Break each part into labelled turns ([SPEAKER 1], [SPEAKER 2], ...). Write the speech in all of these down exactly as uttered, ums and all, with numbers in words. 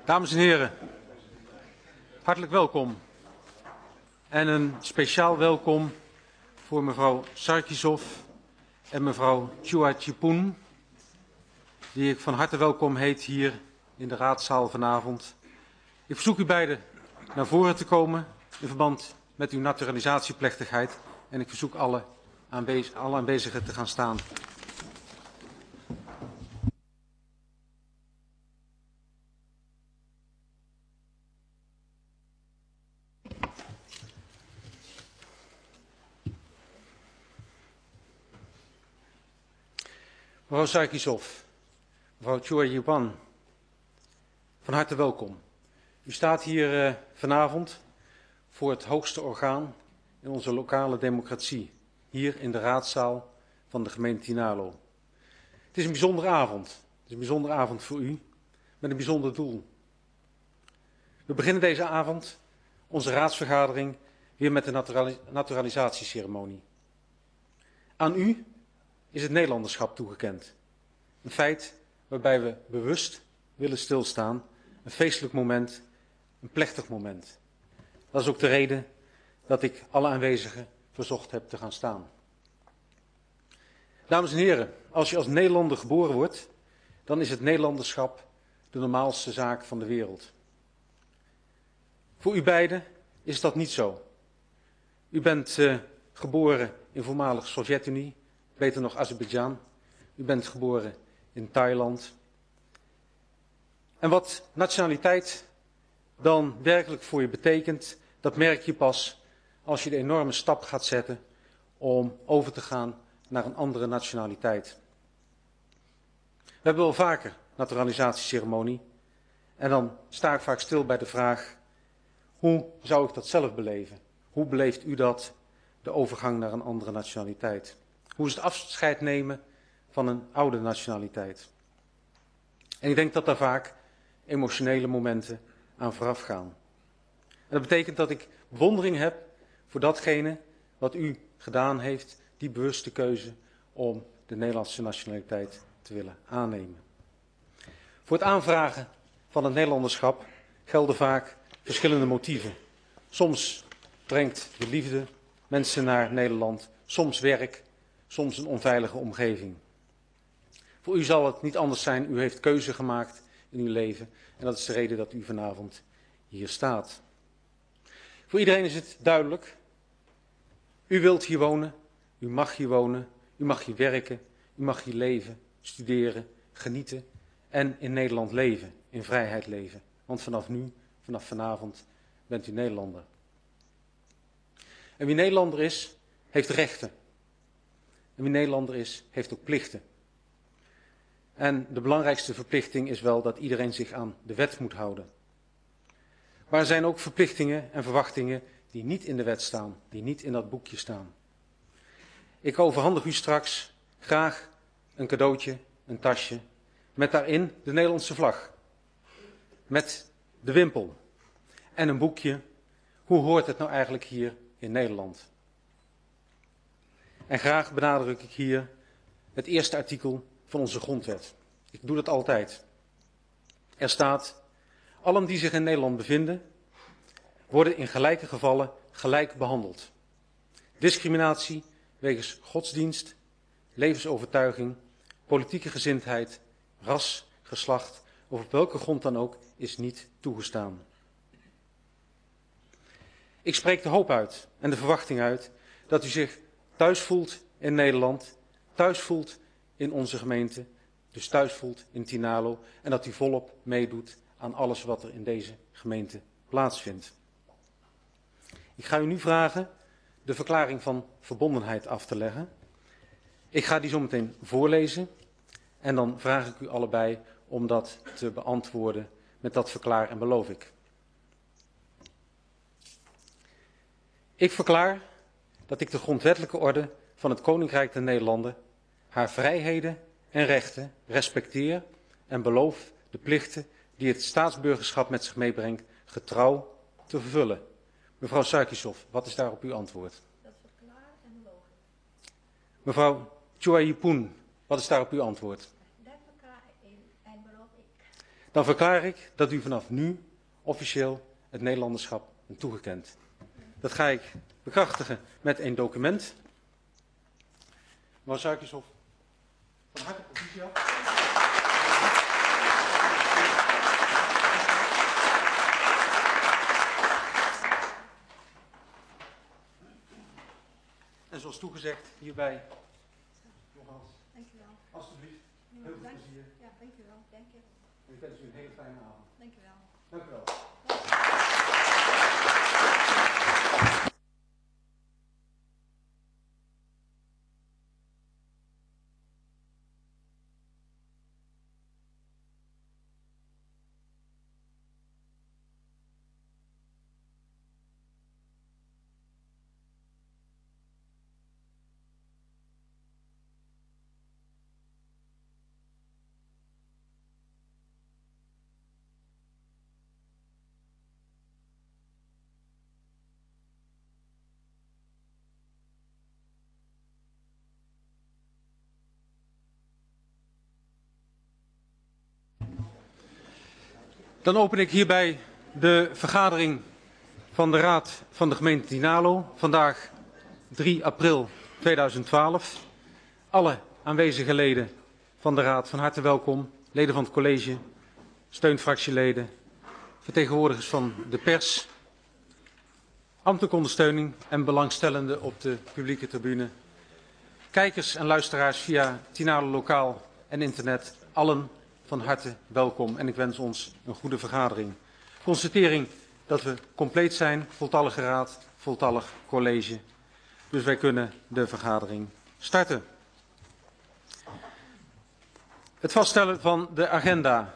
[SPEAKER 1] Dames en heren, hartelijk welkom. En een speciaal welkom voor mevrouw Sarkisov en mevrouw Chua-Chipun, die ik van harte welkom heet hier in de raadzaal vanavond. Ik verzoek u beiden naar voren te komen in verband met uw naturalisatieplechtigheid en ik verzoek alle, aanwez- alle aanwezigen te gaan staan. Mevrouw Sarkisov, mevrouw Chua-Chipun, van harte welkom. U staat hier uh, vanavond voor het hoogste orgaan in onze lokale democratie, hier in de raadzaal van de gemeente Tinalo. Het is een bijzondere avond. Het is een bijzondere avond voor u, met een bijzonder doel. We beginnen deze avond onze raadsvergadering weer met de naturalis- naturalisatieceremonie. Aan u is het Nederlanderschap toegekend. Een feit waarbij we bewust willen stilstaan. Een feestelijk moment, een plechtig moment. Dat is ook de reden dat ik alle aanwezigen verzocht heb te gaan staan. Dames en heren, als je als Nederlander geboren wordt, dan is het Nederlanderschap de normaalste zaak van de wereld. Voor u beiden is dat niet zo. U bent uh, geboren in voormalig Sovjet-Unie, beter nog Azerbeidzjan. U bent geboren in Thailand. En wat nationaliteit dan werkelijk voor je betekent, dat merk je pas als je de enorme stap gaat zetten om over te gaan naar een andere nationaliteit. We hebben wel vaker naturalisatieceremonie en dan sta ik vaak stil bij de vraag, hoe zou ik dat zelf beleven? Hoe beleeft u dat, de overgang naar een andere nationaliteit? Hoe is het afscheid nemen van een oude nationaliteit? En ik denk dat daar vaak emotionele momenten aan vooraf gaan. En dat betekent dat ik bewondering heb voor datgene wat u gedaan heeft, die bewuste keuze om de Nederlandse nationaliteit te willen aannemen. Voor het aanvragen van het Nederlanderschap gelden vaak verschillende motieven. Soms brengt de liefde mensen naar Nederland, soms werk, soms een onveilige omgeving. Voor u zal het niet anders zijn, u heeft keuze gemaakt in uw leven en dat is de reden dat u vanavond hier staat. Voor iedereen is het duidelijk, u wilt hier wonen, u mag hier wonen, u mag hier werken, u mag hier leven, studeren, genieten en in Nederland leven, in vrijheid leven. Want vanaf nu, vanaf vanavond, bent u Nederlander. En wie Nederlander is, heeft rechten. En wie Nederlander is, heeft ook plichten. En de belangrijkste verplichting is wel dat iedereen zich aan de wet moet houden. Maar er zijn ook verplichtingen en verwachtingen die niet in de wet staan, die niet in dat boekje staan. Ik overhandig u straks graag een cadeautje, een tasje, met daarin de Nederlandse vlag. Met de wimpel. En een boekje, hoe hoort het nou eigenlijk hier in Nederland? En graag benadruk ik hier het eerste artikel van onze grondwet. Ik doe dat altijd. Er staat, allen die zich in Nederland bevinden, worden in gelijke gevallen gelijk behandeld. Discriminatie wegens godsdienst, levensovertuiging, politieke gezindheid, ras, geslacht of op welke grond dan ook is niet toegestaan. Ik spreek de hoop uit en de verwachting uit dat u zich thuis voelt in Nederland, thuis voelt in onze gemeente, dus thuis voelt in Tinalo en dat u volop meedoet aan alles wat er in deze gemeente plaatsvindt. Ik ga u nu vragen de verklaring van verbondenheid af te leggen. Ik ga die zo meteen voorlezen en dan vraag ik u allebei om dat te beantwoorden met dat verklaar en beloof ik. Ik verklaar dat ik de grondwettelijke orde van het Koninkrijk der Nederlanden, haar vrijheden en rechten respecteer en beloof de plichten die het staatsburgerschap met zich meebrengt getrouw te vervullen. Mevrouw Sarkisov, wat is daarop uw antwoord?
[SPEAKER 2] Dat verklaar en beloof ik.
[SPEAKER 1] Mevrouw Chua-Chipun, wat is daarop uw antwoord?
[SPEAKER 2] Dat verklaar en beloof ik.
[SPEAKER 1] Dan verklaar ik dat u vanaf nu officieel het Nederlanderschap bent toegekend. Dat ga ik bekrachtigen met een document. Mevrouw Suikershof, van harte proficiat. En zoals toegezegd, hierbij nogmaals,
[SPEAKER 2] Dankjewel.
[SPEAKER 1] alstublieft, heel veel plezier.
[SPEAKER 2] Ja, dankjewel. Dank je.
[SPEAKER 1] En ik wens u een hele fijne avond.
[SPEAKER 2] Dankjewel.
[SPEAKER 1] Dank u wel. Dan open ik hierbij de vergadering van de Raad van de gemeente Dinalo. Vandaag drie april tweeduizend twaalf. Alle aanwezige leden van de Raad van harte welkom. Leden van het college, steunfractieleden, vertegenwoordigers van de pers, ambtelijke ondersteuning en belangstellenden op de publieke tribune. Kijkers en luisteraars via Dinalo Lokaal en internet, allen van harte welkom en ik wens ons een goede vergadering. Constatering dat we compleet zijn, voltallige raad, voltallig college. Dus wij kunnen de vergadering starten. Het vaststellen van de agenda.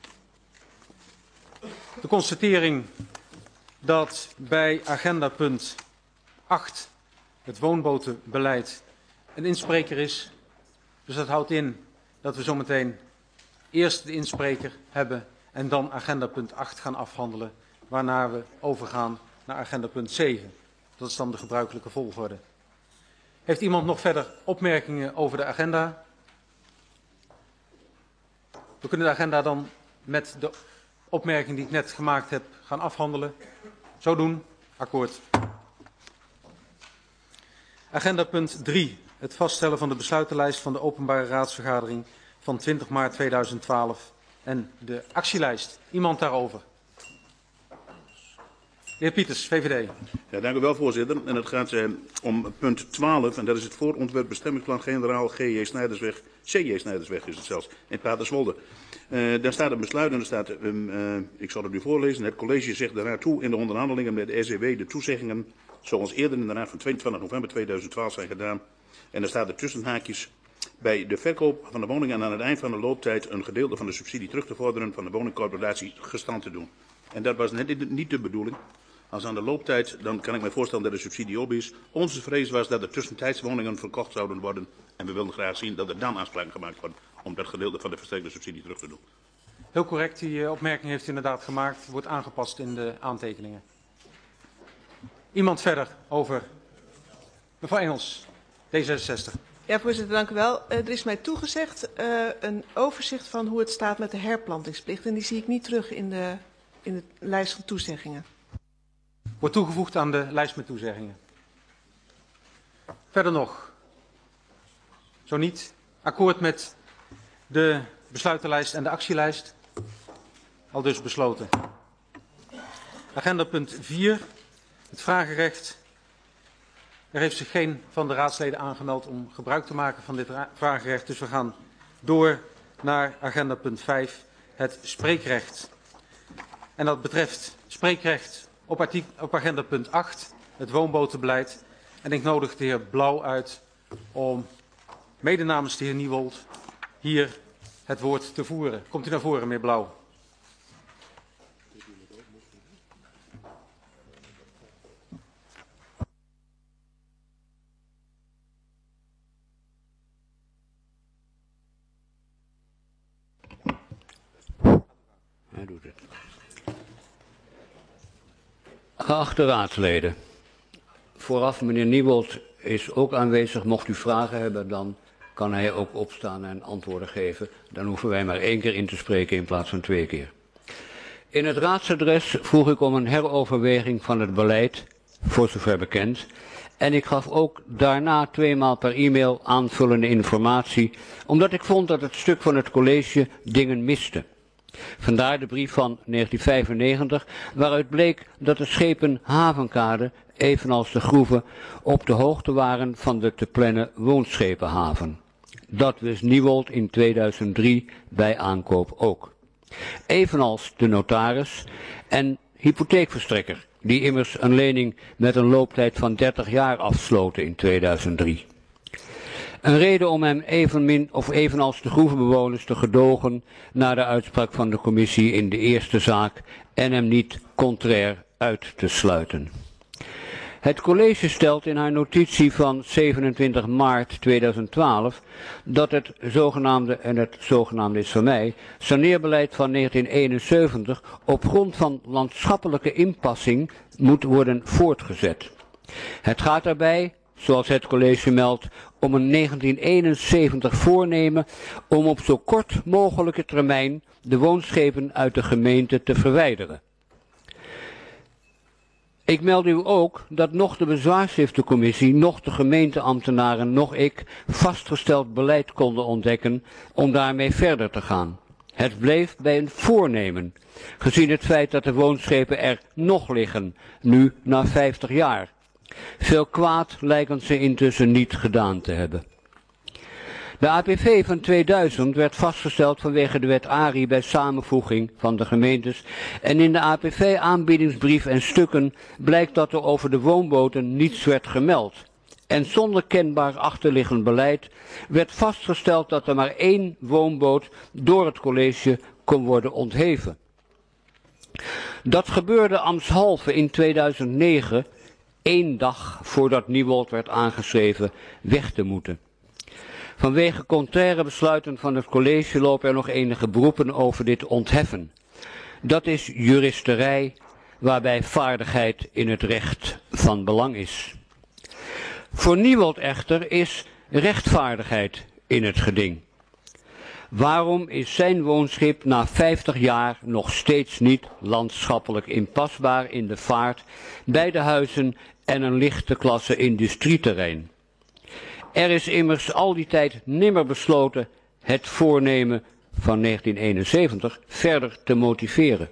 [SPEAKER 1] De constatering dat bij agenda punt acht, het woonbotenbeleid, een inspreker is. Dus dat houdt in dat we zometeen eerst de inspreker hebben en dan agenda punt acht gaan afhandelen, waarna we overgaan naar agenda punt zeven. Dat is dan de gebruikelijke volgorde. Heeft iemand nog verder opmerkingen over de agenda? We kunnen de agenda dan met de opmerking die ik net gemaakt heb gaan afhandelen. Zo doen. Akkoord. Agenda punt drie. Het vaststellen van de besluitenlijst van de openbare raadsvergadering van twintig maart tweeduizend twaalf en de actielijst. Iemand daarover? De heer Pieters, V V D.
[SPEAKER 3] Ja, dank u wel, voorzitter. En het gaat eh, om punt twaalf, en dat is het voorontwerp bestemmingsplan generaal G J Snijdersweg, C J Snijdersweg is het zelfs, in Paterswolde. Uh, daar staat een besluit en er staat, um, uh, ik zal het u voorlezen, het college zegt de raad toe in de onderhandelingen met de S E W de toezeggingen, zoals eerder in de raad van tweeëntwintig november tweeduizend twaalf zijn gedaan. En er staat er tussen haakjes, bij de verkoop van de woningen en aan het eind van de looptijd een gedeelte van de subsidie terug te vorderen van de woningcorporatie gestand te doen. En dat was net niet de bedoeling. Als aan de looptijd, dan kan ik me voorstellen dat de subsidie op is. Onze vrees was dat er tussentijds woningen verkocht zouden worden. En we wilden graag zien dat er dan afspraken gemaakt worden om dat gedeelte van de verstrekte subsidie terug te doen.
[SPEAKER 1] Heel correct, die opmerking heeft u inderdaad gemaakt. Wordt aangepast in de aantekeningen. Iemand verder over? Mevrouw Engels, D zesenzestig.
[SPEAKER 4] Ja, voorzitter, dank u wel. Uh, er is mij toegezegd uh, een overzicht van hoe het staat met de herplantingsplicht. En die zie ik niet terug in de, in de lijst van toezeggingen.
[SPEAKER 1] Wordt toegevoegd aan de lijst met toezeggingen. Verder nog? Zo niet. Akkoord met de besluitenlijst en de actielijst? Al dus besloten. Agenda punt vier. Het vragenrecht. Er heeft zich geen van de raadsleden aangemeld om gebruik te maken van dit vragenrecht. Dus we gaan door naar agenda punt vijf. Het spreekrecht. En dat betreft spreekrecht op, artikel, op agenda punt acht. Het woonbotenbeleid. En ik nodig de heer Blauw uit om mede namens de heer Nieuwold hier het woord te voeren. Komt u naar voren, meneer Blauw.
[SPEAKER 5] Hij doet het. Geachte raadsleden, vooraf meneer Nieuwold is ook aanwezig. Mocht u vragen hebben, dan kan hij ook opstaan en antwoorden geven. Dan hoeven wij maar één keer in te spreken in plaats van twee keer. In het raadsadres vroeg ik om een heroverweging van het beleid, voor zover bekend. En ik gaf ook daarna tweemaal per e-mail aanvullende informatie, omdat ik vond dat het stuk van het college dingen miste. Vandaar de brief van negentien vijfennegentig, waaruit bleek dat de schepen havenkade, evenals de groeven, op de hoogte waren van de te plannen woonschepenhaven. Dat wist Nieuwold in tweeduizend drie bij aankoop ook. Evenals de notaris en hypotheekverstrekker, die immers een lening met een looptijd van dertig jaar afsloten in tweeduizend drie. Een reden om hem evenmin of evenals de groevenbewoners te gedogen na de uitspraak van de commissie in de eerste zaak en hem niet contrair uit te sluiten. Het college stelt in haar notitie van zevenentwintig maart tweeduizend twaalf dat het zogenaamde, en het zogenaamde is van mij, saneerbeleid van negentien eenenzeventig op grond van landschappelijke inpassing moet worden voortgezet. Het gaat daarbij, zoals het college meldt, om een negentien eenenzeventig voornemen om op zo kort mogelijke termijn de woonschepen uit de gemeente te verwijderen. Ik meld u ook dat nog de bezwaarschriftencommissie, nog de gemeenteambtenaren, nog ik vastgesteld beleid konden ontdekken om daarmee verder te gaan. Het bleef bij een voornemen, gezien het feit dat de woonschepen er nog liggen, nu na vijftig jaar. Veel kwaad lijken ze intussen niet gedaan te hebben. De A P V van tweeduizend werd vastgesteld vanwege de wet A R I bij samenvoeging van de gemeentes en in de A P V-aanbiedingsbrief en stukken blijkt dat er over de woonboten niets werd gemeld. En zonder kenbaar achterliggend beleid werd vastgesteld dat er maar één woonboot door het college kon worden ontheven. Dat gebeurde ambtshalve in tweeduizend negen, één dag voordat Nieuwold werd aangeschreven weg te moeten. Vanwege contraire besluiten van het college lopen er nog enige beroepen over dit ontheffen. Dat is juristerij, waarbij vaardigheid in het recht van belang is. Voor Nieuwold echter is rechtvaardigheid in het geding. Waarom is zijn woonschip na vijftig jaar nog steeds niet landschappelijk inpasbaar in de vaart, bij de huizen en een lichte klasse industrieterrein? Er is immers al die tijd nimmer besloten het voornemen van negentien eenenzeventig verder te motiveren.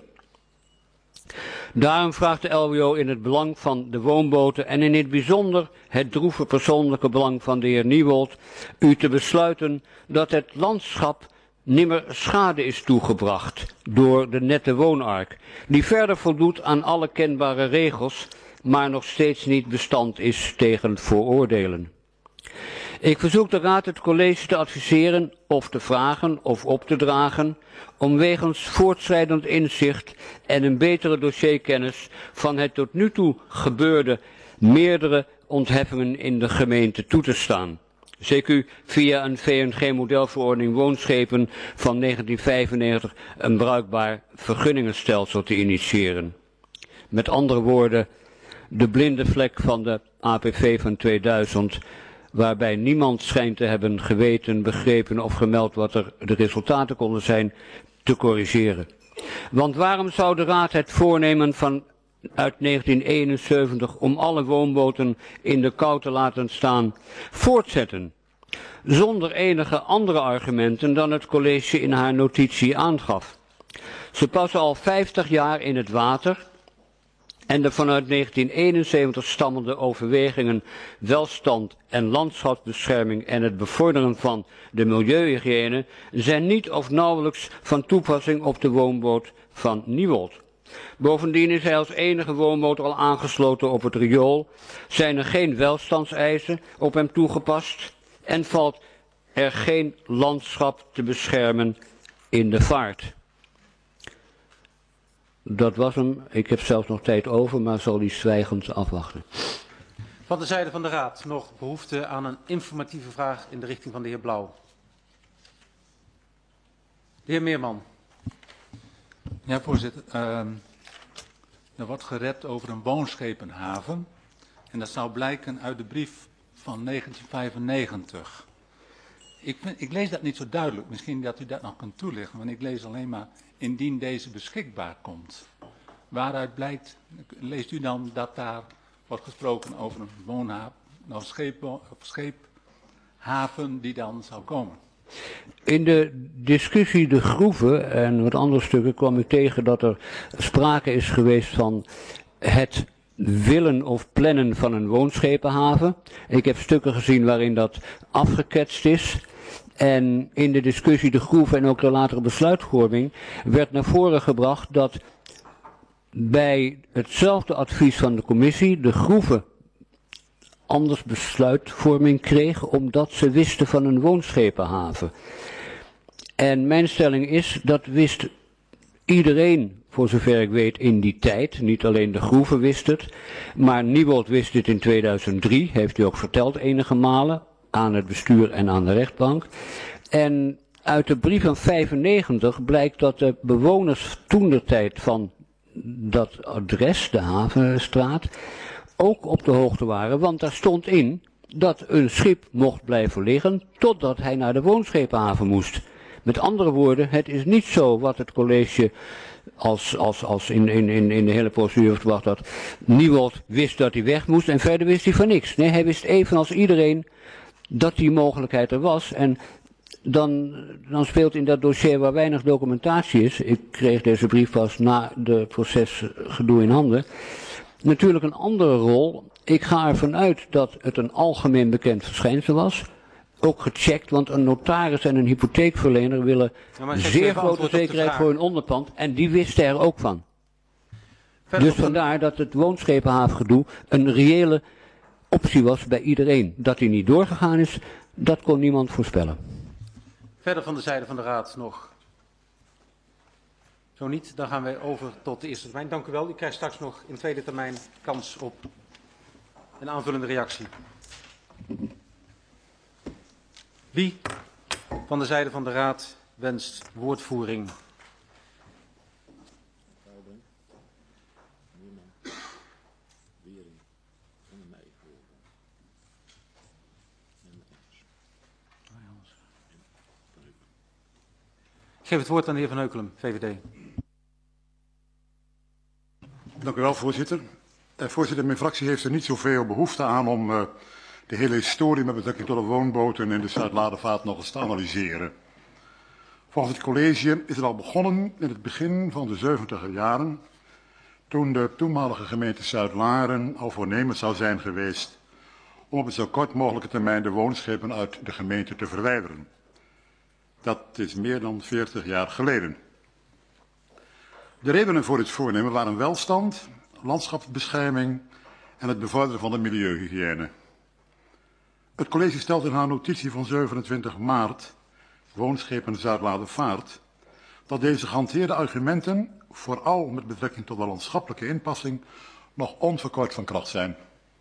[SPEAKER 5] Daarom vraagt de L W O in het belang van de woonboten en in het bijzonder het droeve persoonlijke belang van de heer Nieuwold u te besluiten dat het landschap nimmer schade is toegebracht door de nette woonark, die verder voldoet aan alle kenbare regels, maar nog steeds niet bestand is tegen vooroordelen. Ik verzoek de Raad het college te adviseren of te vragen of op te dragen om wegens voortschrijdend inzicht en een betere dossierkennis van het tot nu toe gebeurde meerdere ontheffingen in de gemeente toe te staan. C Q via een V N G-modelverordening woonschepen van negentien vijfennegentig een bruikbaar vergunningenstelsel te initiëren. Met andere woorden, de blinde vlek van de A P V van tweeduizend, waarbij niemand schijnt te hebben geweten, begrepen of gemeld wat er de resultaten konden zijn, te corrigeren. Want waarom zou de Raad het voornemen van uit negentien eenenzeventig om alle woonboten in de kou te laten staan voortzetten, zonder enige andere argumenten dan het college in haar notitie aangaf? Ze passen al vijftig jaar in het water en de vanuit negentien eenenzeventig stammende overwegingen welstand en landschapsbescherming en het bevorderen van de milieuhygiëne zijn niet of nauwelijks van toepassing op de woonboot van Nieuwold. Bovendien is hij als enige woonboot al aangesloten op het riool, zijn er geen welstandseisen op hem toegepast en valt er geen landschap te beschermen in de vaart. Dat was hem. Ik heb zelfs nog tijd over, maar zal die zwijgend afwachten.
[SPEAKER 1] Van de zijde van de Raad nog behoefte aan een informatieve vraag in de richting van de heer Blauw. De heer Meerman.
[SPEAKER 6] Ja, voorzitter. Uh, er wordt gerept over een woonschepenhaven. En dat zou blijken uit de brief van negentien vijfennegentig. ik, vind, ik lees dat niet zo duidelijk. Misschien dat u dat nog kunt toelichten. Want ik lees alleen maar indien deze beschikbaar komt. Waaruit blijkt, leest u dan dat daar wordt gesproken over een woonhaven, nou scheep, of scheephaven die dan zou komen?
[SPEAKER 5] In de discussie De Groeven en wat andere stukken kwam ik tegen dat er sprake is geweest van het willen of plannen van een woonschepenhaven. Ik heb stukken gezien waarin dat afgeketst is. En in de discussie De Groeven en ook de latere besluitvorming werd naar voren gebracht dat bij hetzelfde advies van de commissie De Groeven anders besluitvorming kreeg omdat ze wisten van een woonschepenhaven. En mijn stelling is, dat wist iedereen, voor zover ik weet, in die tijd. Niet alleen De Groeven wist het, maar Nieuwold wist het in tweeduizend drie, heeft hij ook verteld enige malen, aan het bestuur en aan de rechtbank. En uit de brief van vijfennegentig blijkt dat de bewoners toentertijd van dat adres, de Havenstraat, ook op de hoogte waren, want daar stond in dat een schip mocht blijven liggen totdat hij naar de woonschepenhaven moest. Met andere woorden, het is niet zo wat het college als, als, als in, in, in, in de hele procedure verwacht had. Nieuwold wist dat hij weg moest en verder wist hij van niks. Nee, hij wist evenals iedereen dat die mogelijkheid er was. En dan, dan speelt in dat dossier waar weinig documentatie is, ik kreeg deze brief pas na de procesgedoe in handen, natuurlijk een andere rol. Ik ga ervan uit dat het een algemeen bekend verschijnsel was. Ook gecheckt, want een notaris en een hypotheekverlener willen
[SPEAKER 1] Ja,
[SPEAKER 5] zeer grote zekerheid voor hun onderpand. En die wisten er ook van. Verder dus vandaar dat het woonschepenhavengedoe een reële optie was bij iedereen. Dat die niet doorgegaan is, dat kon niemand voorspellen.
[SPEAKER 1] Verder van de zijde van de Raad nog? Zo niet, dan gaan wij over tot de eerste termijn. Dank u wel. U krijgt straks nog in tweede termijn kans op een aanvullende reactie. Wie van de zijde van de Raad wenst woordvoering? Ik geef het woord aan de heer Van Heukelum, V V D.
[SPEAKER 7] Dank u wel, voorzitter. Eh, voorzitter, mijn fractie heeft er niet zoveel behoefte aan om uh, de hele historie met betrekking tot de woonboten en de Zuid-Ladervaart nog eens te analyseren. Volgens het college is het al begonnen in het begin van de zeventiger jaren, toen de toenmalige gemeente Zuid-Laren al voornemens zou zijn geweest om op een zo kort mogelijke termijn de woonschepen uit de gemeente te verwijderen. Dat is meer dan veertig jaar geleden. De redenen voor dit voornemen waren welstand, landschapsbescherming en het bevorderen van de milieuhygiëne. Het college stelt in haar notitie van zevenentwintig maart, woonschepen Zuid-Ladervaart, dat deze gehanteerde argumenten, vooral met betrekking tot de landschappelijke inpassing, nog onverkort van kracht zijn.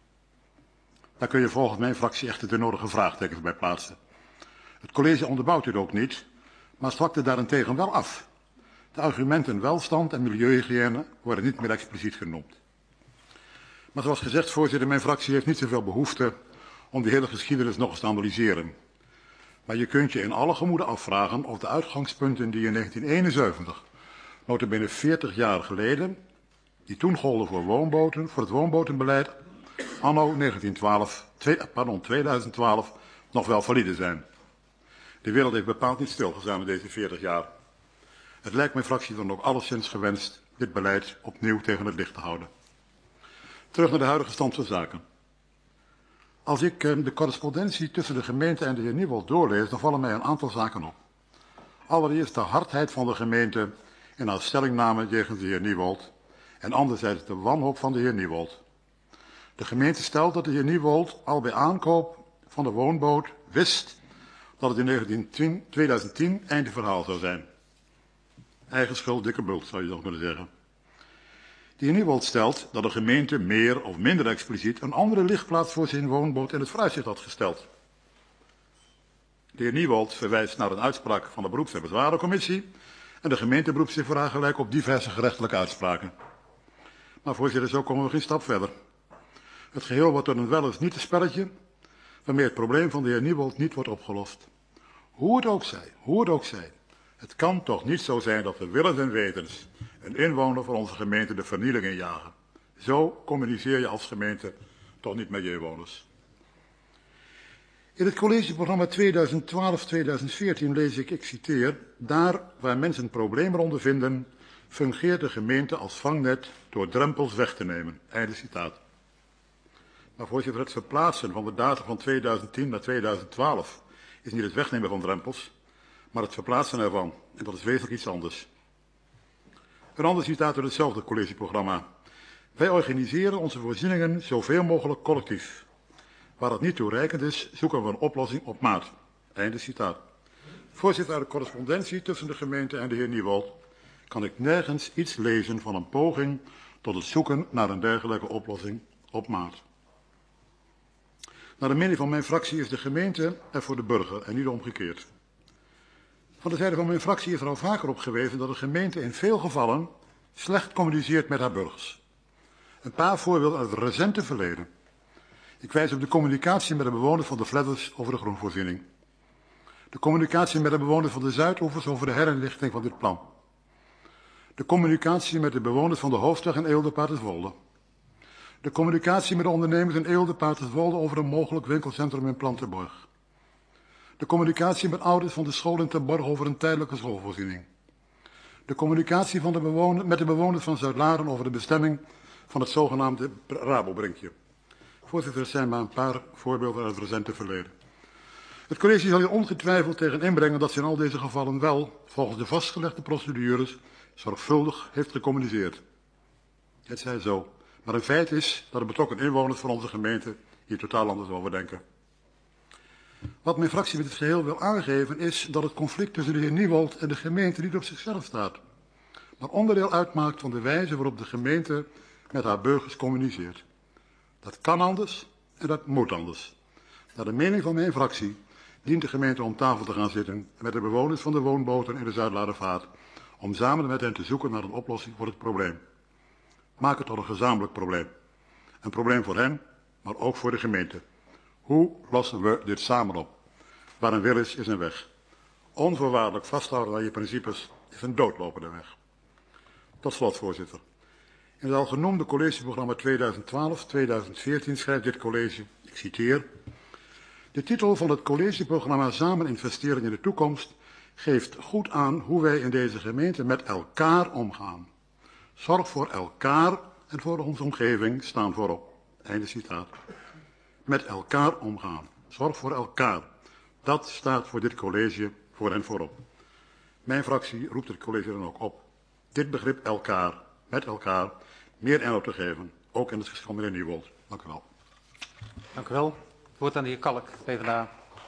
[SPEAKER 7] Daar kun je volgens mijn fractie echter de nodige vraagtekens bij plaatsen. Het college onderbouwt dit ook niet, maar zwakte daarentegen wel af. De argumenten welstand en milieuhygiëne worden niet meer expliciet genoemd. Maar zoals gezegd, voorzitter, mijn fractie heeft niet zoveel behoefte om die hele geschiedenis nog eens te analyseren. Maar je kunt je in alle gemoeden afvragen of de uitgangspunten die in negentien eenenzeventig, nota bene veertig jaar geleden, die toen golden voor woonboten, voor het woonbotenbeleid, anno negentien twaalf, pardon, tweeduizend twaalf, nog wel valide zijn. De wereld heeft bepaald niet stilgestaan in deze veertig jaar. Het lijkt mijn fractie dan ook alleszins gewenst dit beleid opnieuw tegen het licht te houden. Terug naar de huidige stand van zaken. Als ik de correspondentie tussen de gemeente en de heer Nieuwold doorlees, dan vallen mij een aantal zaken op. Allereerst de hardheid van de gemeente in haar stellingname jegens de heer Nieuwold en anderzijds de wanhoop van de heer Nieuwold. De gemeente stelt dat de heer Nieuwold al bij aankoop van de woonboot wist dat het in tweeduizend tien einde verhaal zou zijn. Eigen schuld, dikke bult, zou je nog kunnen zeggen. De heer Nieuwold stelt dat de gemeente meer of minder expliciet een andere ligplaats voor zijn woonboot in het vooruitzicht had gesteld. De heer Nieuwold verwijst naar een uitspraak van de beroeps- en bezwarencommissie en de gemeente beroept zich voor haar gelijk op diverse gerechtelijke uitspraken. Maar voorzitter, zo komen we geen stap verder. Het geheel wordt door een wel eens niet een spelletje waarmee het probleem van de heer Nieuwold niet wordt opgelost. Hoe het ook zij, hoe het ook zij. Het kan toch niet zo zijn dat we willens en wetens een inwoner van onze gemeente de vernieling injagen. Zo communiceer je als gemeente toch niet met je inwoners. In het collegeprogramma tweeduizend twaalf tot tweeduizend veertien lees ik, ik citeer, daar waar mensen problemen ondervinden, fungeert de gemeente als vangnet door drempels weg te nemen. Einde citaat. Maar voorzitter, het verplaatsen van de datum van tweeduizend tien naar tweeduizend twaalf is niet het wegnemen van drempels, maar het verplaatsen ervan. En dat is wezenlijk iets anders. Een ander citaat uit hetzelfde collegeprogramma. Wij organiseren onze voorzieningen zoveel mogelijk collectief. Waar dat niet toereikend is, zoeken we een oplossing op maat. Einde citaat. Voorzitter, uit de correspondentie tussen de gemeente en de heer Nieuwald kan ik nergens iets lezen van een poging tot het zoeken naar een dergelijke oplossing op maat. Naar de mening van mijn fractie is de gemeente er voor de burger en niet omgekeerd. Van de zijde van mijn fractie is er al vaker op gewezen dat de gemeente in veel gevallen slecht communiceert met haar burgers. Een paar voorbeelden uit het recente verleden. Ik wijs op de communicatie met de bewoners van de Fledders over de groenvoorziening. De communicatie met de bewoners van de Zuidoevers over de herinrichting van dit plan. De communicatie met de bewoners van de Hoofdweg in Eelde-Paterswolde. De communicatie met de ondernemers in Eelde-Paterswolde over een mogelijk winkelcentrum in Plantenborg. De communicatie met ouders van de school in Terborg over een tijdelijke schoolvoorziening. De communicatie van de bewoner, met de bewoners van Zuidlaren over de bestemming van het zogenaamde Rabobrinkje. Voorzitter, er zijn maar een paar voorbeelden uit het recente verleden. Het college zal hier ongetwijfeld tegen inbrengen dat ze in al deze gevallen wel, volgens de vastgelegde procedures, zorgvuldig heeft gecommuniceerd. Het zij zo. Maar een feit is dat de betrokken inwoners van onze gemeente hier totaal anders over denken. Wat mijn fractie met het geheel wil aangeven is dat het conflict tussen de heer Nieuwald en de gemeente niet op zichzelf staat, maar onderdeel uitmaakt van de wijze waarop de gemeente met haar burgers communiceert. Dat kan anders en dat moet anders. Naar de mening van mijn fractie dient de gemeente om tafel te gaan zitten met de bewoners van de woonboten in de Zuidlaardervaart om samen met hen te zoeken naar een oplossing voor het probleem. Maak het tot een gezamenlijk probleem. Een probleem voor hen, maar ook voor de gemeente. Hoe lossen we dit samen op? Waar een wil is, is een weg. Onvoorwaardelijk vasthouden aan je principes is een doodlopende weg. Tot slot, voorzitter. In het al genoemde collegeprogramma tweeduizend twaalf tot tweeduizend veertien schrijft dit college, ik citeer, de titel van het collegeprogramma Samen investeren in de toekomst geeft goed aan hoe wij in deze gemeente met elkaar omgaan. Zorg voor elkaar en voor onze omgeving staan voorop. Einde citaat. Met elkaar omgaan. Zorg voor elkaar. Dat staat voor dit college voor en voorop. Mijn fractie roept het college dan ook op dit begrip elkaar, met elkaar, meer inhoud te geven. Ook in het geschil van meneer Nieuwald. Dank u wel.
[SPEAKER 1] Dank u wel. Het woord aan de heer Kalk, PvdA.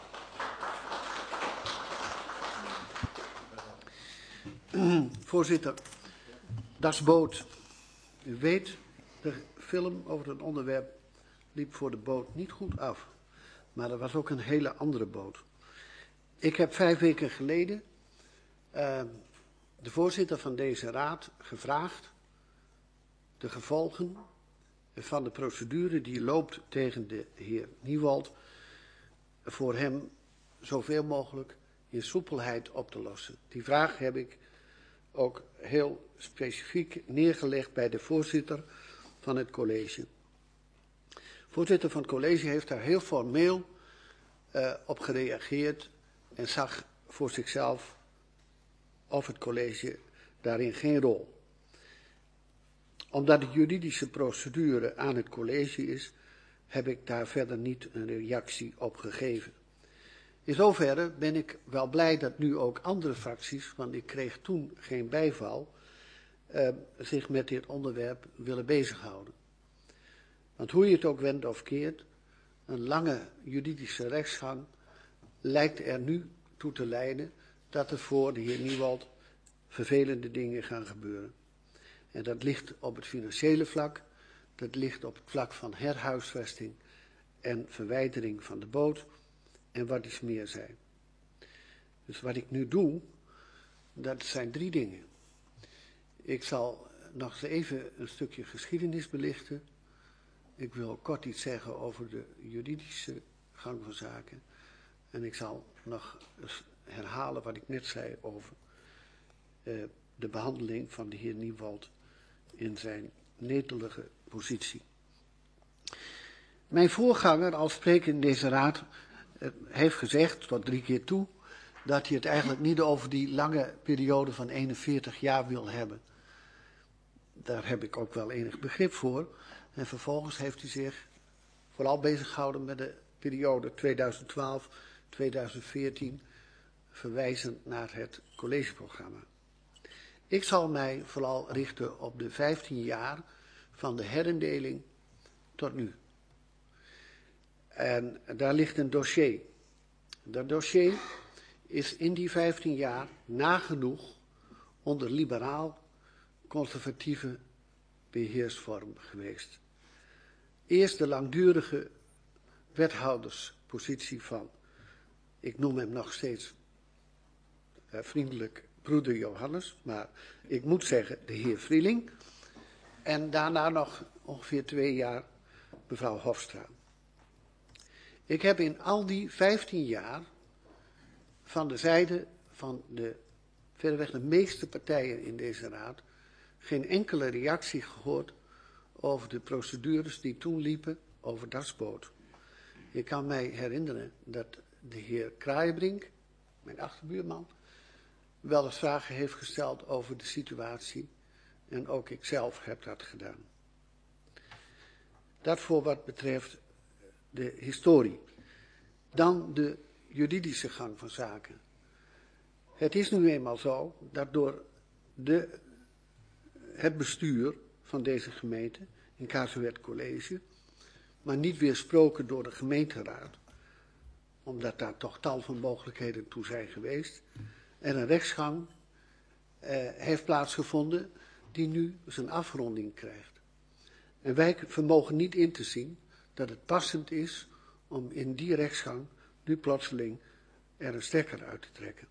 [SPEAKER 8] Voorzitter, Das Boot. U weet, de film over het onderwerp liep voor de boot niet goed af. Maar er was ook een hele andere boot. Ik heb vijf weken geleden uh, de voorzitter van deze raad gevraagd de gevolgen van de procedure die loopt tegen de heer Nieuwald voor hem zoveel mogelijk in soepelheid op te lossen. Die vraag heb ik ook heel specifiek neergelegd bij de voorzitter van het college. De voorzitter van het college heeft daar heel formeel uh, op gereageerd en zag voor zichzelf of het college daarin geen rol. Omdat de juridische procedure aan het college is, heb ik daar verder niet een reactie op gegeven. In zoverre ben ik wel blij dat nu ook andere fracties, want ik kreeg toen geen bijval, uh, zich met dit onderwerp willen bezighouden. Want hoe je het ook wendt of keert, een lange juridische rechtsgang lijkt er nu toe te leiden dat er voor de heer Nieuwald vervelende dingen gaan gebeuren. En dat ligt op het financiële vlak, dat ligt op het vlak van herhuisvesting en verwijdering van de boot en wat iets meer zijn. Dus wat ik nu doe, dat zijn drie dingen. Ik zal nog eens even een stukje geschiedenis belichten. Ik wil kort iets zeggen over de juridische gang van zaken. En ik zal nog eens herhalen wat ik net zei over uh, de behandeling van de heer Nieuwald in zijn netelige positie. Mijn voorganger als spreker in deze raad uh, heeft gezegd, tot drie keer toe, dat hij het eigenlijk niet over die lange periode van eenenveertig jaar wil hebben. Daar heb ik ook wel enig begrip voor. En vervolgens heeft hij zich vooral bezig gehouden met de periode tweeduizend twaalf tot tweeduizend veertien, verwijzend naar het collegeprogramma. Ik zal mij vooral richten op de vijftien jaar van de herindeling tot nu. En daar ligt een dossier. Dat dossier is in die vijftien jaar nagenoeg onder liberaal-conservatieve beheersvorm geweest. Eerst de langdurige wethouderspositie van, ik noem hem nog steeds uh, vriendelijk broeder Johannes, maar ik moet zeggen de heer Vrieling. En daarna nog ongeveer twee jaar mevrouw Hofstra. Ik heb in al die vijftien jaar van de zijde van de verreweg de meeste partijen in deze raad geen enkele reactie gehoord over de procedures die toen liepen over Dasboot. Ik kan mij herinneren dat de heer Kraaienbrink, mijn achterbuurman, wel eens vragen heeft gesteld over de situatie en ook ik zelf heb dat gedaan. Dat voor wat betreft de historie. Dan de juridische gang van zaken. Het is nu eenmaal zo dat door de, het bestuur van deze gemeente, in Kazewet College, maar niet weersproken door de gemeenteraad, omdat daar toch tal van mogelijkheden toe zijn geweest, en een rechtsgang eh, heeft plaatsgevonden die nu zijn afronding krijgt. En wij vermogen niet in te zien dat het passend is om in die rechtsgang nu plotseling er een stekker uit te trekken.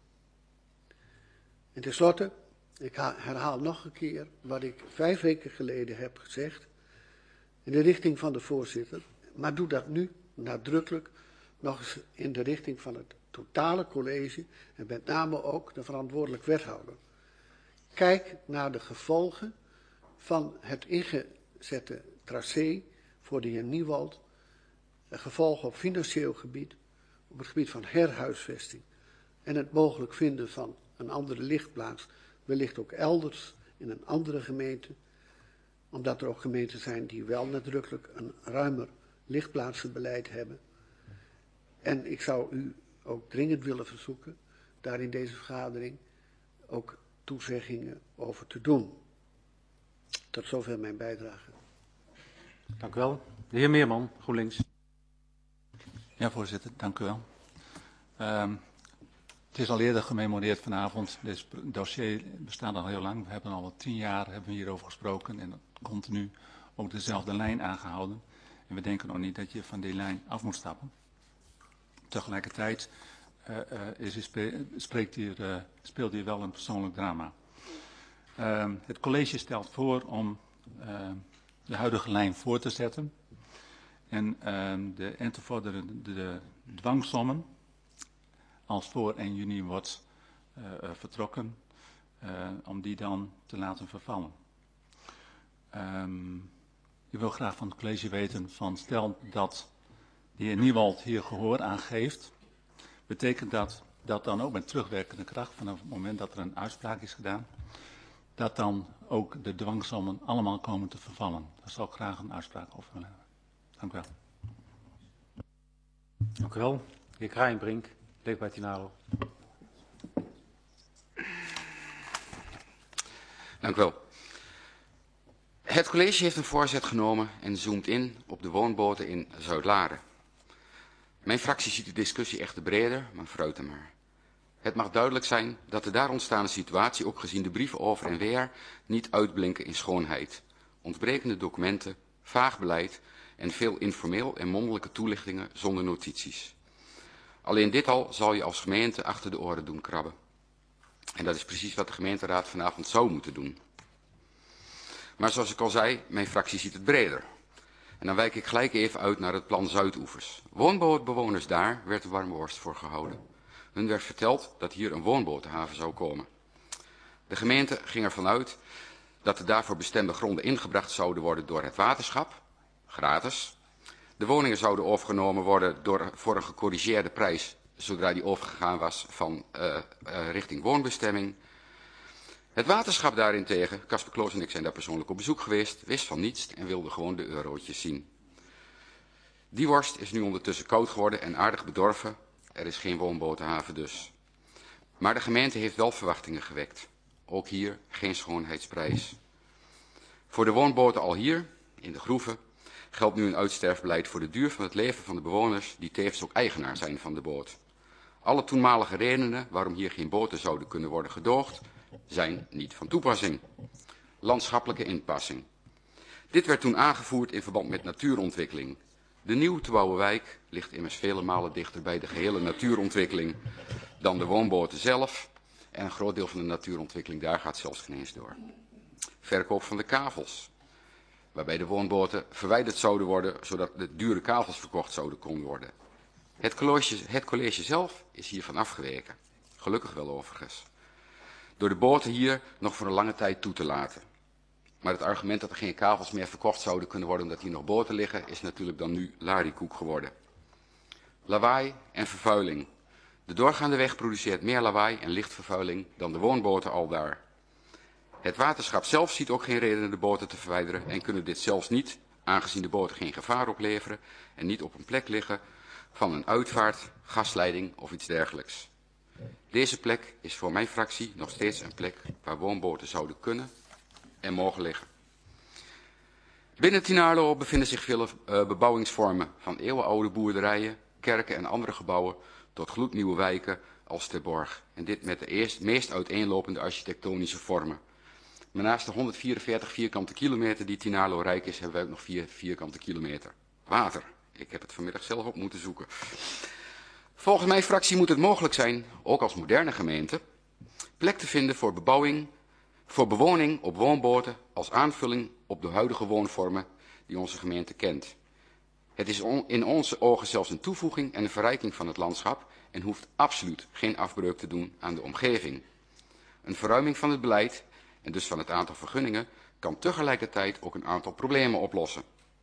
[SPEAKER 8] En tenslotte, ik herhaal nog een keer wat ik vijf weken geleden heb gezegd in de richting van de voorzitter, maar doe dat nu nadrukkelijk nog eens in de richting van het totale college en met name ook de verantwoordelijk wethouder. Kijk naar de gevolgen van het ingezette tracé voor de heer Nieuwald, gevolgen op financieel gebied, op het gebied van herhuisvesting en het mogelijk vinden van een andere lichtplaats, wellicht ook elders in een andere gemeente, omdat er ook gemeenten zijn die wel nadrukkelijk een ruimer lichtplaatsenbeleid hebben. En ik zou u ook dringend willen verzoeken daar in deze vergadering ook toezeggingen over te doen. Tot zover mijn bijdrage.
[SPEAKER 1] Dank u wel. De heer Meerman, GroenLinks.
[SPEAKER 6] Ja, voorzitter, dank u wel. Um, het is al eerder gememoreerd vanavond. Dit dossier bestaat al heel lang. We hebben al wat tien jaar hebben we hierover gesproken en continu ook dezelfde lijn aangehouden. En we denken nog niet dat je van die lijn af moet stappen. Tegelijkertijd uh, uh, is, spe, spreekt hier, uh, speelt hier wel een persoonlijk drama. Uh, het college stelt voor om uh, de huidige lijn voor te zetten. En uh, de en te vorderen de, de dwangsommen, als voor één juni wordt uh, uh, vertrokken, uh, om die dan te laten vervallen. Um, ik wil graag van het college weten, van stel dat de heer Nieuwald hier gehoor aan geeft, betekent dat dat dan ook met terugwerkende kracht, vanaf het moment dat er een uitspraak is gedaan, dat dan ook de dwangsommen allemaal komen te vervallen. Daar zou ik graag een uitspraak over willen hebben. Dank u wel.
[SPEAKER 1] Dank u wel. De heer Kraaienbrink, leefbaar Tinalo.
[SPEAKER 9] Dank u wel. Het college heeft een voorzet genomen en zoomt in op de woonboten in Zuid-Laren. Mijn fractie ziet de discussie echter breder, maar vooruit dan maar. Het mag duidelijk zijn dat de daar ontstaande situatie, ook gezien de brieven over en weer, niet uitblinken in schoonheid. Ontbrekende documenten, vaag beleid en veel informeel en mondelijke toelichtingen zonder notities. Alleen dit al zal je als gemeente achter de oren doen krabben. En dat is precies wat de gemeenteraad vanavond zou moeten doen. Maar zoals ik al zei, mijn fractie ziet het breder. En dan wijk ik gelijk even uit naar het plan Zuidoevers. Woonbouwbewoners daar werd de warme worst voor gehouden. Hun werd verteld dat hier een woonbotenhaven zou komen. De gemeente ging ervan uit dat de daarvoor bestemde gronden ingebracht zouden worden door het waterschap, gratis. De woningen zouden overgenomen worden door, voor een gecorrigeerde prijs, zodra die overgegaan was van uh, uh, richting woonbestemming. Het waterschap daarentegen, Casper Kloos en ik zijn daar persoonlijk op bezoek geweest, wist van niets en wilde gewoon de eurotjes zien. Die worst is nu ondertussen koud geworden en aardig bedorven. Er is geen woonbotenhaven dus. Maar de gemeente heeft wel verwachtingen gewekt. Ook hier geen schoonheidsprijs. Voor de woonboten al hier, in de groeven, geldt nu een uitsterfbeleid voor de duur van het leven van de bewoners die tevens ook eigenaar zijn van de boot. Alle toenmalige redenen waarom hier geen boten zouden kunnen worden gedoogd, zijn niet van toepassing. Landschappelijke inpassing. Dit werd toen aangevoerd in verband met natuurontwikkeling. De nieuw te bouwen wijk ligt immers vele malen dichter bij de gehele natuurontwikkeling dan de woonboten zelf. En een groot deel van de natuurontwikkeling daar gaat zelfs geen eens door. Verkoop van de kavels. Waarbij de woonboten verwijderd zouden worden, zodat de dure kavels verkocht zouden kunnen worden. Het college, het college zelf is hiervan afgeweken. Gelukkig wel overigens. Door de boten hier nog voor een lange tijd toe te laten. Maar het argument dat er geen kavels meer verkocht zouden kunnen worden omdat hier nog boten liggen, is natuurlijk dan nu lariekoek geworden. Lawaai en vervuiling. De doorgaande weg produceert meer lawaai en lichtvervuiling dan de woonboten aldaar. Het waterschap zelf ziet ook geen reden de boten te verwijderen en kunnen dit zelfs niet, aangezien de boten geen gevaar opleveren en niet op een plek liggen van een uitvaart, gasleiding of iets dergelijks. Deze plek is voor mijn fractie nog steeds een plek waar woonboten zouden kunnen en mogen liggen. Binnen Tynaarlo bevinden zich veel uh, bebouwingsvormen, van eeuwenoude boerderijen, kerken en andere gebouwen tot gloednieuwe wijken als Terborg. En dit met de eerst, meest uiteenlopende architectonische vormen. Maar naast de honderdvierenveertig vierkante kilometer die Tynaarlo rijk is, hebben wij ook nog vier vierkante kilometer water. Ik heb het vanmiddag zelf op moeten zoeken. Volgens mijn fractie moet het mogelijk zijn, ook als moderne gemeente, plek te vinden voor bebouwing, voor bewoning op woonboten als aanvulling op de huidige woonvormen die onze gemeente kent. Het is on, in onze ogen zelfs een toevoeging en een verrijking van het landschap en hoeft absoluut geen afbreuk te doen aan de omgeving. Een verruiming van het beleid en dus van het aantal vergunningen kan tegelijkertijd ook een aantal problemen oplossen.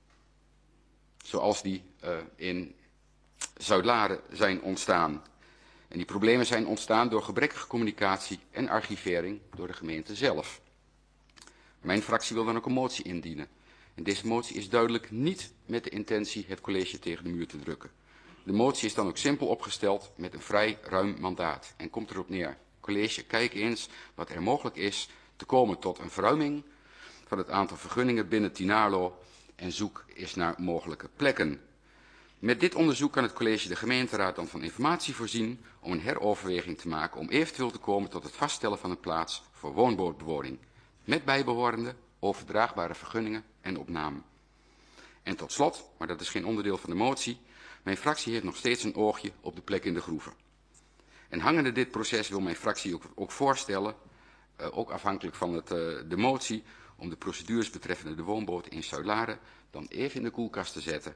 [SPEAKER 9] Zoals die uh, in Zuidlaren zijn ontstaan. En die problemen zijn ontstaan door gebrekkige communicatie en archivering door de gemeente zelf. Mijn fractie wil dan ook een motie indienen. En deze motie is duidelijk niet met de intentie het college tegen de muur te drukken. De motie is dan ook simpel opgesteld met een vrij ruim mandaat. En komt erop neer, college, kijk eens wat er mogelijk is te komen tot een verruiming van het aantal vergunningen binnen Tynaarlo en zoek eens naar mogelijke plekken. Met dit onderzoek kan het college de gemeenteraad dan van informatie voorzien om een heroverweging te maken om eventueel te komen tot het vaststellen van een plaats voor woonbootbewoning. Met bijbehorende, overdraagbare vergunningen en opname. En tot slot, maar dat is geen onderdeel van de motie, mijn fractie heeft nog steeds een oogje op de plek in de groeven. En hangende dit proces wil mijn fractie ook, ook voorstellen, uh, ook afhankelijk van het, uh, de motie, om de procedures betreffende de woonboten in Zuidlaren dan even in de koelkast te zetten.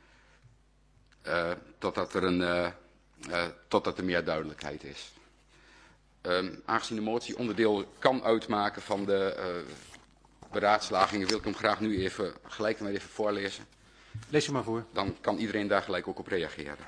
[SPEAKER 9] Uh, totdat, er een, uh, uh, totdat er meer duidelijkheid is. Um, aangezien de motie onderdeel kan uitmaken van de uh, beraadslagingen, wil ik hem graag nu even gelijk maar even voorlezen.
[SPEAKER 1] Lees je maar voor.
[SPEAKER 9] Dan kan iedereen daar gelijk ook op reageren.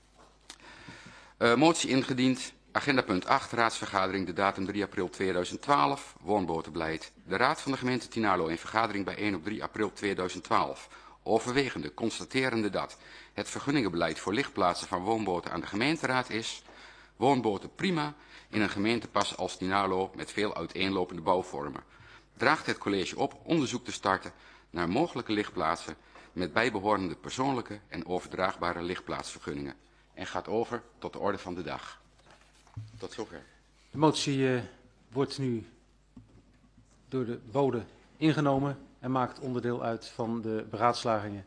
[SPEAKER 9] Uh, motie ingediend. Agenda punt acht, raadsvergadering, de datum drie april tweeduizend twaalf, woonbotenbeleid. De Raad van de gemeente Tynaarlo in vergadering bijeen op drie april tweeduizend twaalf. Overwegende, constaterende dat het vergunningenbeleid voor lichtplaatsen van woonboten aan de gemeenteraad is. Woonboten prima in een gemeentepas als Tynaarlo met veel uiteenlopende bouwvormen. Draagt het college op onderzoek te starten naar mogelijke lichtplaatsen met bijbehorende persoonlijke en overdraagbare lichtplaatsvergunningen. En gaat over tot de orde van de dag. Tot zover.
[SPEAKER 1] De motie uh, wordt nu door de bode ingenomen en maakt onderdeel uit van de beraadslagingen.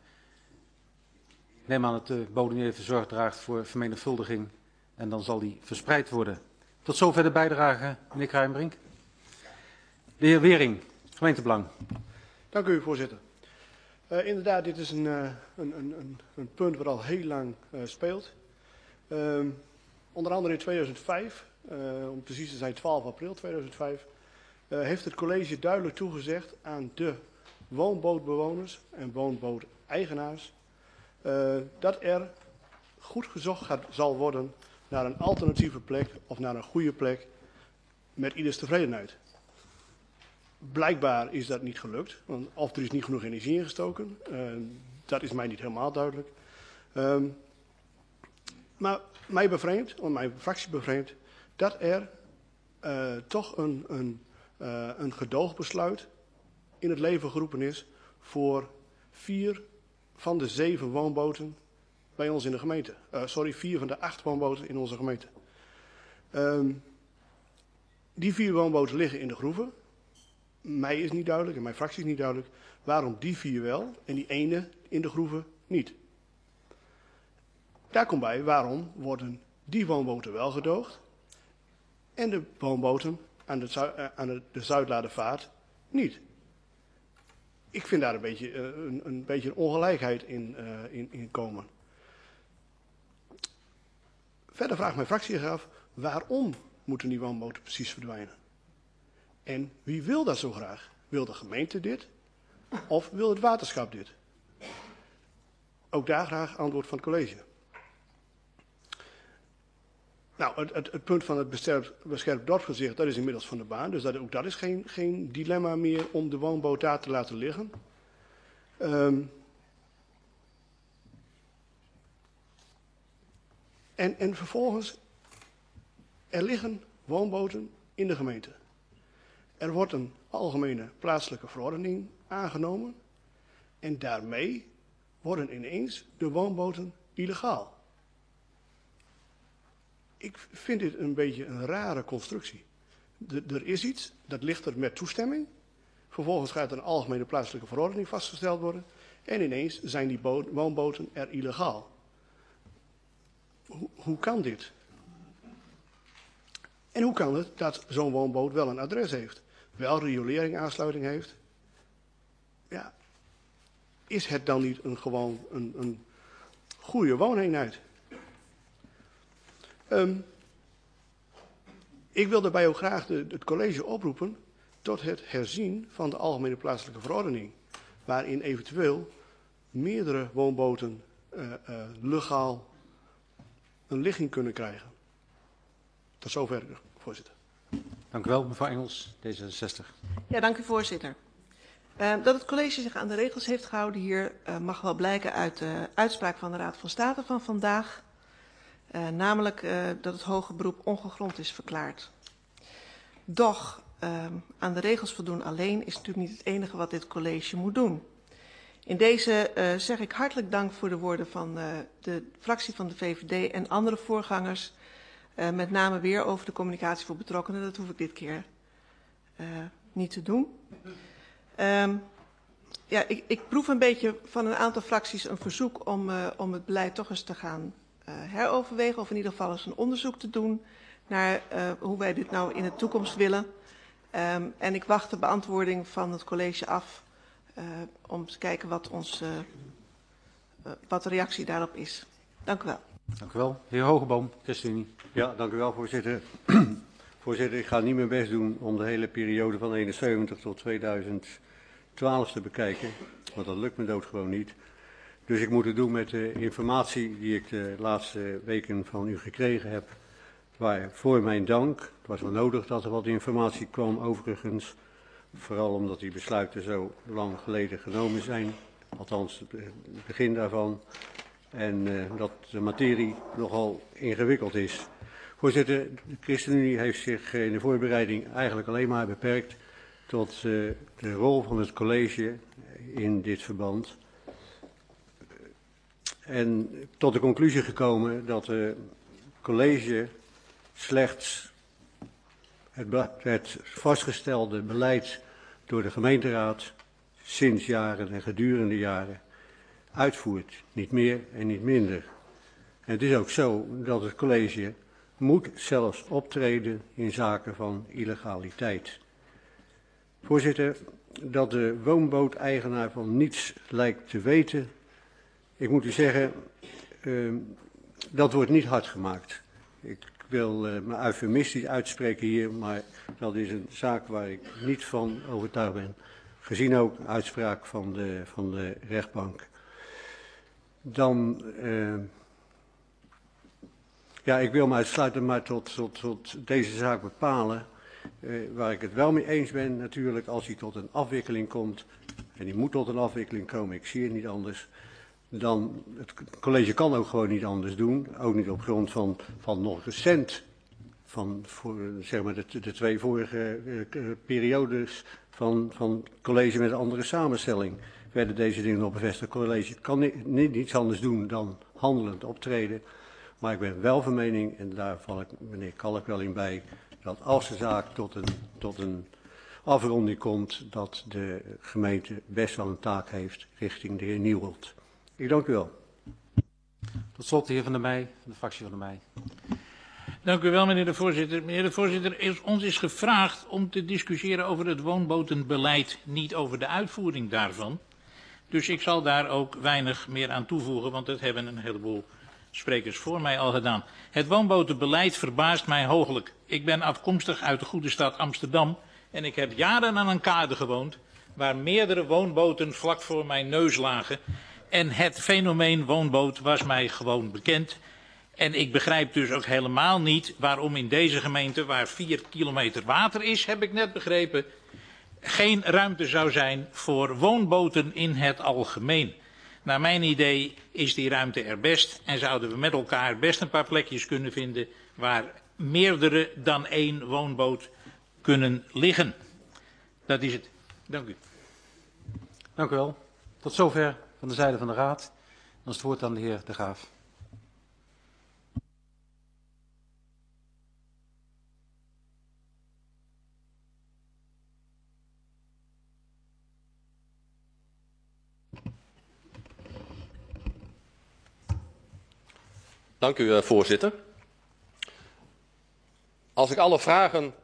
[SPEAKER 1] Ik neem aan dat de bode nu even zorg draagt voor vermenigvuldiging en dan zal die verspreid worden. Tot zover de bijdrage, meneer Kruijnbrink. De heer Wering, gemeentebelang.
[SPEAKER 10] Dank u, voorzitter. Uh, inderdaad, dit is een, uh, een, een, een punt wat al heel lang uh, speelt. Uh, onder andere in tweeduizend vijf, uh, om precies te zijn twaalf april tweeduizend vijf, uh, heeft het college duidelijk toegezegd aan de woonbootbewoners en woonbooteigenaars uh, dat er goed gezocht gaat, zal worden naar een alternatieve plek of naar een goede plek met ieders tevredenheid. Blijkbaar is dat niet gelukt, want of er is niet genoeg energie ingestoken, uh, dat is mij niet helemaal duidelijk. Um, maar mij bevreemdt, of mijn fractie bevreemdt, dat er uh, toch een, een, uh, een gedoogbesluit in het leven geroepen is voor vier van de zeven woonboten bij ons in de gemeente. Uh, sorry, vier van de acht woonboten in onze gemeente. Um, die vier woonboten liggen in de groeven. Mij is niet duidelijk en mijn fractie is niet duidelijk waarom die vier wel en die ene in de groeven niet. Daar komt bij waarom worden die woonboten wel gedoogd en de woonboten aan de, aan de, de Zuidlaardervaart niet. Ik vind daar een beetje, uh, een, een beetje een ongelijkheid in, uh, in, in komen. Verder vraagt mijn fractie zich af, waarom moeten die woonboten precies verdwijnen? En wie wil dat zo graag? Wil de gemeente dit? Of wil het waterschap dit? Ook daar graag antwoord van het college. Nou, het, het, het punt van het beschermd, beschermd dorpsgezicht, dat is inmiddels van de baan. Dus dat, ook dat is geen, geen dilemma meer om de woonboot daar te laten liggen. Um, en, en vervolgens, er liggen woonboten in de gemeente. Er wordt een algemene plaatselijke verordening aangenomen. En daarmee worden ineens de woonboten illegaal. Ik vind dit een beetje een rare constructie. De, er is iets, dat ligt er met toestemming. Vervolgens gaat een algemene plaatselijke verordening vastgesteld worden. En ineens zijn die woonboten er illegaal. Hoe, hoe kan dit? En hoe kan het dat zo'n woonboot wel een adres heeft? Wel riolering aansluiting heeft? Ja, is het dan niet een, gewoon een, een goede wooneenheid? Um, ik wil daarbij ook graag de, het college oproepen tot het herzien van de algemene plaatselijke verordening, waarin eventueel meerdere woonboten uh, uh, legaal een ligging kunnen krijgen. Tot zover, voorzitter.
[SPEAKER 1] Dank u wel, mevrouw Engels, D zesenzestig.
[SPEAKER 4] Ja, dank u, voorzitter. Uh, dat het college zich aan de regels heeft gehouden hier uh, mag wel blijken uit de uitspraak van de Raad van State van vandaag. Uh, namelijk uh, dat het hoge beroep ongegrond is verklaard. Doch uh, aan de regels voldoen alleen is natuurlijk niet het enige wat dit college moet doen. In deze uh, zeg ik hartelijk dank voor de woorden van uh, de fractie van de V V D en andere voorgangers. Uh, met name weer over de communicatie voor betrokkenen. Dat hoef ik dit keer uh, niet te doen. Um, ja, ik, ik proef een beetje van een aantal fracties een verzoek om, uh, om het beleid toch eens te gaan uh, heroverwegen. Of in ieder geval eens een onderzoek te doen naar uh, hoe wij dit nou in de toekomst willen. Um, en ik wacht de beantwoording van het college af uh, om te kijken wat, ons, uh, uh, wat de reactie daarop is. Dank u wel.
[SPEAKER 1] Dank u wel. Heer Hogeboom, ChristenUnie.
[SPEAKER 5] Ja, dank u wel, voorzitter. Voorzitter, ik ga niet mijn best doen om de hele periode van eenenzeventig tot tweeduizend twaalf te bekijken, want dat lukt me doodgewoon niet. Dus ik moet het doen met de informatie die ik de laatste weken van u gekregen heb. Waarvoor mijn dank. Het was wel nodig dat er wat informatie kwam overigens. Vooral omdat die besluiten zo lang geleden genomen zijn. Althans, het begin daarvan. En uh, dat de materie nogal ingewikkeld is. Voorzitter, de ChristenUnie heeft zich in de voorbereiding eigenlijk alleen maar beperkt tot uh, de rol van het college in dit verband. En tot de conclusie gekomen dat het college slechts het, het vastgestelde beleid door de gemeenteraad sinds jaren en gedurende jaren uitvoert. Niet meer en niet minder. En het is ook zo dat het college moet zelfs optreden in zaken van illegaliteit. Voorzitter, dat de woonbooteigenaar van niets lijkt te weten, ik moet u zeggen, uh, dat wordt niet hard gemaakt.
[SPEAKER 11] Ik wil uh, me eufemistisch uitspreken hier, maar dat is een zaak waar ik niet van overtuigd ben. Gezien ook de uitspraak van de, van de rechtbank. Dan, uh, ja, ik wil me uitsluiten maar tot, tot, tot deze zaak bepalen. Uh, waar ik het wel mee eens ben natuurlijk, als hij tot een afwikkeling komt, en die moet tot een afwikkeling komen, ik zie het niet anders, dan, het college kan ook gewoon niet anders doen, ook niet op grond van, van nog recent, van voor, zeg maar de, de twee vorige uh, periodes van, van college met een andere samenstelling, werden deze dingen nog bevestigd. Het college kan niet, niet iets anders doen dan handelend optreden, maar ik ben wel van mening, en daar val ik meneer Kalk wel in bij, dat als de zaak tot een, tot een afronding komt, dat de gemeente best wel een taak heeft richting de heer Nieuwholt. Ik dank u wel.
[SPEAKER 1] Tot slot de heer Van der Meij, van de fractie Van der Meij.
[SPEAKER 12] Dank u wel, meneer de voorzitter. Meneer de voorzitter, is, ons is gevraagd om te discussiëren over het woonbotenbeleid, niet over de uitvoering daarvan. Dus ik zal daar ook weinig meer aan toevoegen, want dat hebben een heleboel sprekers voor mij al gedaan. Het woonbotenbeleid verbaast mij hooglijk. Ik ben afkomstig uit de goede stad Amsterdam en ik heb jaren aan een kade gewoond waar meerdere woonboten vlak voor mijn neus lagen. En het fenomeen woonboot was mij gewoon bekend. En ik begrijp dus ook helemaal niet waarom in deze gemeente, waar vier kilometer water is, heb ik net begrepen, geen ruimte zou zijn voor woonboten in het algemeen. Naar mijn idee is die ruimte er best en zouden we met elkaar best een paar plekjes kunnen vinden waar meerdere dan één woonboot kunnen liggen. Dat is het. Dank u.
[SPEAKER 1] Dank u wel. Tot zover van de zijde van de Raad. Dan is het woord aan de heer De Graaf.
[SPEAKER 13] Dank u, voorzitter. Als ik alle vragen uh,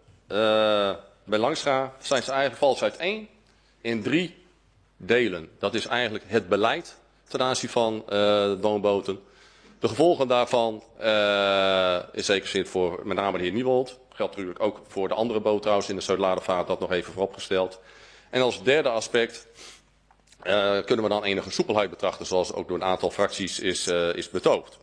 [SPEAKER 13] bij langs ga, zijn ze eigenlijk vals uiteen in drie delen. Dat is eigenlijk het beleid ten aanzien van uh, de woonboten. De gevolgen daarvan uh, in zekere zin voor met name de heer Nieuwholt. Geldt natuurlijk ook voor de andere boot trouwens in de Zuid-Laardervaart, dat nog even vooropgesteld. En als derde aspect uh, kunnen we dan enige soepelheid betrachten, zoals ook door een aantal fracties is, uh, is betoogd.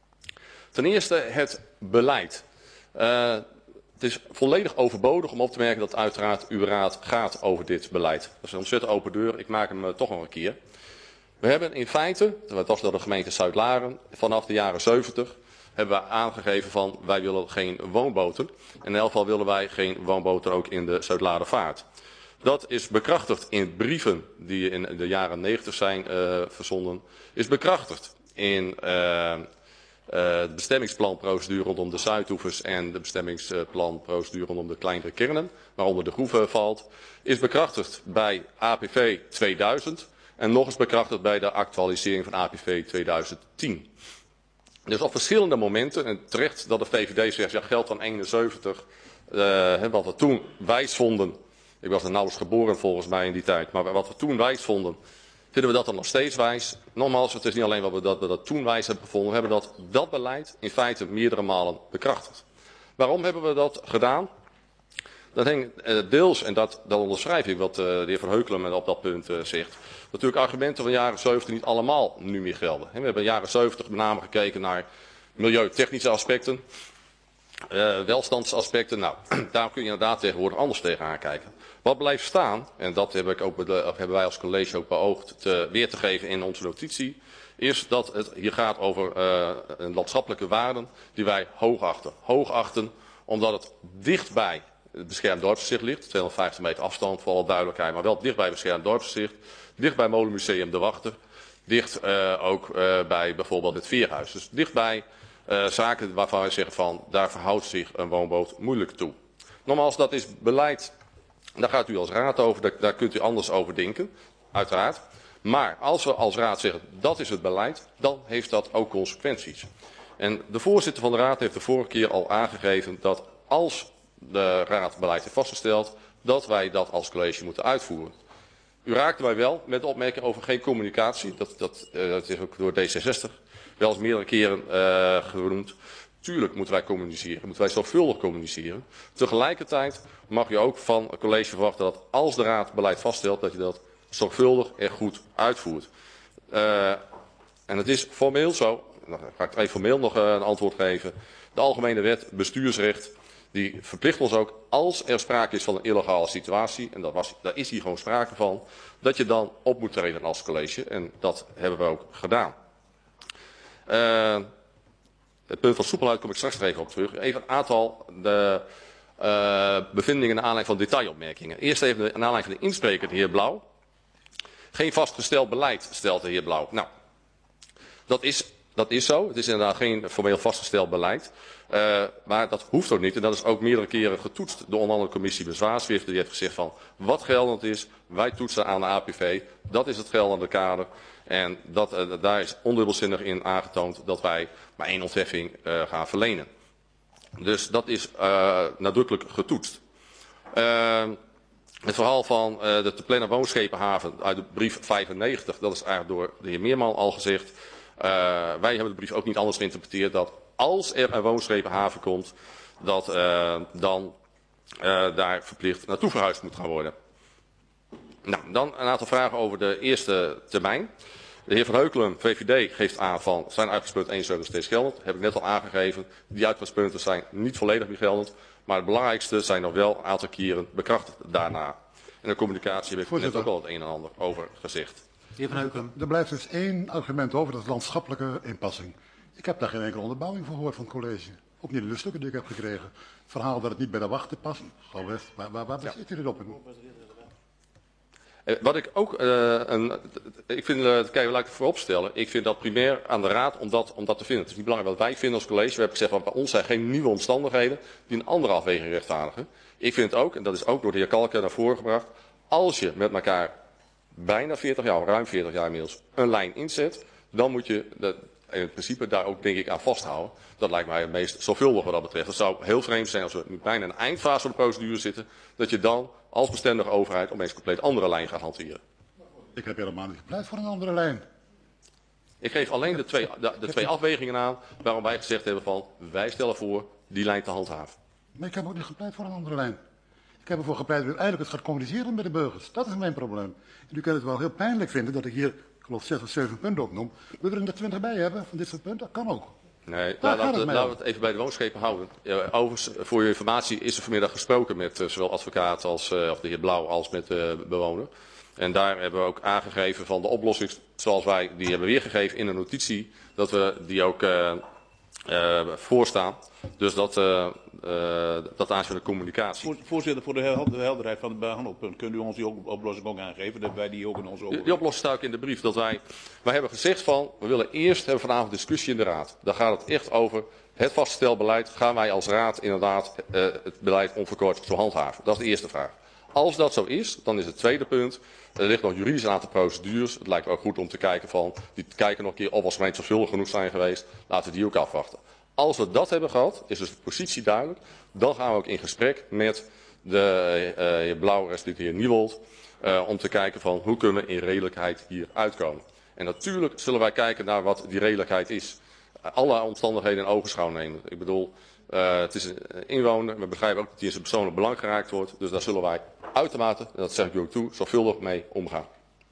[SPEAKER 13] Ten eerste het beleid. Uh, het is volledig overbodig om op te merken dat uiteraard uw raad gaat over dit beleid. Dat is een ontzettend open deur, ik maak hem uh, toch nog een keer. We hebben in feite, dat was door de gemeente Zuid-Laren, vanaf de jaren zeventig hebben we aangegeven van wij willen geen woonboten. In elk geval willen wij geen woonboten ook in de Zuid-Laardervaart. Dat is bekrachtigd in brieven die in de jaren negentig zijn uh, verzonden. Is bekrachtigd in uh, Uh, de bestemmingsplanprocedure rondom de Zuidoevers en de bestemmingsplanprocedure rondom de kleinere kernen, waaronder de Groeve valt, is bekrachtigd bij A P V tweeduizend en nog eens bekrachtigd bij de actualisering van A P V tweeduizend tien. Dus op verschillende momenten, en terecht dat de V V D zegt, ja geldt van eenenzeventig, uh, wat we toen wijs vonden, ik was er nauwelijks geboren volgens mij in die tijd, maar wat we toen wijs vonden, vinden we dat dan nog steeds wijs? Nogmaals, het is niet alleen wat we dat, we dat toen wijs hebben gevonden. We hebben dat, dat beleid in feite meerdere malen bekrachtigd. Waarom hebben we dat gedaan? Dat hangt uh, deels, en dat, dat onderschrijf ik wat uh, de heer Van Heukelen op dat punt uh, zegt. Natuurlijk argumenten van de jaren zeventig niet allemaal nu meer gelden. We hebben in de jaren zeventig met name gekeken naar milieutechnische aspecten. Uh, welstandsaspecten. Nou, daar kun je inderdaad tegenwoordig anders tegenaan kijken. Wat blijft staan, en dat heb ik ook, of hebben wij als college ook beoogd te, weer te geven in onze notitie, is dat het hier gaat over uh, een landschappelijke waarden die wij hoog achten. Hoog achten omdat het dichtbij het beschermd dorpsgezicht ligt, tweehonderdvijftig meter afstand voor alle duidelijkheid, maar wel dichtbij het beschermd dorpsgezicht, dichtbij Molenmuseum De Wachter, dicht uh, ook uh, bij bijvoorbeeld het Veerhuis. Dus dichtbij uh, zaken waarvan wij zeggen van daar verhoudt zich een woonboot moeilijk toe. Nogmaals, dat is beleid. Daar gaat u als raad over, daar, daar kunt u anders over denken, uiteraard. Maar als we als raad zeggen, dat is het beleid, dan heeft dat ook consequenties. En de voorzitter van de raad heeft de vorige keer al aangegeven dat als de raad beleid heeft vastgesteld, dat wij dat als college moeten uitvoeren. U raakte mij wel met de opmerking over geen communicatie, dat, dat, uh, dat is ook door D zesenzestig wel eens meerdere keren uh, genoemd. Tuurlijk moeten wij communiceren, moeten wij zorgvuldig communiceren. Tegelijkertijd mag je ook van het college verwachten dat als de raad beleid vaststelt, dat je dat zorgvuldig en goed uitvoert. Uh, en het is formeel zo, dan ga ik even formeel nog een antwoord geven. De Algemene Wet Bestuursrecht, die verplicht ons ook, als er sprake is van een illegale situatie, en dat was, daar is hier gewoon sprake van, dat je dan op moet treden als college. En dat hebben we ook gedaan. Uh, het punt van soepelheid kom ik straks nog even op terug. Even een aantal de, uh, bevindingen naar aanleiding van detailopmerkingen. Eerst even de, naar aanleiding van de inspreker, de heer Blauw. Geen vastgesteld beleid, stelt de heer Blauw. Nou, dat is, dat is zo. Het is inderdaad geen formeel vastgesteld beleid. Uh, maar dat hoeft ook niet. En dat is ook meerdere keren getoetst door onder andere de commissie bezwaarswiften. Die heeft gezegd van wat geldend is, wij toetsen aan de A P V. Dat is het geldende kader. En dat, uh, daar is ondubbelzinnig in aangetoond dat wij maar één ontheffing uh, gaan verlenen. Dus dat is uh, nadrukkelijk getoetst. Uh, het verhaal van uh, de te plannen woonschepenhaven uit de brief vijfennegentig, dat is eigenlijk door de heer Meerman al gezegd. Uh, wij hebben de brief ook niet anders geïnterpreteerd dat als er een woonschepenhaven komt, dat uh, dan uh, daar verplicht naartoe verhuisd moet gaan worden. Nou, dan een aantal vragen over de eerste termijn. De heer Van Heukelen, V V D, geeft aan van zijn uitgangspunt één zeven steeds geldend. Heb ik net al aangegeven. Die uitgangspunten zijn niet volledig meer geldend. Maar het belangrijkste zijn nog wel een aantal keren bekrachtigd daarna. En de communicatie heb ik net ook al het een en ander over gezegd.
[SPEAKER 7] De heer Van Heukelen. Er blijft dus één argument over, dat is landschappelijke inpassing. Ik heb daar geen enkele onderbouwing voor gehoord van het college. Ook niet in de stukken die ik heb gekregen. Het verhaal dat het niet bij de wachten past. Zal best. Waar, waar, waar zit u dit op?
[SPEAKER 13] Uh, wat ik ook, uh, een, ik vind, uh, kijk, laat ik het voorop stellen. Ik vind dat primair aan de raad om dat, om dat te vinden. Het is niet belangrijk wat wij vinden als college. We hebben gezegd, van, bij ons zijn geen nieuwe omstandigheden die een andere afweging rechtvaardigen. Ik vind ook, en dat is ook door de heer Kalker naar voren gebracht, als je met elkaar bijna veertig jaar, of ruim veertig jaar inmiddels, een lijn inzet, dan moet je de, in het principe daar ook denk ik aan vasthouden. Dat lijkt mij het meest zorgvuldig wat dat betreft. Het zou heel vreemd zijn als we nu bijna in de eindfase van de procedure zitten, dat je dan als bestendige overheid opeens een compleet andere lijn gaat hanteren.
[SPEAKER 7] Ik heb helemaal niet gepleit voor een andere lijn.
[SPEAKER 13] Ik geef alleen de twee, de, de twee afwegingen aan waarom wij gezegd hebben van wij stellen voor die lijn te handhaven.
[SPEAKER 7] Maar ik heb ook niet gepleit voor een andere lijn. Ik heb ervoor gepleit dat u eigenlijk het gaat communiceren met de burgers. Dat is mijn probleem. En u kunt het wel heel pijnlijk vinden dat ik hier, ik geloof zes of zeven punten opnoem. We willen er twintig bij hebben van dit soort punten. Dat kan ook.
[SPEAKER 13] Nee, laten laat, laat we het even bij de woonschepen houden. Uh, overigens, voor je informatie is er vanmiddag gesproken met uh, zowel advocaat als uh, of de heer Blauw als met de uh, bewoner. En daar hebben we ook aangegeven van de oplossing zoals wij die hebben weergegeven in een notitie, dat we die ook uh, uh, voorstaan. Dus dat, uh, uh, dat aanzien van de communicatie.
[SPEAKER 14] Voorzitter, voor de helderheid van het behandelpunt, kunt u ons die oplossing ook aangeven, dat wij die ook in onze overleg...
[SPEAKER 13] Die oplossing staat ook in de brief. Dat wij, wij hebben gezegd van, we willen eerst hebben vanavond discussie in de raad. Daar gaat het echt over het vastgesteld beleid. Gaan wij als raad inderdaad uh, het beleid onverkort zo handhaven? Dat is de eerste vraag. Als dat zo is, dan is het tweede punt. Er ligt nog juridisch een aantal procedures. Het lijkt me ook goed om te kijken van, die kijken nog een keer of als gemeenten zorgvuldig genoeg zijn geweest. Laten we die ook afwachten. Als we dat hebben gehad, is dus de positie duidelijk. Dan gaan we ook in gesprek met de uh, heer Blauw, respectief de heer Nieuwold, uh, om te kijken van hoe kunnen we in redelijkheid hier uitkomen. En natuurlijk zullen wij kijken naar wat die redelijkheid is. Uh, alle omstandigheden in ogenschouw nemen. Ik bedoel, uh, het is een inwoner, we begrijpen ook dat hij in zijn persoonlijk belang geraakt wordt. Dus daar zullen wij uitermate, en dat zeg ik u ook toe, zorgvuldig mee omgaan.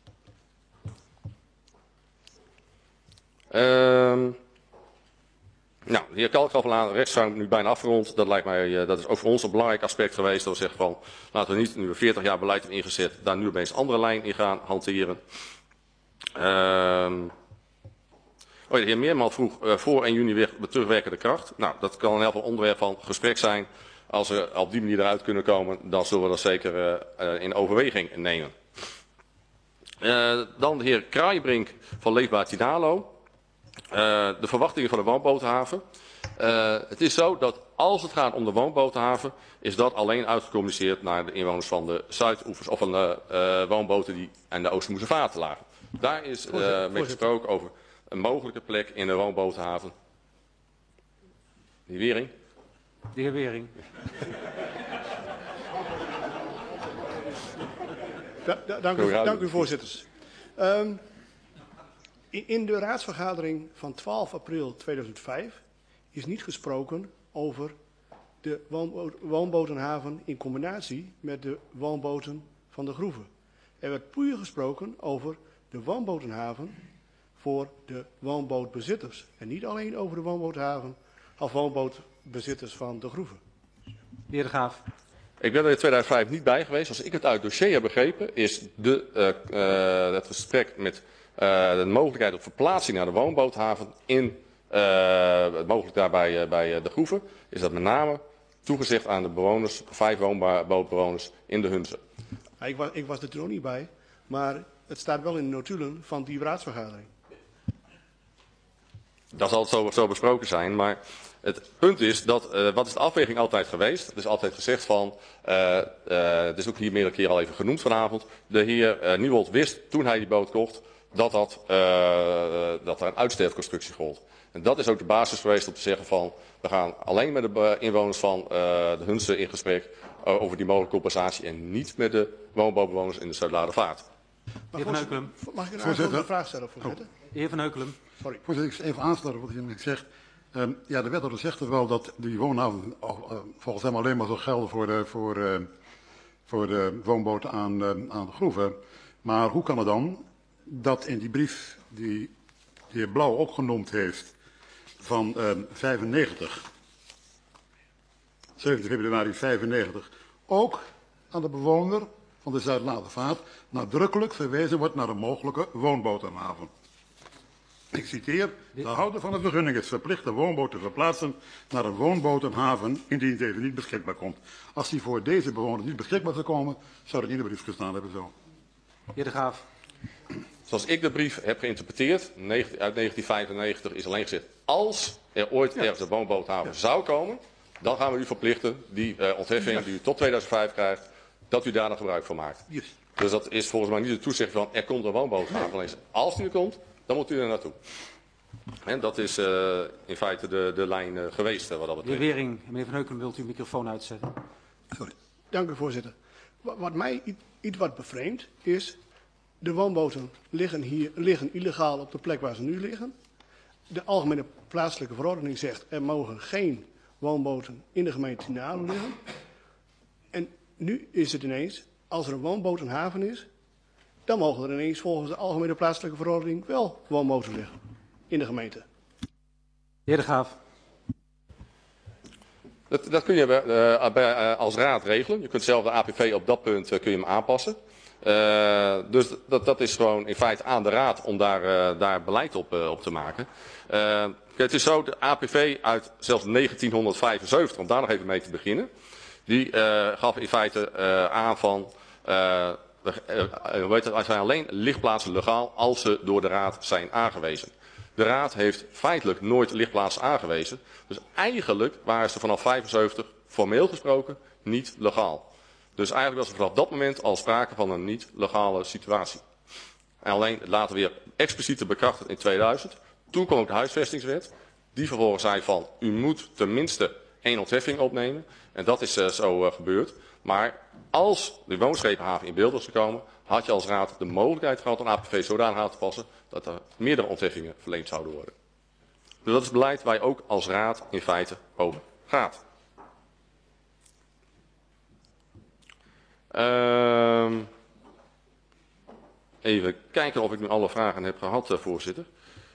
[SPEAKER 13] Uh, Nou, de heer Kalk gaf al aan, rechtsgang nu bijna afgerond. Dat lijkt mij, uh, dat is ook voor ons een belangrijk aspect geweest. Dat we zeggen van, laten we niet, nu we veertig jaar beleid hebben ingezet, daar nu opeens een andere lijn in gaan hanteren. Uh, oh ja, de heer Meerman vroeg uh, voor één juni weer terugwerkende kracht. Nou, dat kan in elk geval onderwerp van gesprek zijn. Als we op die manier eruit kunnen komen, dan zullen we dat zeker uh, uh, in overweging nemen. Uh, dan de heer Kraaienbrink van Leefbaar Tinalo. Uh, de verwachtingen van de woonbotenhaven. Uh, het is zo dat als het gaat om de woonbotenhaven, is dat alleen uitgecommuniceerd naar de inwoners van de Zuidoevers of van de uh, woonboten die aan de Oostermoezenvaarten lagen. Daar is uh, mee gesproken over een mogelijke plek in de woonbotenhaven. De heer Wering.
[SPEAKER 1] De heer Wering.
[SPEAKER 10] Da, da, dank, u, dank u, voorzitters. Um, In de raadsvergadering van twaalf april tweeduizend vijf is niet gesproken over de woonbo- woonbotenhaven in combinatie met de woonboten van de Groeve. Er werd puur gesproken over de woonbotenhaven voor de woonbootbezitters. En niet alleen over de woonboothaven of woonbootbezitters van de Groeve.
[SPEAKER 1] De heer De Graaf.
[SPEAKER 13] Ik ben er in tweeduizend vijf niet bij geweest. Als ik het uit het dossier heb begrepen, is de, uh, uh, het gesprek met uh, de mogelijkheid op verplaatsing naar de woonboothaven in uh, mogelijk daarbij uh, bij uh, de Groeve, is dat met name toegezegd aan de bewoners, vijf woonbootbewoners in de Hunze.
[SPEAKER 10] Ja, ik, was, ik was er toen ook niet bij, maar het staat wel in de notulen van die raadsvergadering.
[SPEAKER 13] Dat zal het zo, zo besproken zijn, maar het punt is dat, uh, wat is de afweging altijd geweest? Het is altijd gezegd van, uh, uh, het is ook hier meerdere keren al even genoemd vanavond, de heer uh, Nieuwold wist toen hij die boot kocht, dat, dat, uh, dat er een uitsterfconstructie gold. En dat is ook de basis geweest om te zeggen van, we gaan alleen met de inwoners van uh, de Hunze in gesprek uh, over die mogelijke compensatie en niet met de woonbootbewoners in de Zuid-Laardervaart.
[SPEAKER 1] De heer Van Heukelum.
[SPEAKER 10] Mag ik een aanvullende vraag stellen, voorzitter?
[SPEAKER 1] De heer Van Heukelum.
[SPEAKER 10] Sorry.
[SPEAKER 7] Voorzitter, ik even aansluiten wat u zegt. Um, ja, de wethouder zegt er wel dat die woonhaven uh, volgens hem alleen maar zou gelden voor de, voor, uh, voor de woonboten aan, uh, aan de Groeve. Maar hoe kan het dan dat in die brief die de heer Blauw ook genoemd heeft van uh, vijfennegentig, zeventien februari vijfennegentig, ook aan de bewoner van de Zuid-Laardervaart nadrukkelijk verwezen wordt naar een mogelijke woonbotenhaven. Ik citeer, de houder van de vergunning is verplicht de woonboot te verplaatsen naar een woonbotenhaven indien deze niet beschikbaar komt. Als die voor deze bewoner niet beschikbaar zou komen, zou het in de brief gestaan hebben zo.
[SPEAKER 1] Heer De Graaf.
[SPEAKER 13] Zoals ik de brief heb geïnterpreteerd, uit negentien vijfennegentig is alleen gezegd, als er ooit ergens een woonboothaven zou komen, dan gaan we u verplichten, die uh, ontheffing die u tot tweeduizend vijf krijgt, dat u daar dan gebruik van maakt.
[SPEAKER 7] Yes.
[SPEAKER 13] Dus dat is volgens mij niet de toezegging van, er komt een woonboothaven. Alleen als die er komt, dan moet u er naartoe. En dat is uh, in feite de, de lijn uh, geweest, hè, wat dat betreft.
[SPEAKER 1] De heer Wering, meneer Van Heukelum, wilt u uw microfoon uitzetten?
[SPEAKER 10] Sorry. Dank u, voorzitter. Wat, wat mij iets wat bevreemdt is, de woonboten liggen, hier, liggen illegaal op de plek waar ze nu liggen. De algemene plaatselijke verordening zegt, er mogen geen woonboten in de gemeente Tienalo liggen. En nu is het ineens, als er een woonbotenhaven is, dan mogen er ineens volgens de algemene plaatselijke verordening wel woonboten liggen in de gemeente.
[SPEAKER 1] De heer De Graaf.
[SPEAKER 13] Dat, dat kun je uh, bij, uh, als raad regelen. Je kunt zelf de A P V op dat punt uh, kun je hem aanpassen. Uh, dus dat, dat is gewoon in feite aan de raad om daar, uh, daar beleid op, uh, op te maken. Uh, het is zo, de A P V uit zelfs negentienhonderdvijfenzeventig, om daar nog even mee te beginnen, die uh, gaf in feite uh, aan van, uh, uh, weet het, er zijn alleen lichtplaatsen legaal als ze door de raad zijn aangewezen. De raad heeft feitelijk nooit lichtplaatsen aangewezen. Dus eigenlijk waren ze vanaf vijfenzeventig formeel gesproken niet legaal. Dus eigenlijk was er vanaf dat moment al sprake van een niet legale situatie. En alleen later weer expliciet te bekrachtigd in tweeduizend. Toen kwam ook de huisvestingswet. Die vervolgens zei van, u moet tenminste één ontheffing opnemen. En dat is uh, zo uh, gebeurd. Maar als de woonschepenhaven in beeld was gekomen, had je als raad de mogelijkheid gehad om A P V zodanig aan te passen dat er meerdere ontheffingen verleend zouden worden. Dus dat is beleid waar je ook als raad in feite over gaat. Uh, even kijken of ik nu alle vragen heb gehad, uh, voorzitter.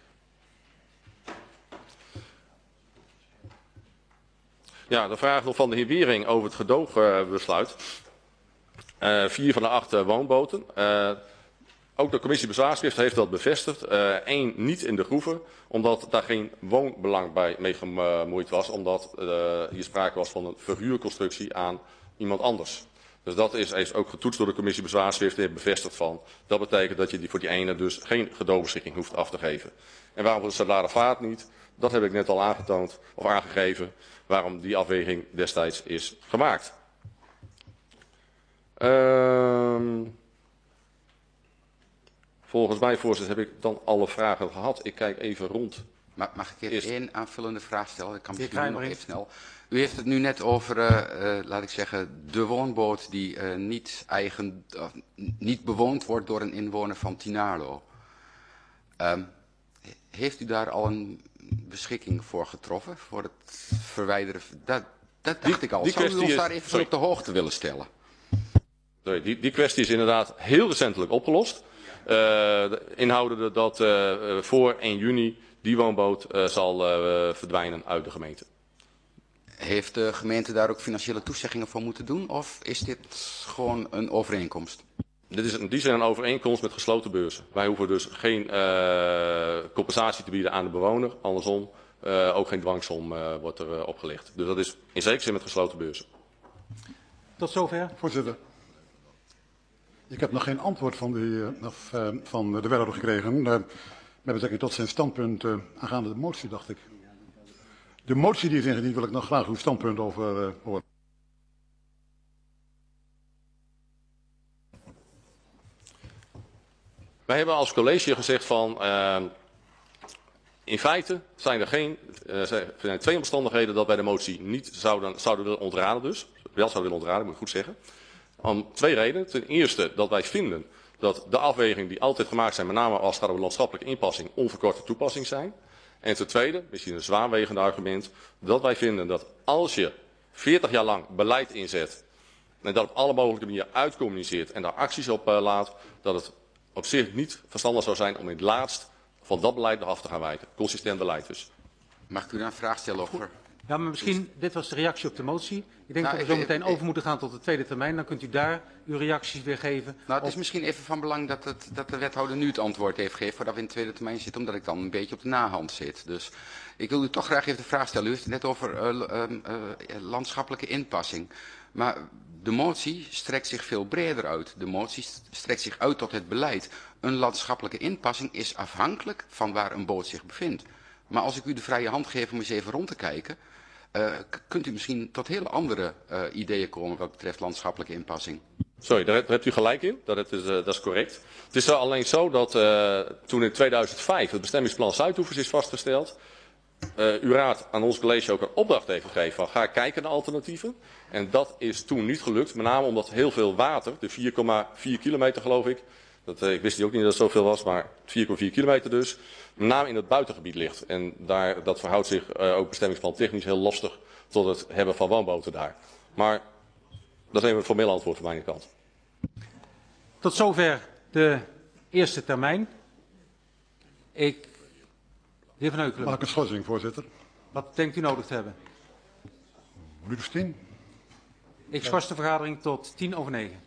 [SPEAKER 13] Ja, de vraag nog van de heer Wiering over het gedoogbesluit. Uh, vier van de acht uh, woonboten. Uh, ook de commissie bezwaarschrift heeft dat bevestigd. Eén uh, niet in de Groeve, omdat daar geen woonbelang bij mee gemoeid was. Omdat uh, hier sprake was van een verhuurconstructie aan iemand anders. Dus dat is, is ook getoetst door de commissie bezwaarschrift en heeft bevestigd van. Dat betekent dat je die voor die ene dus geen gedoogbeschikking hoeft af te geven. En waarom voor de Zuid-Laardervaart niet? Dat heb ik net al aangetoond of aangegeven. Waarom die afweging destijds is gemaakt. Uh, volgens mij, voorzitter, heb ik dan alle vragen gehad. Ik kijk even rond.
[SPEAKER 9] Maar mag ik even
[SPEAKER 13] Eerst...
[SPEAKER 9] één aanvullende vraag stellen? Ik kan
[SPEAKER 1] Heer
[SPEAKER 9] misschien nog
[SPEAKER 1] Kruijmering.
[SPEAKER 9] even snel. U heeft het nu net over, uh, uh, laat ik zeggen, de woonboot die uh, niet, eigen, uh, niet bewoond wordt door een inwoner van Tienalo. Um, heeft u daar al een beschikking voor getroffen, voor het verwijderen? Dat, dat dacht
[SPEAKER 13] Die-
[SPEAKER 9] ik al.
[SPEAKER 13] die
[SPEAKER 9] Zou u
[SPEAKER 13] kwestie
[SPEAKER 9] ons
[SPEAKER 13] is-
[SPEAKER 9] daar even van
[SPEAKER 13] sorry.
[SPEAKER 9] op de hoogte willen stellen?
[SPEAKER 13] Sorry, die, die kwestie is inderdaad heel recentelijk opgelost. Uh, inhoudende dat uh, voor één juni die woonboot uh, zal uh, verdwijnen uit de gemeente.
[SPEAKER 9] Heeft de gemeente daar ook financiële toezeggingen voor moeten doen? Of is dit gewoon een overeenkomst?
[SPEAKER 13] Dit is in die zin een overeenkomst met gesloten beurzen. Wij hoeven dus geen uh, compensatie te bieden aan de bewoner. Andersom, uh, ook geen dwangsom uh, wordt er uh, opgelegd. Dus dat is in zekere zin met gesloten beurzen.
[SPEAKER 1] Tot zover.
[SPEAKER 7] Voorzitter. Ik heb nog geen antwoord van de, uh, of, uh, van de wethouder gekregen. Uh, met betrekking tot zijn standpunt uh, aangaande de motie, dacht ik. De motie die is ingediend, wil ik nog graag uw standpunt over uh, horen.
[SPEAKER 13] Wij hebben als college gezegd van, uh, in feite zijn er geen, uh, zijn twee omstandigheden dat wij de motie niet zouden, zouden willen ontraden dus. Wel zouden willen ontraden, moet ik goed zeggen. Om twee redenen. Ten eerste dat wij vinden dat de afwegingen die altijd gemaakt zijn, met name als het gaat over landschappelijke inpassing, onverkorte toepassing zijn. En ten tweede, misschien een zwaarwegend argument, dat wij vinden dat als je veertig jaar lang beleid inzet en dat op alle mogelijke manieren uitcommuniceert en daar acties op uh, laat, dat het op zich niet verstandig zou zijn om in het laatst van dat beleid af te gaan wijken. Consistent beleid dus.
[SPEAKER 9] Mag ik u daar een vraag stellen over?
[SPEAKER 1] Ja, maar misschien, dit was de reactie op de motie. Ik denk
[SPEAKER 9] Nou,
[SPEAKER 1] dat we zo
[SPEAKER 9] ik-
[SPEAKER 1] meteen
[SPEAKER 9] ik-
[SPEAKER 1] over moeten gaan tot de tweede termijn. Dan kunt u daar uw reacties weer geven.
[SPEAKER 9] Nou, het is misschien even van belang dat, het, dat de wethouder nu het antwoord heeft gegeven voordat we in de tweede termijn zitten, omdat ik dan een beetje op de nahand zit. Dus ik wil u toch graag even de vraag stellen. U heeft het net over uh, uh, uh, landschappelijke inpassing. Maar de motie strekt zich veel breder uit. De motie strekt zich uit tot het beleid. Een landschappelijke inpassing is afhankelijk van waar een boot zich bevindt. Maar als ik u de vrije hand geef om eens even rond te kijken, Uh, kunt u misschien tot hele andere uh, ideeën komen wat betreft landschappelijke inpassing?
[SPEAKER 13] Sorry, daar, daar hebt u gelijk in. Dat is, uh, dat is correct. Het is wel alleen zo dat uh, toen in tweeduizend vijf het bestemmingsplan Zuidoevers is vastgesteld, uh, uw raad aan ons college ook een opdracht heeft gegeven van ga kijken naar alternatieven. En dat is toen niet gelukt, met name omdat heel veel water, de vier komma vier kilometer geloof ik, dat, uh, ik wist ook niet dat het zoveel was, maar vier komma vier kilometer dus, met name in het buitengebied ligt. En daar, dat verhoudt zich uh, ook bestemmingsplan technisch heel lastig tot het hebben van woonboten daar. Maar dat is even een formeel antwoord van mijn kant.
[SPEAKER 1] Tot zover de eerste termijn. Ik... De heer Van Heukelen.
[SPEAKER 7] Mag ik een schorsing, voorzitter?
[SPEAKER 1] Wat denkt u nodig te hebben?
[SPEAKER 7] Minuut of tien.
[SPEAKER 1] Ik schors de vergadering tot tien over negen.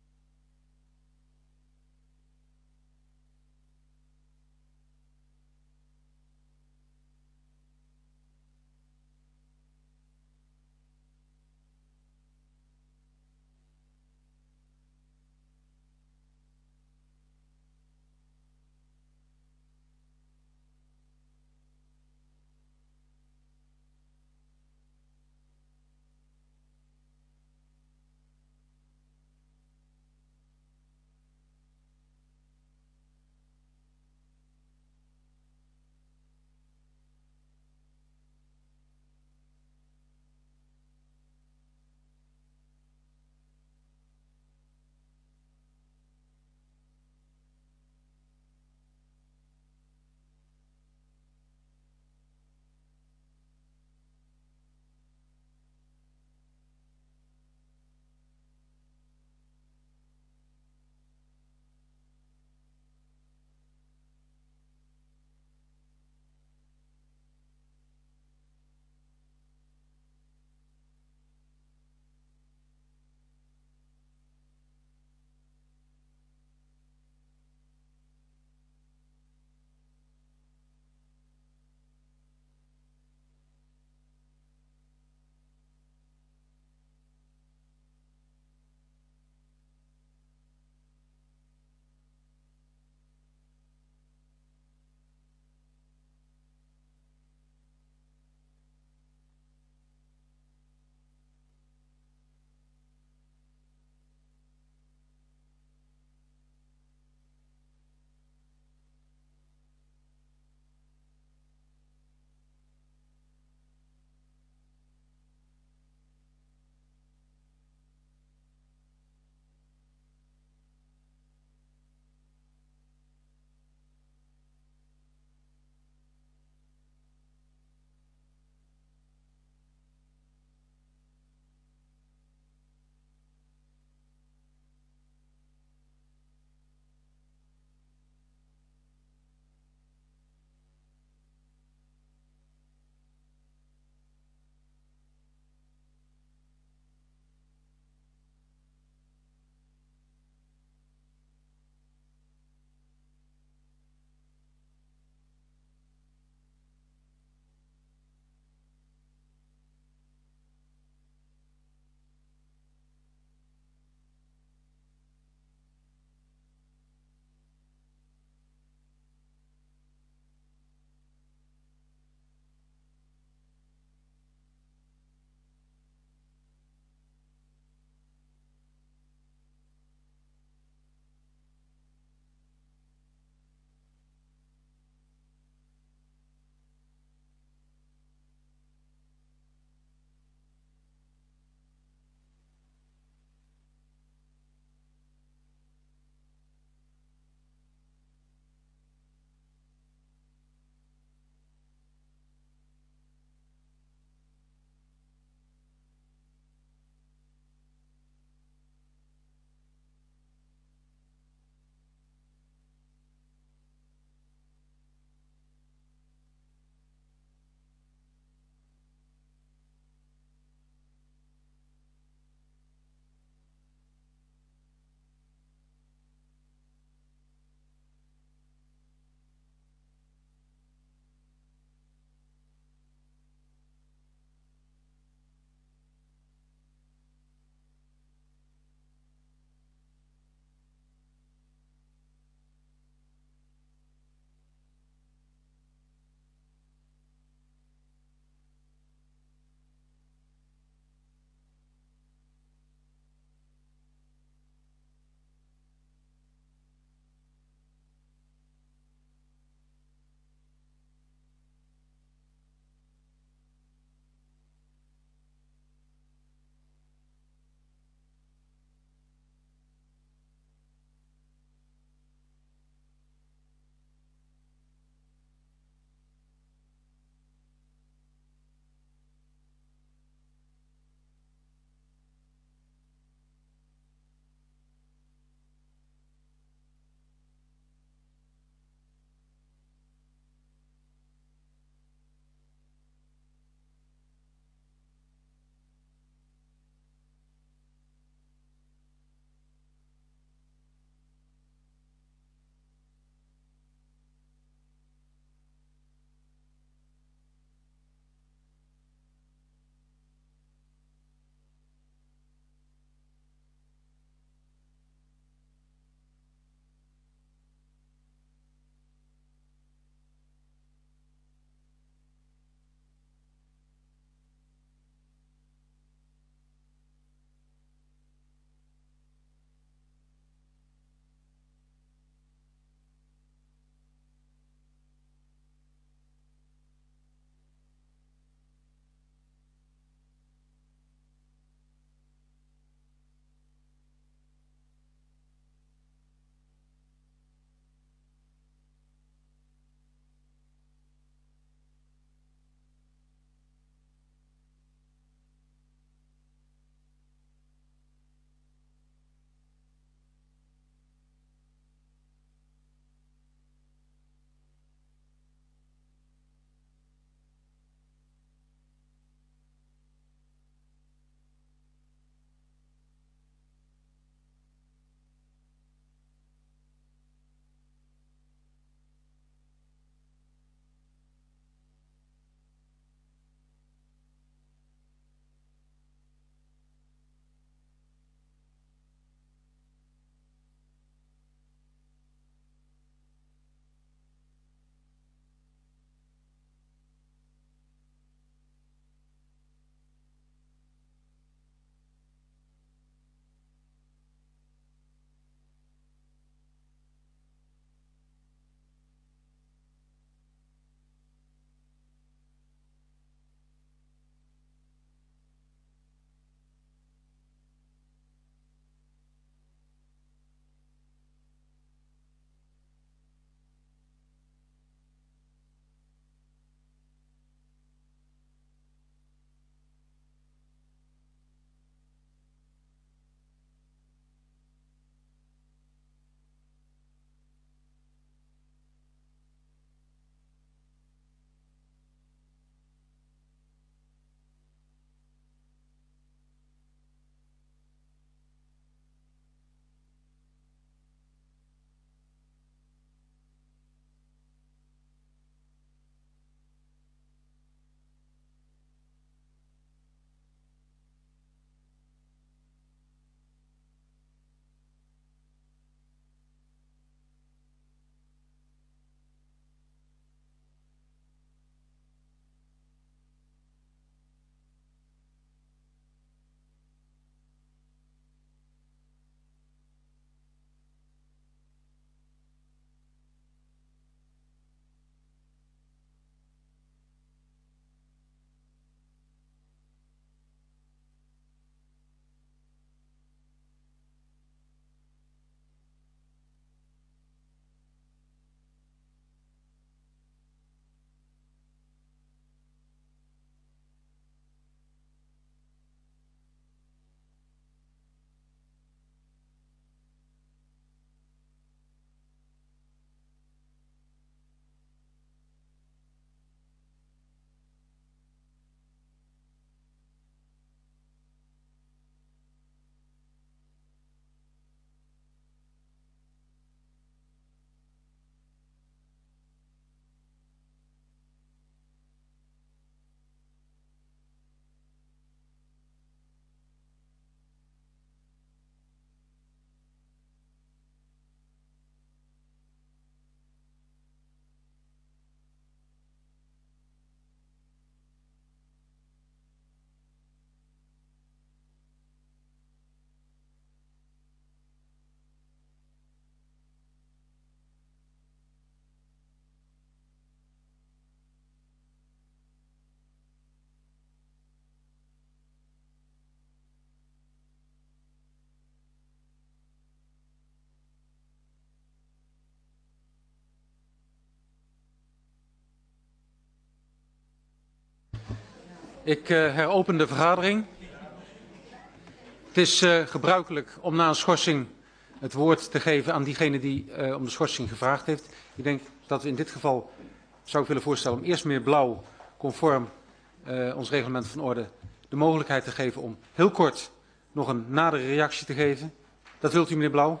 [SPEAKER 1] Ik uh, heropen de vergadering. Het is uh, gebruikelijk om na een schorsing het woord te geven aan diegene die uh, om de schorsing gevraagd heeft. Ik denk dat we in dit geval, zou ik willen voorstellen, om eerst meneer Blauw, conform uh, ons reglement van orde, de mogelijkheid te geven om heel kort nog een nadere reactie te geven. Dat wilt u, meneer Blauw?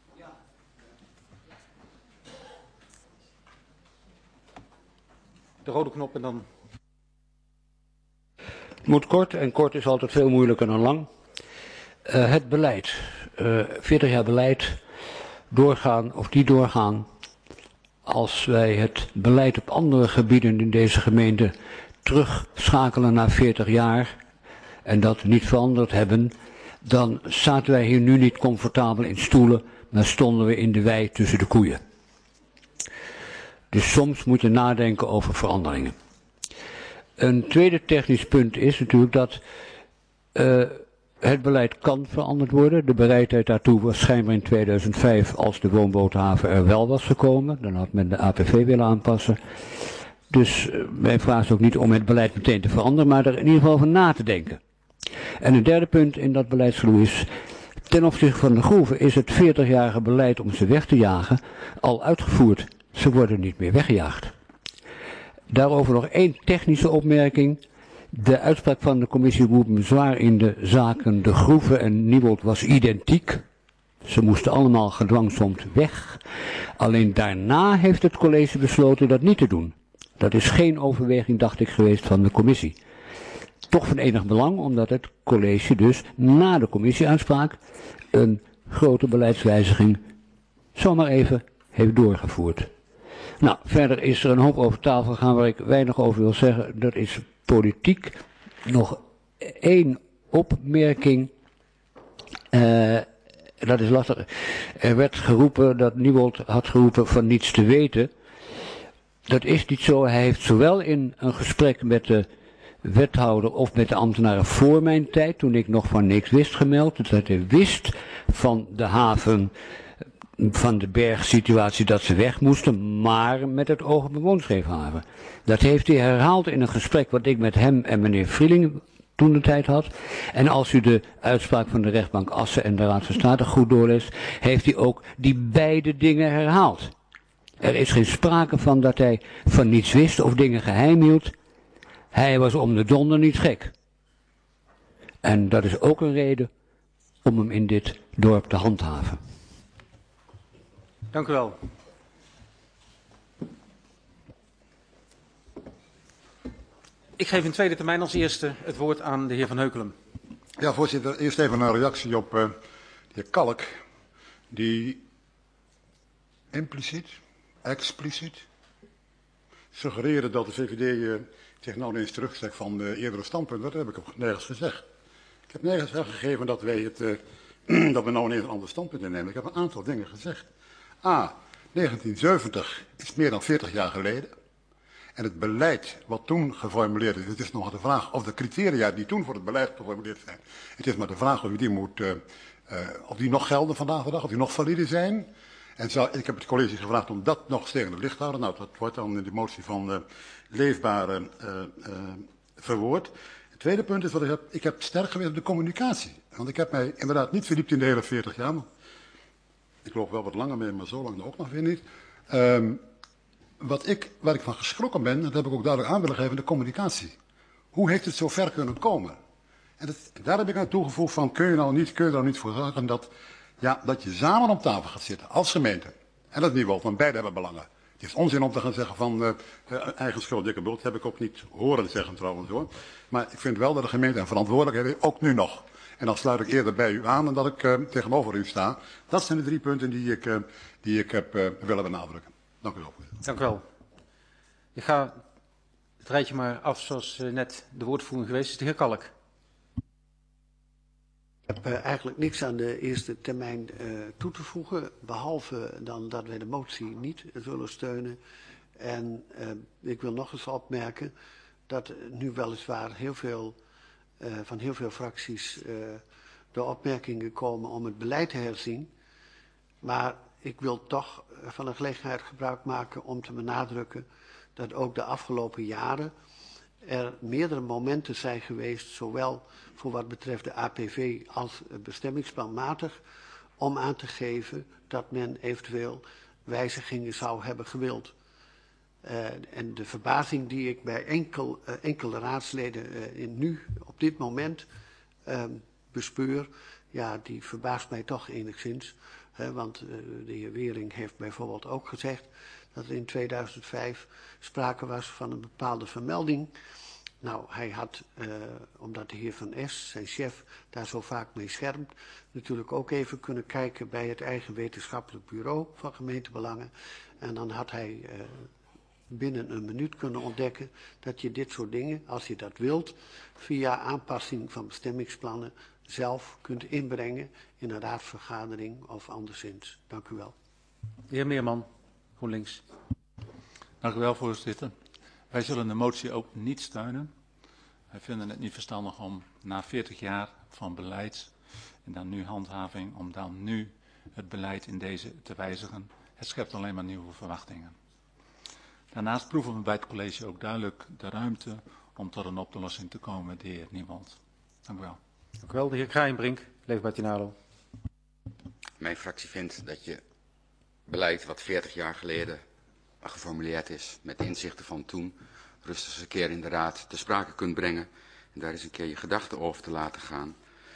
[SPEAKER 1] De rode knop en dan...
[SPEAKER 5] Moet kort, en kort is altijd veel moeilijker dan lang. Uh, het beleid, uh, veertig jaar beleid, doorgaan of niet doorgaan. Als wij het beleid op andere gebieden in deze gemeente terugschakelen naar veertig jaar en dat niet veranderd hebben, dan zaten wij hier nu niet comfortabel in stoelen, maar stonden we in de wei tussen de koeien. Dus soms moet je nadenken over veranderingen. Een tweede technisch punt is natuurlijk dat uh, het beleid kan veranderd worden. De bereidheid daartoe was schijnbaar in tweeduizend vijf, als de woonbotenhaven er wel was gekomen. Dan had men de A P V willen aanpassen. Dus uh, mijn vraag is ook niet om het beleid meteen te veranderen, maar er in ieder geval over na te denken. En een derde punt in dat beleidsgedoe is, ten opzichte van de groeven is het veertigjarige beleid om ze weg te jagen al uitgevoerd. Ze worden niet meer weggejaagd. Daarover nog één technische opmerking. De uitspraak van de commissie Roep Bezwaar in de zaken De Groeve en Nieuwold was identiek. Ze moesten allemaal gedwangsom weg. Alleen daarna heeft het college besloten dat niet te doen. Dat is geen overweging, dacht ik, geweest van de commissie. Toch van enig belang, omdat het college dus na de commissieuitspraak een grote beleidswijziging zomaar even heeft doorgevoerd. Nou, verder is er een hoop over tafel gegaan waar ik weinig over wil zeggen. Dat is politiek. Nog één opmerking. Uh, dat is lastig. Er werd geroepen dat Nieuwold had geroepen van niets te weten. Dat is niet zo. Hij heeft zowel in een gesprek met de wethouder of met de ambtenaren voor mijn tijd, toen ik nog van niks wist, gemeld, dat hij wist van de haven, van de bergsituatie, dat ze weg moesten, maar met het oog op de woonscheephaven. Dat heeft hij herhaald in een gesprek wat ik met hem en meneer Vrieling toen de tijd had. En als u de uitspraak van de rechtbank Assen en de Raad van State goed doorleest, heeft hij ook die beide dingen herhaald. Er is geen sprake van dat hij van niets wist of dingen geheim hield. Hij was om de donder niet gek. En dat is ook een reden om hem in dit dorp te handhaven.
[SPEAKER 1] Dank u wel. Ik geef in tweede termijn als eerste het woord aan de heer Van Heukelum.
[SPEAKER 7] Ja, voorzitter. Eerst even een reactie op uh, de heer Kalk. Die impliciet, expliciet suggereerde dat de V V D uh, zich nou ineens terugtrekt van de eerdere standpunten. Dat heb ik ook nergens gezegd. Ik heb nergens aangegeven dat wij het, uh, dat we nou ineens een ander standpunt innemen. Ik heb een aantal dingen gezegd. A, negentien zeventig is meer dan veertig jaar geleden. En het beleid wat toen geformuleerd is, het is nog de vraag of de criteria die toen voor het beleid geformuleerd zijn, het is maar de vraag of die, moet, uh, uh, of die nog gelden vandaag de dag, of die nog valide zijn. En zou, ik heb het college gevraagd om dat nog tegen het licht te houden. Nou, dat wordt dan in de motie van uh, leefbare uh, uh, verwoord. Het tweede punt is wat ik heb, ik heb sterk geweest op de communicatie. Want ik heb mij inderdaad niet verdiept in de hele veertig jaar. Ik loop wel wat langer mee, maar zo lang ook nog weer niet. Um, wat ik, waar ik van geschrokken ben, dat heb ik ook duidelijk aan willen geven, de communicatie. Hoe heeft het zo ver kunnen komen? En dat, daar heb ik aan toegevoegd van, kun je nou niet, kun je er nou niet voor zorgen dat, ja, dat je samen op tafel gaat zitten, als gemeente. En dat niveau, want beide hebben belangen. Het is onzin om te gaan zeggen van uh, uh, eigen schuld, dikke bult. Dat heb ik ook niet horen zeggen trouwens hoor. Maar ik vind wel dat de gemeente een verantwoordelijkheid heeft, ook nu nog. En dan sluit ik eerder bij u aan dan dat ik uh, tegenover u sta. Dat zijn de drie punten die ik, uh, die ik heb uh, willen benadrukken. Dank u wel.
[SPEAKER 1] Dank u wel. Ik ga het rijtje maar af zoals uh, net de woordvoering geweest is. De heer Kalk.
[SPEAKER 8] Ik heb uh, eigenlijk niks aan de eerste termijn uh, toe te voegen, behalve dan dat wij de motie niet zullen steunen. En uh, ik wil nog eens opmerken dat nu weliswaar heel veel, uh, van heel veel fracties uh, de opmerkingen komen om het beleid te herzien. Maar ik wil toch van de gelegenheid gebruik maken om te benadrukken dat ook de afgelopen jaren er meerdere momenten zijn geweest, zowel voor wat betreft de A P V als bestemmingsplanmatig, om aan te geven dat men eventueel wijzigingen zou hebben gewild. Uh, en de verbazing die ik bij enkel, uh, enkele raadsleden uh, in nu, op dit moment, uh, bespeur, ja, die verbaast mij toch enigszins. Hè, want uh, de heer Wering heeft bijvoorbeeld ook gezegd dat er in tweeduizend vijf sprake was van een bepaalde vermelding. Nou, hij had, uh, omdat de heer Van Es, zijn chef, daar zo vaak mee schermt, natuurlijk ook even kunnen kijken bij het eigen wetenschappelijk bureau van gemeentebelangen. En dan had hij uh, binnen een minuut kunnen ontdekken dat je dit soort dingen, als je dat wilt, via aanpassing van bestemmingsplannen zelf kunt inbrengen in een raadsvergadering of anderszins. Dank u wel.
[SPEAKER 1] De heer Meerman, GroenLinks.
[SPEAKER 6] Dank u wel, voorzitter. Wij zullen de motie ook niet steunen. Wij vinden het niet verstandig om na veertig jaar van beleid en dan nu handhaving, om dan nu het beleid in deze te wijzigen. Het schept alleen maar nieuwe verwachtingen. Daarnaast proeven we bij het college ook duidelijk de ruimte om tot een oplossing te komen, de heer Nieuwald. Dank u wel.
[SPEAKER 1] Dank u wel, de heer Kraaienbrink, Leefbaar Tinalo.
[SPEAKER 9] Mijn fractie vindt dat je beleid wat veertig jaar geleden geformuleerd is, met de inzichten van toen, rustig eens een keer in de raad te sprake kunt brengen en daar eens een keer je gedachten over te laten gaan.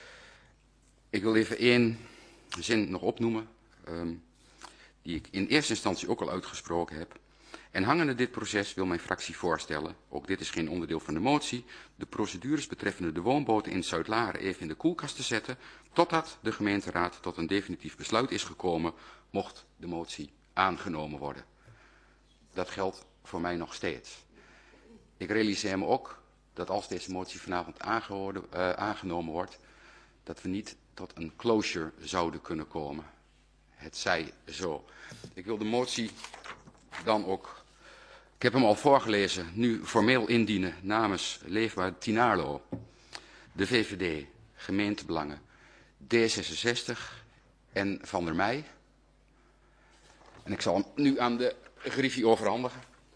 [SPEAKER 9] Ik wil even één zin nog opnoemen, um, die ik in eerste instantie ook al uitgesproken heb. En hangende dit proces wil mijn fractie voorstellen, ook dit is geen onderdeel van de motie, de procedures betreffende de woonboten in Zuidlaren even in de koelkast te zetten, totdat de gemeenteraad tot een definitief besluit is gekomen, mocht de motie aangenomen worden. Dat geldt voor mij nog steeds. Ik realiseer me ook dat als deze motie vanavond uh, aangenomen wordt, dat we niet tot een closure zouden kunnen komen. Het zij zo. Ik wil de motie dan ook, ik heb hem al voorgelezen, nu formeel indienen namens Leefbaar Tinalo, de V V D, gemeentebelangen, D zesenzestig en Van der Meij. En ik zal hem nu aan de griffie overhandigen.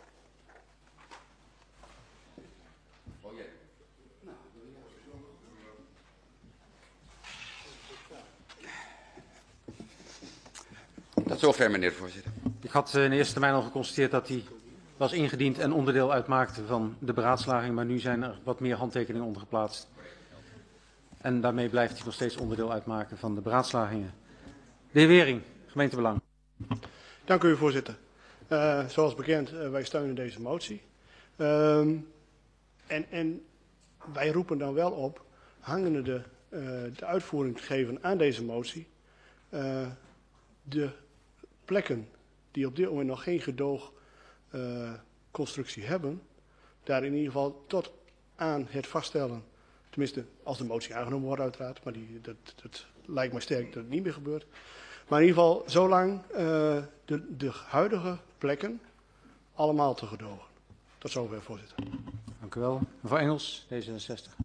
[SPEAKER 9] Tot zover, meneer de voorzitter.
[SPEAKER 1] Ik had in eerste termijn al geconstateerd dat hij was ingediend en onderdeel uitmaakte van de beraadslaging, maar nu zijn er wat meer handtekeningen onder geplaatst. En daarmee blijft hij nog steeds onderdeel uitmaken van de beraadslagingen. De heer Wering, gemeentebelang.
[SPEAKER 10] Dank u, voorzitter. Uh, zoals bekend, uh, wij steunen deze motie. Um, en, en wij roepen dan wel op, hangende de, uh, de uitvoering te geven aan deze motie, uh, de plekken die op dit moment nog geen gedoogconstructie uh, hebben, daar in ieder geval tot aan het vaststellen, tenminste als de motie aangenomen wordt uiteraard, maar die, dat, dat lijkt me sterk dat het niet meer gebeurt. Maar in ieder geval zolang uh, de, de huidige plekken allemaal te gedogen. Tot zover, voorzitter.
[SPEAKER 1] Dank u wel. Mevrouw Engels, D zesenzestig.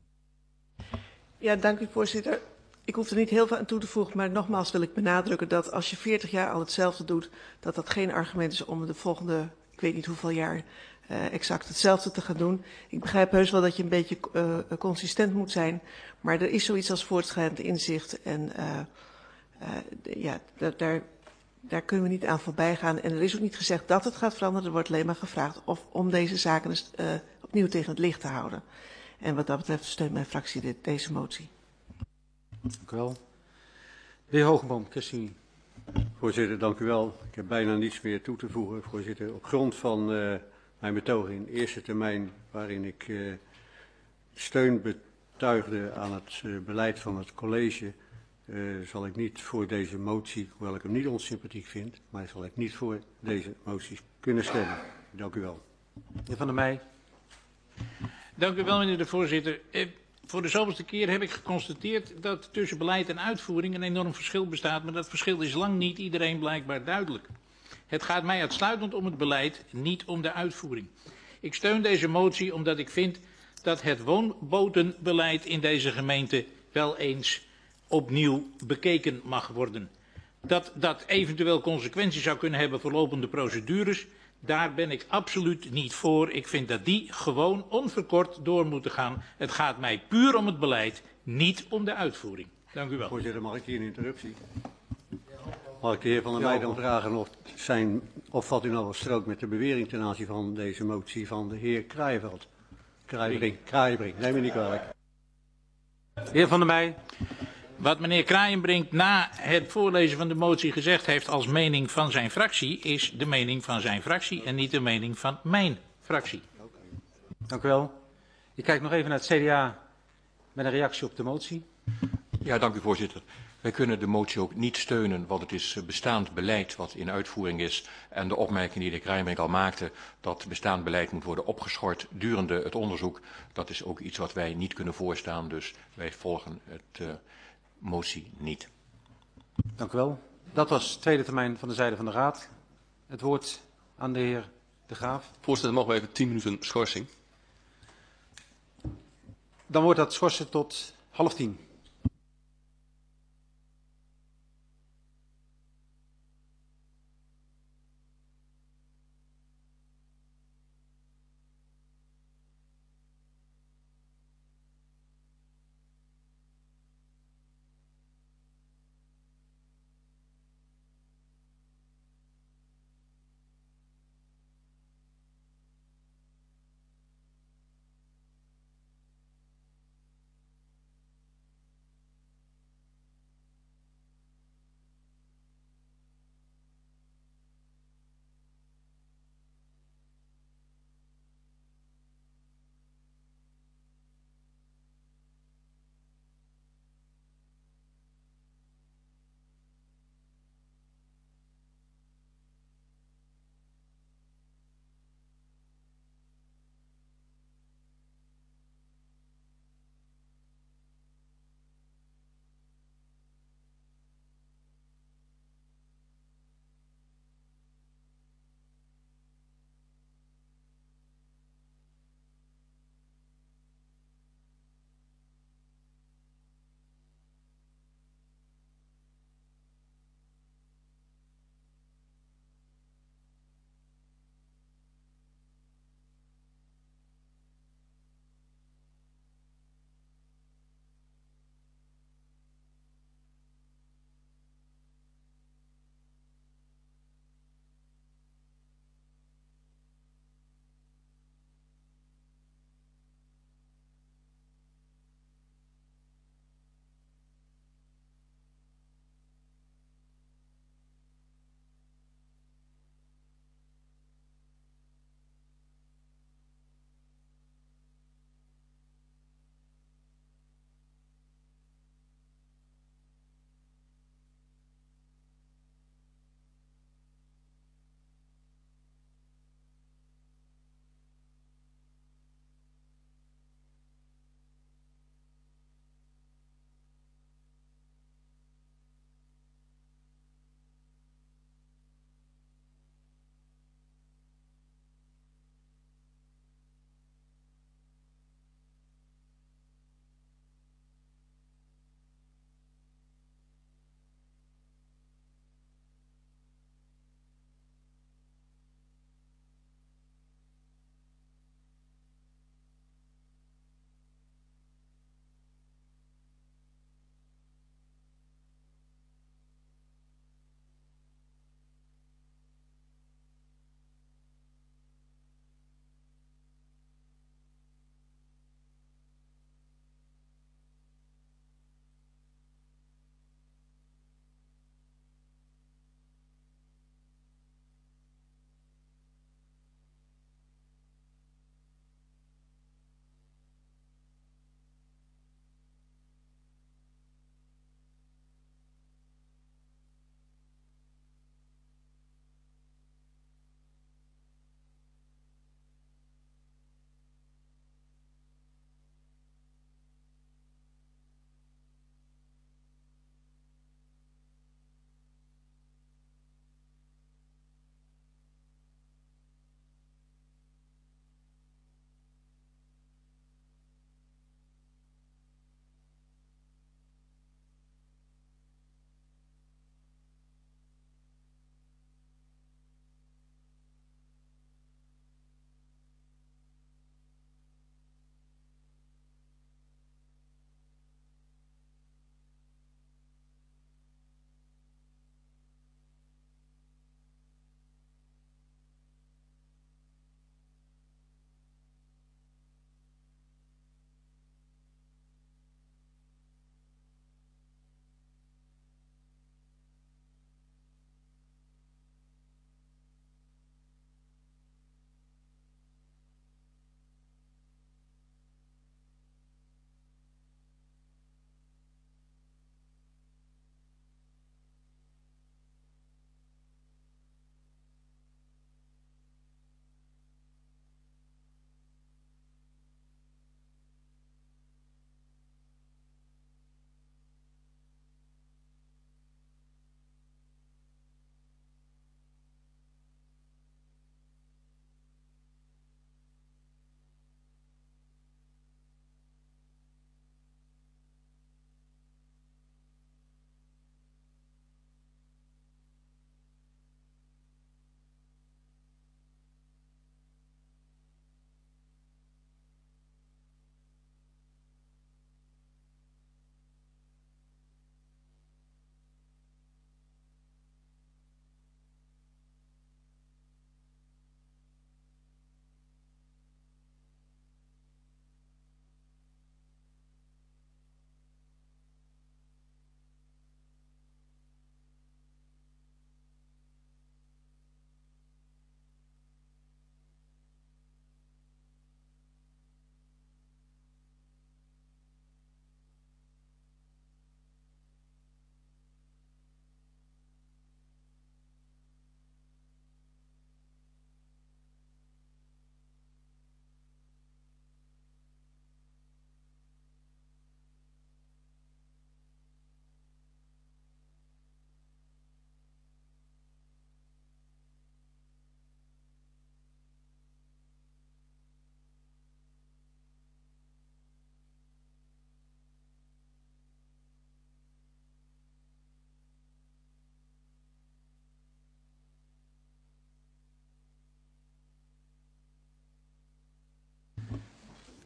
[SPEAKER 4] Ja, dank u, voorzitter. Ik hoef er niet heel veel aan toe te voegen, maar nogmaals wil ik benadrukken dat als je veertig jaar al hetzelfde doet, dat dat geen argument is om de volgende, ik weet niet hoeveel jaar, uh, exact hetzelfde te gaan doen. Ik begrijp heus wel dat je een beetje uh, consistent moet zijn, maar er is zoiets als voortschrijdend inzicht en uh, uh, ja, da daar, daar kunnen we niet aan voorbij gaan. En er is ook niet gezegd dat het gaat veranderen, er wordt alleen maar gevraagd of, om deze zaken dus, uh, opnieuw tegen het licht te houden. En wat dat betreft steunt mijn fractie dit, deze motie.
[SPEAKER 1] Dank u wel. De heer Hogenboom, ChristenUnie.
[SPEAKER 11] Voorzitter, dank u wel. Ik heb bijna niets meer toe te voegen, voorzitter. Op grond van uh, mijn betoog in eerste termijn, waarin ik uh, steun betuigde aan het uh, beleid van het college, uh, zal ik niet voor deze motie, hoewel ik hem niet onsympathiek vind, maar zal ik niet voor deze motie kunnen stemmen. Dank u wel.
[SPEAKER 1] De heer Van der Meij.
[SPEAKER 12] Dank u wel, meneer de voorzitter. Eh, Voor de zoveelste keer heb ik geconstateerd dat tussen beleid en uitvoering een enorm verschil bestaat, maar dat verschil is lang niet iedereen blijkbaar duidelijk. Het gaat mij uitsluitend om het beleid, niet om de uitvoering. Ik steun deze motie omdat ik vind dat het woonbotenbeleid in deze gemeente wel eens opnieuw bekeken mag worden. Dat dat eventueel consequenties zou kunnen hebben voor lopende procedures, Daar ben ik absoluut niet voor. Ik vind dat die gewoon onverkort door moeten gaan. Het gaat mij puur om het beleid, niet om de uitvoering. Dank u wel.
[SPEAKER 11] Voorzitter, mag ik hier een interruptie? Mag ik de heer Van der Meijden vragen of zijn opvatting nou wel strookt met de bewering ten aanzien van deze motie van de heer Kraaienveld? Kraaienbrink, Kraaienbrink, neem me niet kwalijk.
[SPEAKER 1] De heer Van der Meij.
[SPEAKER 12] Wat meneer Kraaienbrink na het voorlezen van de motie gezegd heeft als mening van zijn fractie, is de mening van zijn fractie en niet de mening van mijn fractie.
[SPEAKER 1] Dank u wel. Ik kijk nog even naar het C D A met een reactie op de motie.
[SPEAKER 15] Ja, dank u voorzitter. Wij kunnen de motie ook niet steunen, want het is bestaand beleid wat in uitvoering is. En de opmerking die de heer Kraaienbrink al maakte, dat bestaand beleid moet worden opgeschort durende het onderzoek, dat is ook iets wat wij niet kunnen voorstaan. Dus wij volgen het uh, motie niet.
[SPEAKER 1] Dank u wel. Dat was de tweede termijn van de zijde van de Raad. Het woord aan de heer De Graaf.
[SPEAKER 13] Voorzitter, mogen we even tien minuten schorsing?
[SPEAKER 1] Dan wordt dat schorsen tot half tien.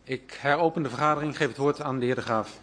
[SPEAKER 1] Ik heropen de vergadering, geef het woord aan de heer De Graaf.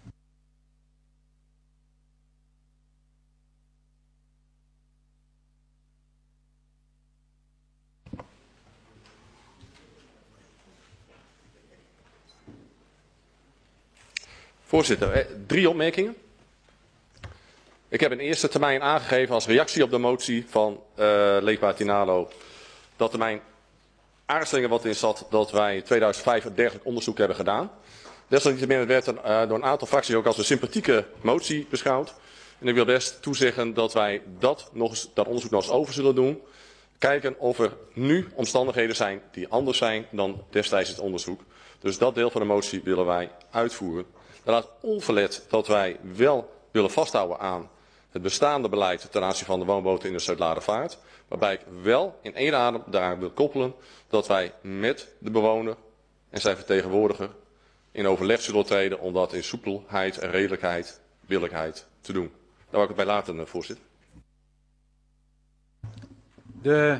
[SPEAKER 13] Voorzitter, drie opmerkingen. Ik heb in eerste termijn aangegeven als reactie op de motie van uh, Leefbaar Tinalo dat er mijn aarzelingen wat in zat dat wij in tweeduizend vijf een dergelijk onderzoek hebben gedaan. Desalniettemin werd er uh, door een aantal fracties ook als een sympathieke motie beschouwd. En ik wil best toezeggen dat wij dat, nog eens, dat onderzoek nog eens over zullen doen. Kijken of er nu omstandigheden zijn die anders zijn dan destijds het onderzoek. Dus dat deel van de motie willen wij uitvoeren. Daarnaast onverlet dat wij wel willen vasthouden aan het bestaande beleid ten aanzien van de woonboten in de Zuid-Laardervaart. Waarbij ik wel in één adem daar wil koppelen dat wij met de bewoner en zijn vertegenwoordiger in overleg zullen treden om dat in soepelheid en redelijkheid, billijkheid te doen. Daar wil ik het bij laten, voorzitter.
[SPEAKER 1] De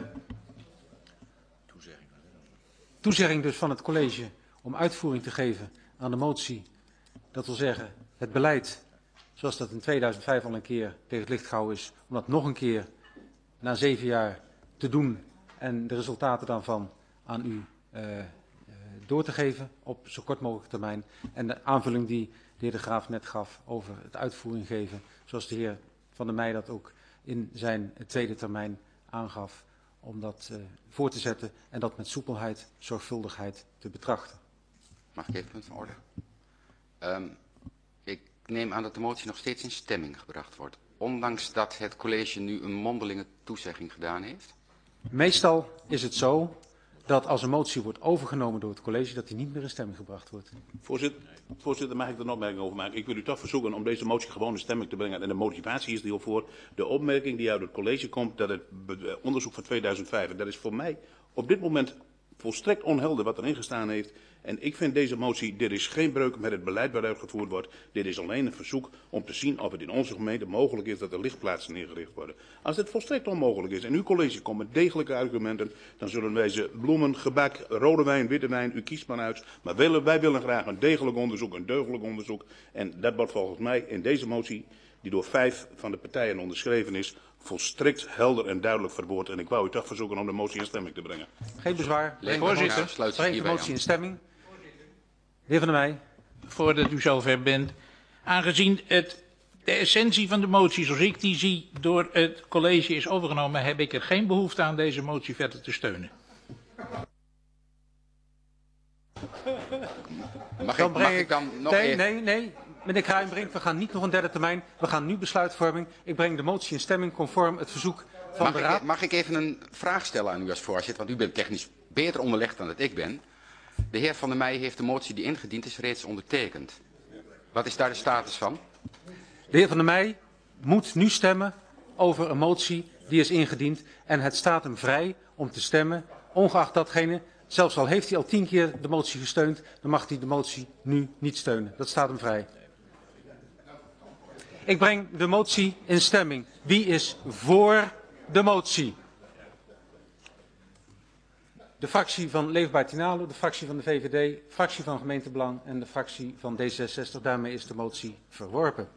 [SPEAKER 1] toezegging dus van het college om uitvoering te geven aan de motie, dat wil zeggen het beleid zoals dat in tweeduizend vijf al een keer tegen het licht gehouden is, om dat nog een keer na zeven jaar te doen en de resultaten daarvan aan u uh, door te geven op zo kort mogelijk termijn. En de aanvulling die de heer De Graaf net gaf over het uitvoering geven, zoals de heer Van der Meij dat ook in zijn tweede termijn aangaf, om dat uh, voor te zetten en dat met soepelheid, zorgvuldigheid te betrachten.
[SPEAKER 9] Mag ik even een punt van orde? Um, ik neem aan dat de motie nog steeds in stemming gebracht wordt, ondanks dat het college nu een mondelinge toezegging gedaan heeft?
[SPEAKER 1] Meestal is het zo dat als een motie wordt overgenomen door het college, dat die niet meer in stemming gebracht wordt.
[SPEAKER 14] Voorzitter, voorzitter, mag ik er een opmerking over maken? Ik wil u toch verzoeken om deze motie gewoon in stemming te brengen. En de motivatie is hiervoor de opmerking die uit het college komt, dat het onderzoek van tweeduizend vijf, en dat is voor mij op dit moment volstrekt onhelder wat erin gestaan heeft. En ik vind deze motie, dit is geen breuk met het beleid wat uitgevoerd wordt. Dit is alleen een verzoek om te zien of het in onze gemeente mogelijk is dat er lichtplaatsen neergericht worden. Als dit volstrekt onmogelijk is en uw college komt met degelijke argumenten, dan zullen wij ze bloemen, gebak, rode wijn, witte wijn, u kiest maar uit. Maar willen, wij willen graag een degelijk onderzoek, een deugdelijk onderzoek. En dat wordt volgens mij in deze motie, die door vijf van de partijen onderschreven is, volstrekt helder en duidelijk verwoord. En ik wou u toch verzoeken om de motie in stemming te brengen.
[SPEAKER 1] Geen bezwaar.
[SPEAKER 12] Voorzitter,
[SPEAKER 1] breng de motie in stemming. De heer Van der Meij.
[SPEAKER 12] Voordat u zover bent. Aangezien het, de essentie van de motie, zoals ik die zie, door het college is overgenomen, heb ik er geen behoefte aan deze motie verder te steunen.
[SPEAKER 9] Mag
[SPEAKER 1] dan
[SPEAKER 9] ik,
[SPEAKER 1] breng
[SPEAKER 9] mag ik dan nog
[SPEAKER 1] nee,
[SPEAKER 9] even...
[SPEAKER 1] nee, nee. Meneer Kruijnbrink, we gaan niet nog een derde termijn. We gaan nu besluitvorming. Ik breng de motie in stemming conform het verzoek van
[SPEAKER 9] mag
[SPEAKER 1] de Raad.
[SPEAKER 9] Ik, mag ik even een vraag stellen aan u als voorzitter, want u bent technisch beter onderlegd dan dat ik ben. De heer Van der Meij heeft de motie die ingediend is reeds ondertekend. Wat is daar de status van?
[SPEAKER 1] De heer Van der Meij moet nu stemmen over een motie die is ingediend. En het staat hem vrij om te stemmen, ongeacht datgene. Zelfs al heeft hij al tien keer de motie gesteund, dan mag hij de motie nu niet steunen. Dat staat hem vrij. Ik breng de motie in stemming. Wie is voor de motie? De fractie van Leefbaar Tinalo, de fractie van de V V D, de fractie van Gemeentebelang en de fractie van D zesenzestig. Daarmee is de motie verworpen.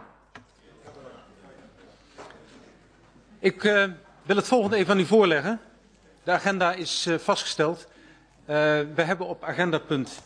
[SPEAKER 1] Ik uh, wil het volgende even aan u voorleggen. De agenda is uh, vastgesteld. Uh, we hebben op agendapunt,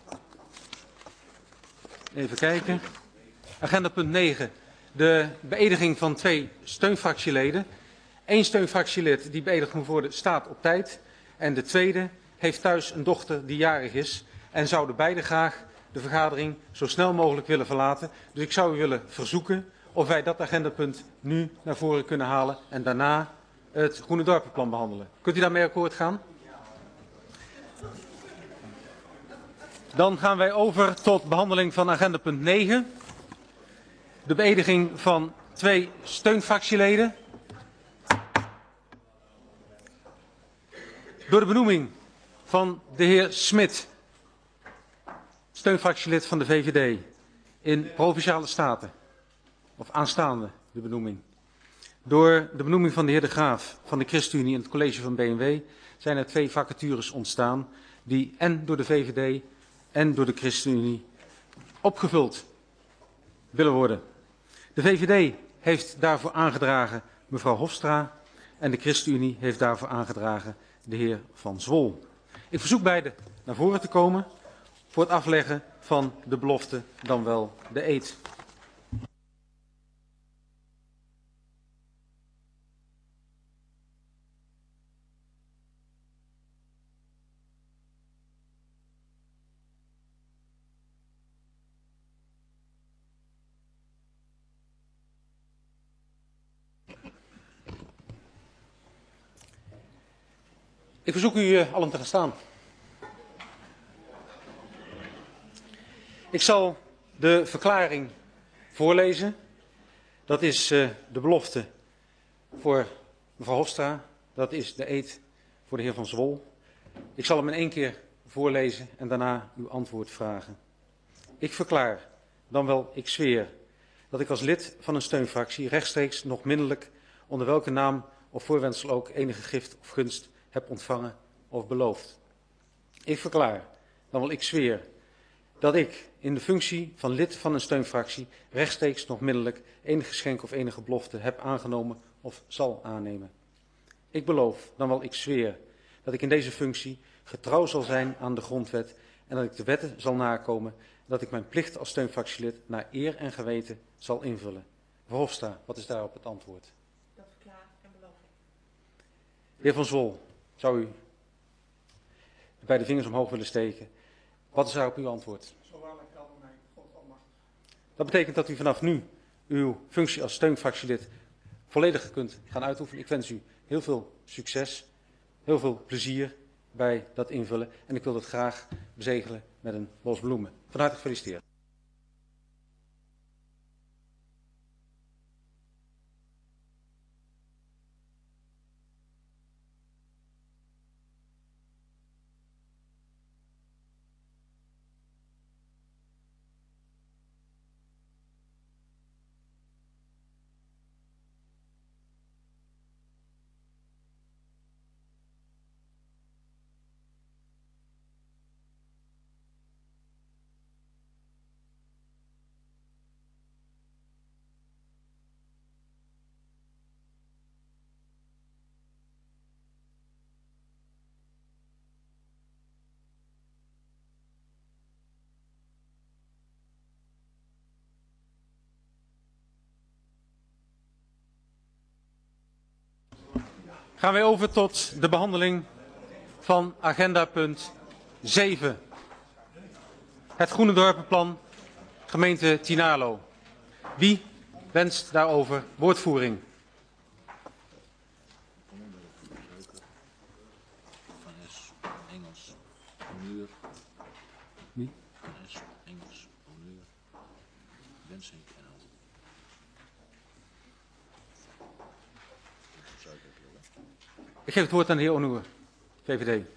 [SPEAKER 1] even kijken, agendapunt negen, de beëdiging van twee steunfractieleden. Eén steunfractielid die beëdigd moet worden staat op tijd. En de tweede heeft thuis een dochter die jarig is en zouden beide graag de vergadering zo snel mogelijk willen verlaten. Dus ik zou u willen verzoeken of wij dat agendapunt nu naar voren kunnen halen en daarna het Groene Dorpenplan behandelen. Kunt u daarmee akkoord gaan? Dan gaan wij over tot behandeling van agendapunt negen. De beëdiging van twee steunfractieleden. Door de benoeming van de heer Smit, steunfractielid van de V V D, in Provinciale Staten, of aanstaande de benoeming. Door de benoeming van de heer De Graaf van de ChristenUnie in het college van B N W zijn er twee vacatures ontstaan die en door de V V D en door de ChristenUnie opgevuld willen worden. De V V D heeft daarvoor aangedragen mevrouw Hofstra en de ChristenUnie heeft daarvoor aangedragen de heer Van Zwol. Ik verzoek beiden naar voren te komen voor het afleggen van de belofte, dan wel de eed. Ik verzoek u uh, allen te gaan staan. Ik zal de verklaring voorlezen. Dat is uh, de belofte voor mevrouw Hofstra. Dat is de eed voor de heer Van Zwol. Ik zal hem in één keer voorlezen en daarna uw antwoord vragen. Ik verklaar, dan wel ik zweer, dat ik als lid van een steunfractie rechtstreeks nog middelijk onder welke naam of voorwendsel ook enige gift of gunst heb ontvangen of beloofd. Ik verklaar, dan wel ik zweer, dat ik in de functie van lid van een steunfractie rechtstreeks nog middelijk enig geschenk of enige belofte heb aangenomen of zal aannemen. Ik beloof, dan wel ik zweer, dat ik in deze functie getrouw zal zijn aan de grondwet en dat ik de wetten zal nakomen en dat ik mijn plicht als steunfractielid naar eer en geweten zal invullen. Mevrouw Hofstra, wat is daarop het antwoord?
[SPEAKER 2] Dat verklaar en beloof ik.
[SPEAKER 1] De heer Van Zwol, zou u de beide vingers omhoog willen steken? Wat is daarop uw antwoord? Dat betekent dat u vanaf nu uw functie als steunfractielid volledig kunt gaan uitoefenen. Ik wens u heel veel succes, heel veel plezier bij dat invullen. En ik wil dat graag bezegelen met een bos bloemen. Van harte gefeliciteerd. Gaan wij over tot de behandeling van agenda punt zeven. Het Groene Dorpenplan, gemeente Tynaarlo. Wie wenst daarover woordvoering? Wie? Ik geef het woord aan de heer Onoer, V V D.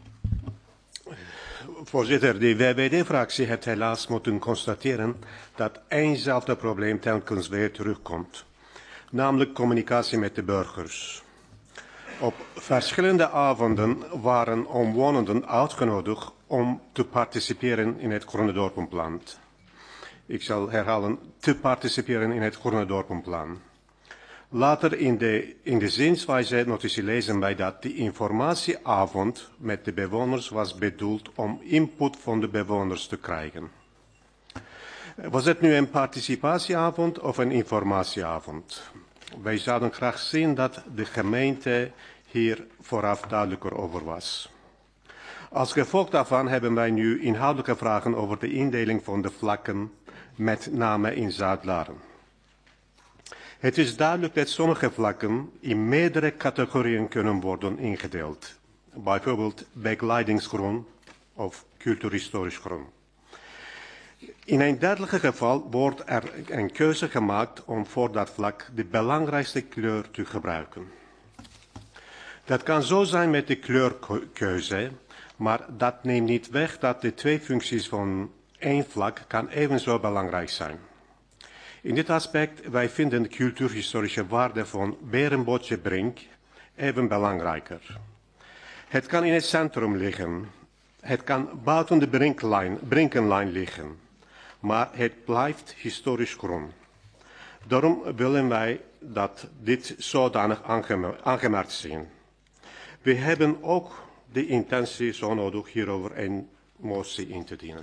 [SPEAKER 16] Voorzitter, de V V D-fractie heeft helaas moeten constateren dat éénzelfde probleem telkens weer terugkomt. Namelijk communicatie met de burgers. Op verschillende avonden waren omwonenden uitgenodigd om te participeren in het Groene Dorpenplan. Ik zal herhalen, te participeren in het Groene Dorpenplan. Later in de, in de zinswijze notitie lezen wij dat de informatieavond met de bewoners was bedoeld om input van de bewoners te krijgen. Was het nu een participatieavond of een informatieavond? Wij zouden graag zien dat de gemeente hier vooraf duidelijker over was. Als gevolg daarvan hebben wij nu inhoudelijke vragen over de indeling van de vlakken, met name in Zuid-Laren. Het is duidelijk dat sommige vlakken in meerdere categorieën kunnen worden ingedeeld. Bijvoorbeeld begeleidingsgroen of cultuurhistorisch groen. In een dergelijk geval wordt er een keuze gemaakt om voor dat vlak de belangrijkste kleur te gebruiken. Dat kan zo zijn met de kleurkeuze, maar dat neemt niet weg dat de twee functies van één vlak kan evenzo belangrijk zijn. In dit aspect, wij vinden de cultuurhistorische waarde van Berenbotje Brink even belangrijker. Het kan in het centrum liggen het kan buiten de brinklijn, brinkenlijn liggen, maar het blijft historisch groen. Daarom willen wij dat dit zodanig aangemerkt zien. We hebben ook de intentie zo nodig hierover een motie in te dienen.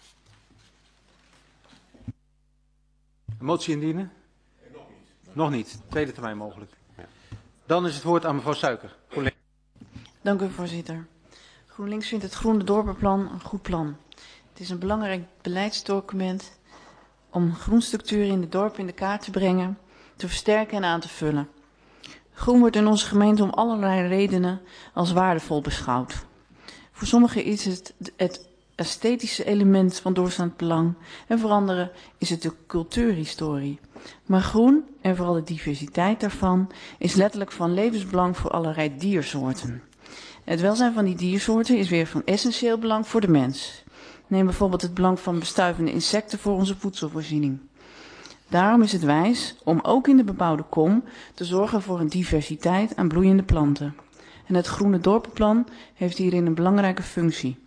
[SPEAKER 1] Een motie indienen? Nog niet. Nog niet. Tweede termijn mogelijk. Ja. Dan is het woord aan mevrouw Suiker. GroenLinks.
[SPEAKER 17] Dank u, voorzitter. GroenLinks vindt het Groene Dorpenplan een goed plan. Het is een belangrijk beleidsdocument om groenstructuren in de dorpen in de kaart te brengen, te versterken en aan te vullen. Groen wordt in onze gemeente om allerlei redenen als waardevol beschouwd. Voor sommigen is het het esthetische element van doorslaand belang en voor anderen is het de cultuurhistorie. Maar groen, en vooral de diversiteit daarvan, is letterlijk van levensbelang voor allerlei diersoorten. Het welzijn van die diersoorten is weer van essentieel belang voor de mens. Neem bijvoorbeeld het belang van bestuivende insecten voor onze voedselvoorziening. Daarom is het wijs om ook in de bebouwde kom te zorgen voor een diversiteit aan bloeiende planten. En het Groene Dorpenplan heeft hierin een belangrijke functie.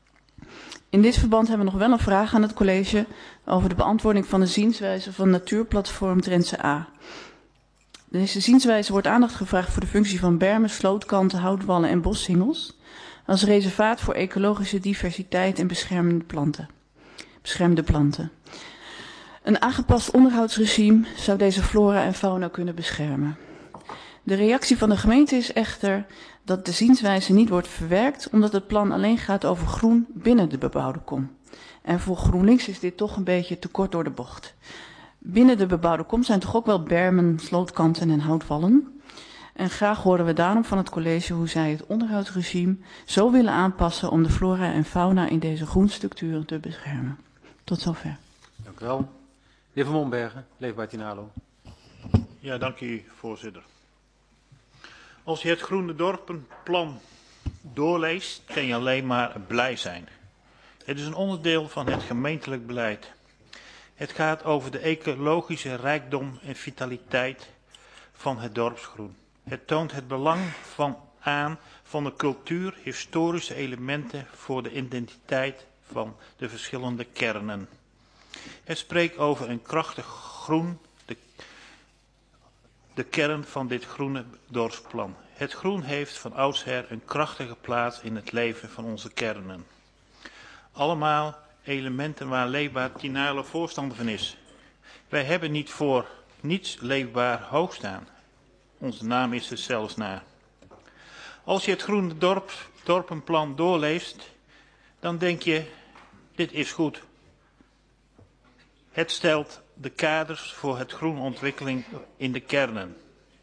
[SPEAKER 17] In dit verband hebben we nog wel een vraag aan het college over de beantwoording van de zienswijze van Natuurplatform Drentse A. Deze zienswijze wordt aandacht gevraagd voor de functie van bermen, slootkanten, houtwallen en bossingels als reservaat voor ecologische diversiteit en beschermende planten. beschermde planten. Een aangepast onderhoudsregime zou deze flora en fauna kunnen beschermen. De reactie van de gemeente is echter dat de zienswijze niet wordt verwerkt, omdat het plan alleen gaat over groen binnen de bebouwde kom. En voor GroenLinks is dit toch een beetje te kort door de bocht. Binnen de bebouwde kom zijn toch ook wel bermen, slootkanten en houtwallen. En graag horen we daarom van het college hoe zij het onderhoudsregime zo willen aanpassen om de flora en fauna in deze groenstructuren te beschermen. Tot zover.
[SPEAKER 1] Dank u wel. De heer Van Mombergen, Leefbaar Tinalo.
[SPEAKER 18] Ja, dank u, voorzitter. Als je het Groene Dorpenplan doorleest, kan je alleen maar blij zijn. Het is een onderdeel van het gemeentelijk beleid. Het gaat over de ecologische rijkdom en vitaliteit van het dorpsgroen. Het toont het belang van aan van de cultuur, historische elementen voor de identiteit van de verschillende kernen. Het spreekt over een krachtig groen, de, de kern van dit groene dorpsplan. Het groen heeft van oudsher een krachtige plaats in het leven van onze kernen. Allemaal elementen waar Leefbaar Tinalo voorstander van is. Wij hebben niet voor niets Leefbaar hoog staan. Onze naam is er zelfs na. Als je het Groene dorp, Dorpenplan doorleest, dan denk je, dit is goed. Het stelt de kaders voor het groene ontwikkeling in de kernen.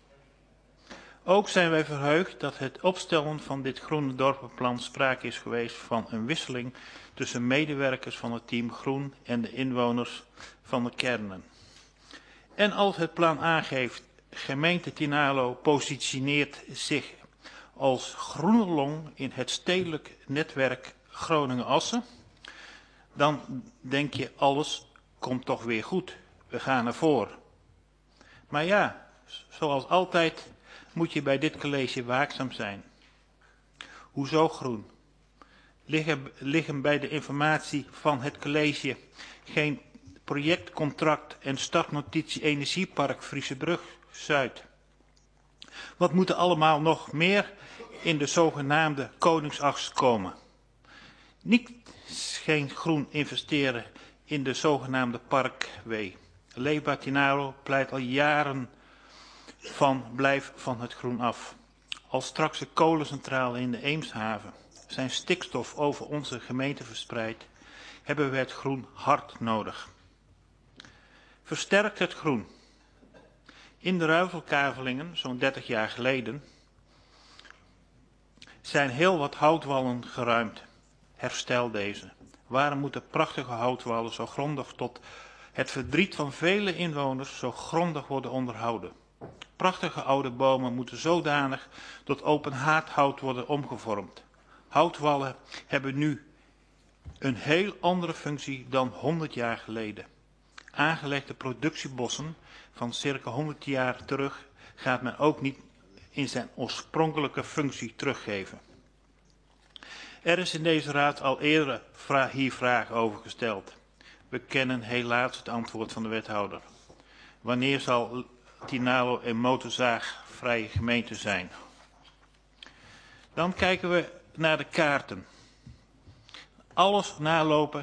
[SPEAKER 18] Ook zijn wij verheugd dat het opstellen van dit Groene Dorpenplan sprake is geweest van een wisseling tussen medewerkers van het team Groen en de inwoners van de kernen. En als het plan aangeeft, gemeente Tinalo positioneert zich als groene long in het stedelijk netwerk Groningen-Assen, dan denk je alles komt toch weer goed. We gaan ervoor. Maar ja, zoals altijd moet je bij dit college waakzaam zijn. Hoezo groen? Liggen, liggen bij de informatie van het college geen projectcontract en startnotitie Energiepark Friesebrug Zuid? Wat moet er allemaal nog meer in de zogenaamde Koningsachs komen? Niet geen groen investeren in de zogenaamde Parkway. Leefbaar Tinalo pleit al jaren van blijf van het groen af. Als straks de kolencentrale in de Eemshaven zijn stikstof over onze gemeente verspreidt, hebben we het groen hard nodig. Versterkt het groen. In de ruivelkavelingen, zo'n dertig jaar geleden, zijn heel wat houtwallen geruimd. Herstel deze. Waarom moeten prachtige houtwallen zo grondig tot het verdriet van vele inwoners zo grondig worden onderhouden? Prachtige oude bomen moeten zodanig tot open haardhout worden omgevormd. Houtwallen hebben nu een heel andere functie dan honderd jaar geleden. Aangelegde productiebossen van circa honderd jaar terug gaat men ook niet in zijn oorspronkelijke functie teruggeven. Er is in deze raad al eerder vra hier vragen over gesteld. We kennen helaas het antwoord van de wethouder. Wanneer zal Tinalo en Motorzaag vrije gemeente zijn? Dan kijken we naar de kaarten. Alles nalopen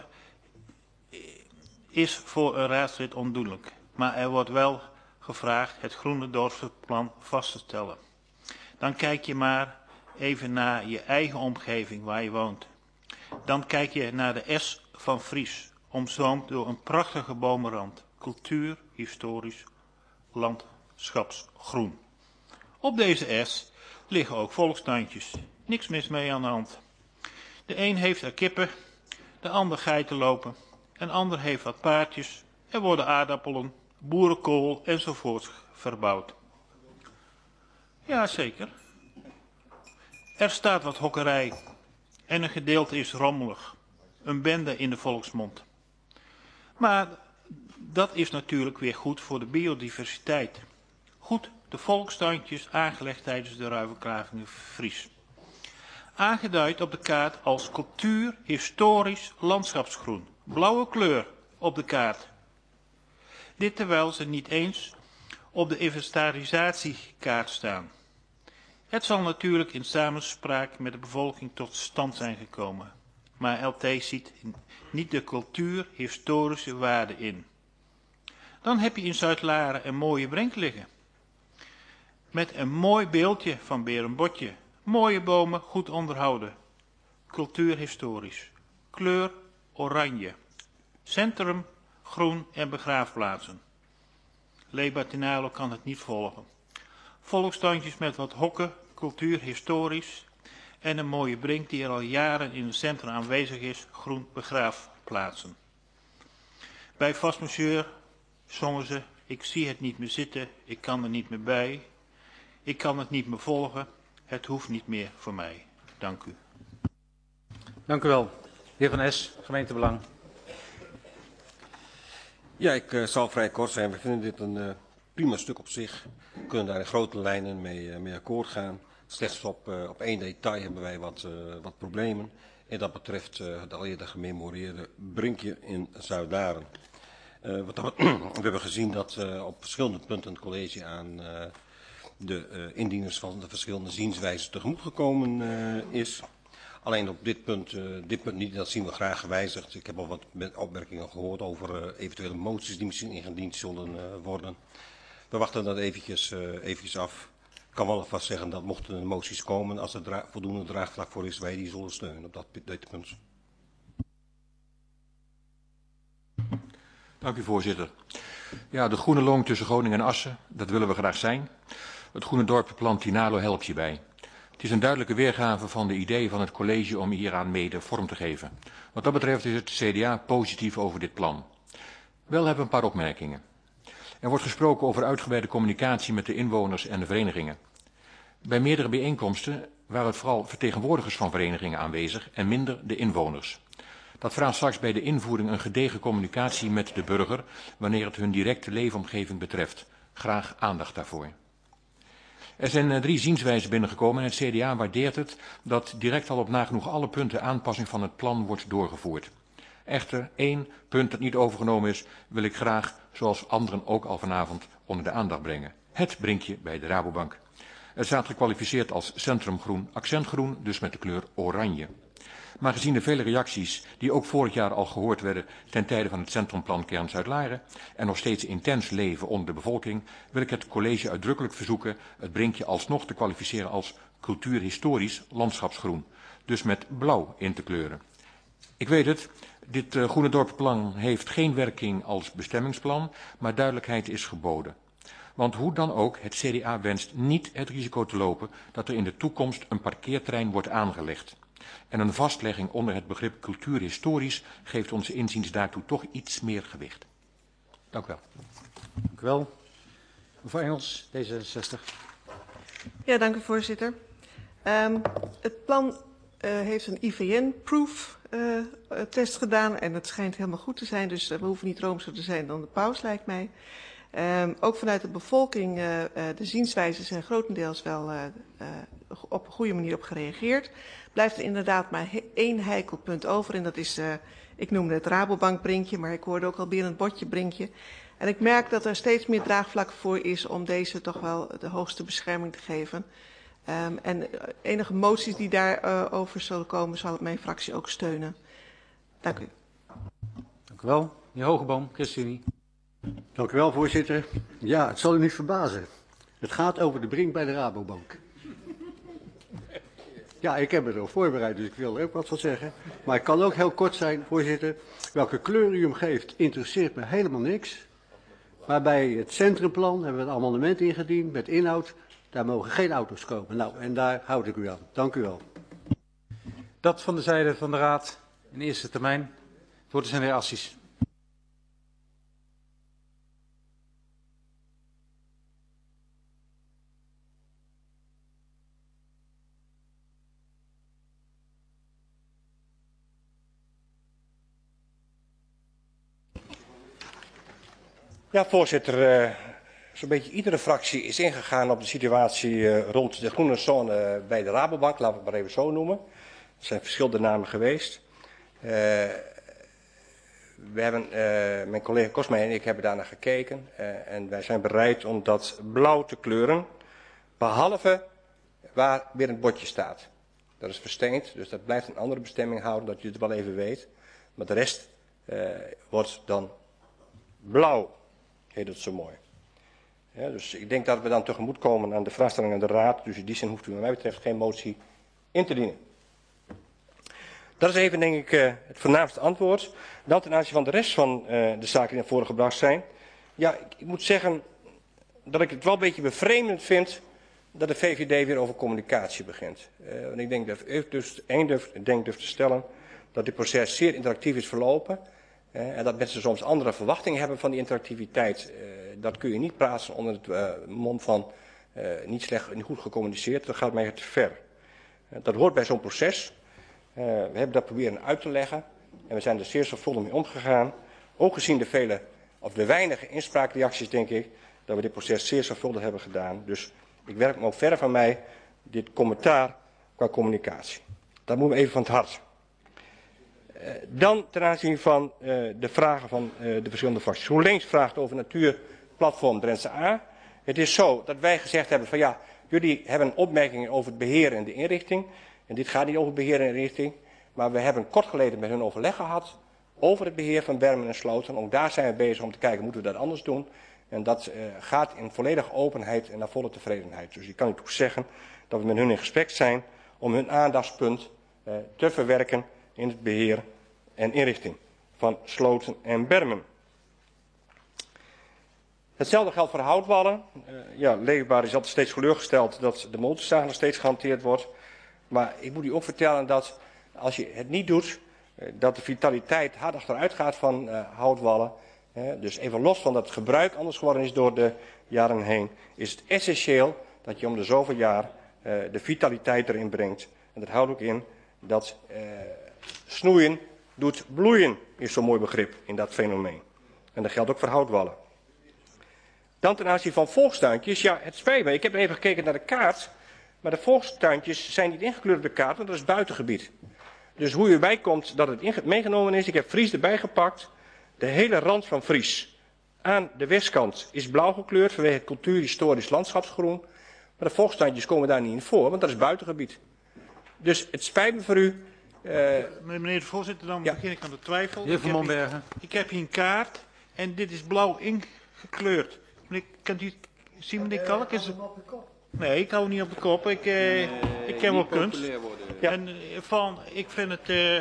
[SPEAKER 18] is voor een raadslid ondoenlijk. Maar er wordt wel gevraagd het Groene Dorpsplan vast te stellen. Dan kijk je maar even naar je eigen omgeving waar je woont. Dan kijk je naar de S van Fries, omzoomd door een prachtige bomenrand. Cultuur, historisch, landschapsgroen. Op deze S liggen ook volkstuintjes. Niks mis mee aan de hand. De een heeft er kippen, de ander geiten lopen. Een ander heeft wat paardjes. Er worden aardappelen, boerenkool enzovoort verbouwd. Ja, zeker. Er staat wat hokkerij en een gedeelte is rommelig. Een bende in de volksmond. Maar dat is natuurlijk weer goed voor de biodiversiteit. Goed de volkstuintjes aangelegd tijdens de Ruiverklavingen Fries. Aangeduid op de kaart als cultuur, historisch, landschapsgroen. Blauwe kleur op de kaart. Dit terwijl ze niet eens op de inventarisatiekaart staan. Het zal natuurlijk in samenspraak met de bevolking tot stand zijn gekomen. Maar L T ziet niet de cultuur, historische waarde in. Dan heb je in Zuid-Laren een mooie brink liggen. Met een mooi beeldje van Berenbotje. Mooie bomen, goed onderhouden. Cultuur historisch. Kleur oranje. Centrum groen en begraafplaatsen. Leba Tinalo kan het niet volgen. Volkstuintjes met wat hokken, cultuur historisch. En een mooie brink die er al jaren in het centrum aanwezig is, groen begraafplaatsen. Bij Vastmacheur zongen ze, ik zie het niet meer zitten, ik kan er niet meer bij. Ik kan het niet meer volgen, het hoeft niet meer voor mij. Dank u.
[SPEAKER 1] Dank u wel. De heer Van Es, gemeentebelang.
[SPEAKER 19] Ja, ik uh, zal vrij kort zijn. We vinden dit een uh, prima stuk op zich. We kunnen daar in grote lijnen mee, uh, mee akkoord gaan. Slechts op, uh, op één detail hebben wij wat, uh, wat problemen. En dat betreft uh, het al eerder gememoreerde Brinkje in Zuid-Laren. Uh, we hebben gezien dat uh, op verschillende punten het college aan uh, de uh, indieners van de verschillende zienswijzen tegemoet gekomen uh, is. Alleen op dit punt, uh, dit punt niet, dat zien we graag gewijzigd. Ik heb al wat opmerkingen gehoord over uh, eventuele moties die misschien ingediend zullen uh, worden. We wachten dat eventjes, uh, eventjes af. Ik kan wel alvast zeggen dat mochten er moties komen, als er dra voldoende draagvlak voor is, wij die zullen steunen op dat, dit punt.
[SPEAKER 15] Dank u, voorzitter. Ja, de groene long tussen Groningen en Assen, dat willen we graag zijn. Het Groene Dorpenplan Tinalo helpt hierbij. Het is een duidelijke weergave van de ideeën van het college om hieraan mede vorm te geven. Wat dat betreft is het C D A positief over dit plan. Wel hebben we een paar opmerkingen. Er wordt gesproken over uitgebreide communicatie met de inwoners en de verenigingen. Bij meerdere bijeenkomsten waren het vooral vertegenwoordigers van verenigingen aanwezig en minder de inwoners. Dat vraagt straks bij de invoering een gedegen communicatie met de burger wanneer het hun directe leefomgeving betreft. Graag aandacht daarvoor. Er zijn uh, drie zienswijzen binnengekomen en het C D A waardeert het dat direct al op nagenoeg alle punten aanpassing van het plan wordt doorgevoerd. Echter, één punt dat niet overgenomen is, wil ik graag, zoals anderen ook al vanavond, onder de aandacht brengen. Het brinkje bij de Rabobank. Het staat gekwalificeerd als centrumgroen, accentgroen, dus met de kleur oranje. Maar gezien de vele reacties die ook vorig jaar al gehoord werden ten tijde van het centrumplan Kern Zuid-Laren en nog steeds intens leven onder de bevolking, wil ik het college uitdrukkelijk verzoeken het brinkje alsnog te kwalificeren als cultuurhistorisch landschapsgroen, dus met blauw in te kleuren. Ik weet het, dit uh, Groene Dorpenplan heeft geen werking als bestemmingsplan, maar duidelijkheid is geboden. Want hoe dan ook, het C D A wenst niet het risico te lopen dat er in de toekomst een parkeerterrein wordt aangelegd. En een vastlegging onder het begrip cultuurhistorisch geeft onze inziens daartoe toch iets meer gewicht. Dank u wel.
[SPEAKER 1] Dank u wel. Mevrouw Engels, D zesenzestig.
[SPEAKER 4] Ja, dank u voorzitter. Um, het plan uh, heeft een I V N-proof uh, test gedaan en het schijnt helemaal goed te zijn. Dus uh, we hoeven niet roomser te zijn dan de paus, lijkt mij. Um, ook vanuit de bevolking, uh, uh, de zienswijzen zijn grotendeels wel uh, uh, op een goede manier op gereageerd. Blijft er inderdaad maar he één heikel punt over en dat is, uh, ik noemde het Rabobank-brinkje, maar ik hoorde ook al Berend Botje-brinkje. En ik merk dat er steeds meer draagvlak voor is om deze toch wel de hoogste bescherming te geven. Um, en enige moties die daarover uh, over zullen komen, zal mijn fractie ook steunen. Dank u.
[SPEAKER 1] Dank u wel. Meneer Hogeboom, ChristenUnie.
[SPEAKER 11] Dank u wel, voorzitter. Ja, het zal u niet verbazen. Het gaat over de brink bij de Rabobank. Ja, ik heb me erop voorbereid, dus ik wil er ook wat van zeggen. Maar ik kan ook heel kort zijn, voorzitter. Welke kleur u hem geeft, interesseert me helemaal niks. Maar bij het centrumplan hebben we een amendement ingediend met inhoud. Daar mogen geen auto's komen. Nou, en daar houd ik u aan. Dank u wel.
[SPEAKER 1] Dat van de zijde van de Raad in eerste termijn. Voorzitter zijn de heer Assis.
[SPEAKER 19] Ja, voorzitter. Uh, Zo'n beetje iedere fractie is ingegaan op de situatie uh, rond de groene zone bij de Rabobank. Laten we het maar even zo noemen. Er zijn verschillende namen geweest. Uh, we hebben, uh, mijn collega Kosma en ik hebben daarnaar gekeken. Uh, en wij zijn bereid om dat blauw te kleuren. Behalve waar weer een bordje staat. Dat is versteend, dus dat blijft een andere bestemming houden, dat je het wel even weet. Maar de rest uh, wordt dan blauw. Heet het zo mooi. Ja, dus ik denk dat we dan tegemoet komen aan de vraagstelling aan de Raad. Dus in die zin hoeft u wat mij betreft geen motie in te dienen. Dat is even denk ik uh, het voornaamste antwoord. Dan ten aanzien van de rest van uh, de zaken die naar voren gebracht zijn. Ja, ik, ik moet zeggen dat ik het wel een beetje bevreemdend vind dat de V V D weer over communicatie begint. Uh, want ik denk dat ik dus één durf, denk durf te stellen dat dit proces zeer interactief is verlopen. Uh, en dat mensen soms andere verwachtingen hebben van die interactiviteit. Uh, dat kun je niet plaatsen onder het uh, mom van uh, niet slecht, niet goed gecommuniceerd. Dat gaat mij te ver. Uh, dat hoort bij zo'n proces. Uh, we hebben dat proberen uit te leggen. En we zijn er zeer zorgvuldig mee omgegaan. Ook gezien de vele, of de weinige inspraakreacties, denk ik, dat we dit proces zeer zorgvuldig hebben gedaan. Dus ik werk me ook verder van mij, dit commentaar qua communicatie. Dat moet me even van het hart. Uh, dan ten aanzien van uh, de vragen van uh, de verschillende fracties. GroenLinks vraagt over natuurplatform Drentse A. Het is zo dat wij gezegd hebben van ja, jullie hebben opmerkingen over het beheer en de inrichting. En dit gaat niet over beheer en inrichting. Maar we hebben kort geleden met hun overleg gehad over het beheer van bermen en sloten. Ook daar zijn we bezig om te kijken, moeten we dat anders doen? En dat uh, gaat in volledige openheid en naar volle tevredenheid. Dus ik kan u toch zeggen dat we met hun in gesprek zijn om hun aandachtspunt uh, te verwerken in het beheer en inrichting van sloten en bermen. Hetzelfde geldt voor houtwallen. Uh, ja, Leefbaar is altijd steeds teleurgesteld dat de motorzaag nog steeds gehanteerd wordt. Maar ik moet u ook vertellen dat als je het niet doet, uh, dat de vitaliteit hard achteruit gaat van uh, houtwallen. Uh, dus even los van dat het gebruik anders geworden is door de jaren heen, is het essentieel dat je om de zoveel jaar uh, de vitaliteit erin brengt. En dat houdt ook in dat uh, snoeien doet bloeien, is zo'n mooi begrip in dat fenomeen. En dat geldt ook voor houtwallen. Dan ten aanzien van volkstuintjes, ja, het spijt me, ik heb even gekeken naar de kaart, maar de volkstuintjes zijn niet ingekleurd op de kaart, want dat is buitengebied. Dus hoe u erbij komt dat het meegenomen is, ik heb Fries erbij gepakt, de hele rand van Fries aan de westkant is blauw gekleurd vanwege het cultuurhistorisch landschapsgroen, maar de volkstuintjes komen daar niet in voor, want dat is buitengebied. Dus het spijt me voor u. Uh,
[SPEAKER 18] Meneer de voorzitter, dan ja. begin ik aan de twijfel.
[SPEAKER 1] Heer Van Mombergen.
[SPEAKER 18] Ik heb hier een kaart en dit is blauw ingekleurd. Meneer, kunt u zien, meneer Kalk? Is het... Nee, ik hou hem niet op de kop. Ik, uh, nee, ik ken wel kunst. Ja. En uh, van, ik vind het... Uh,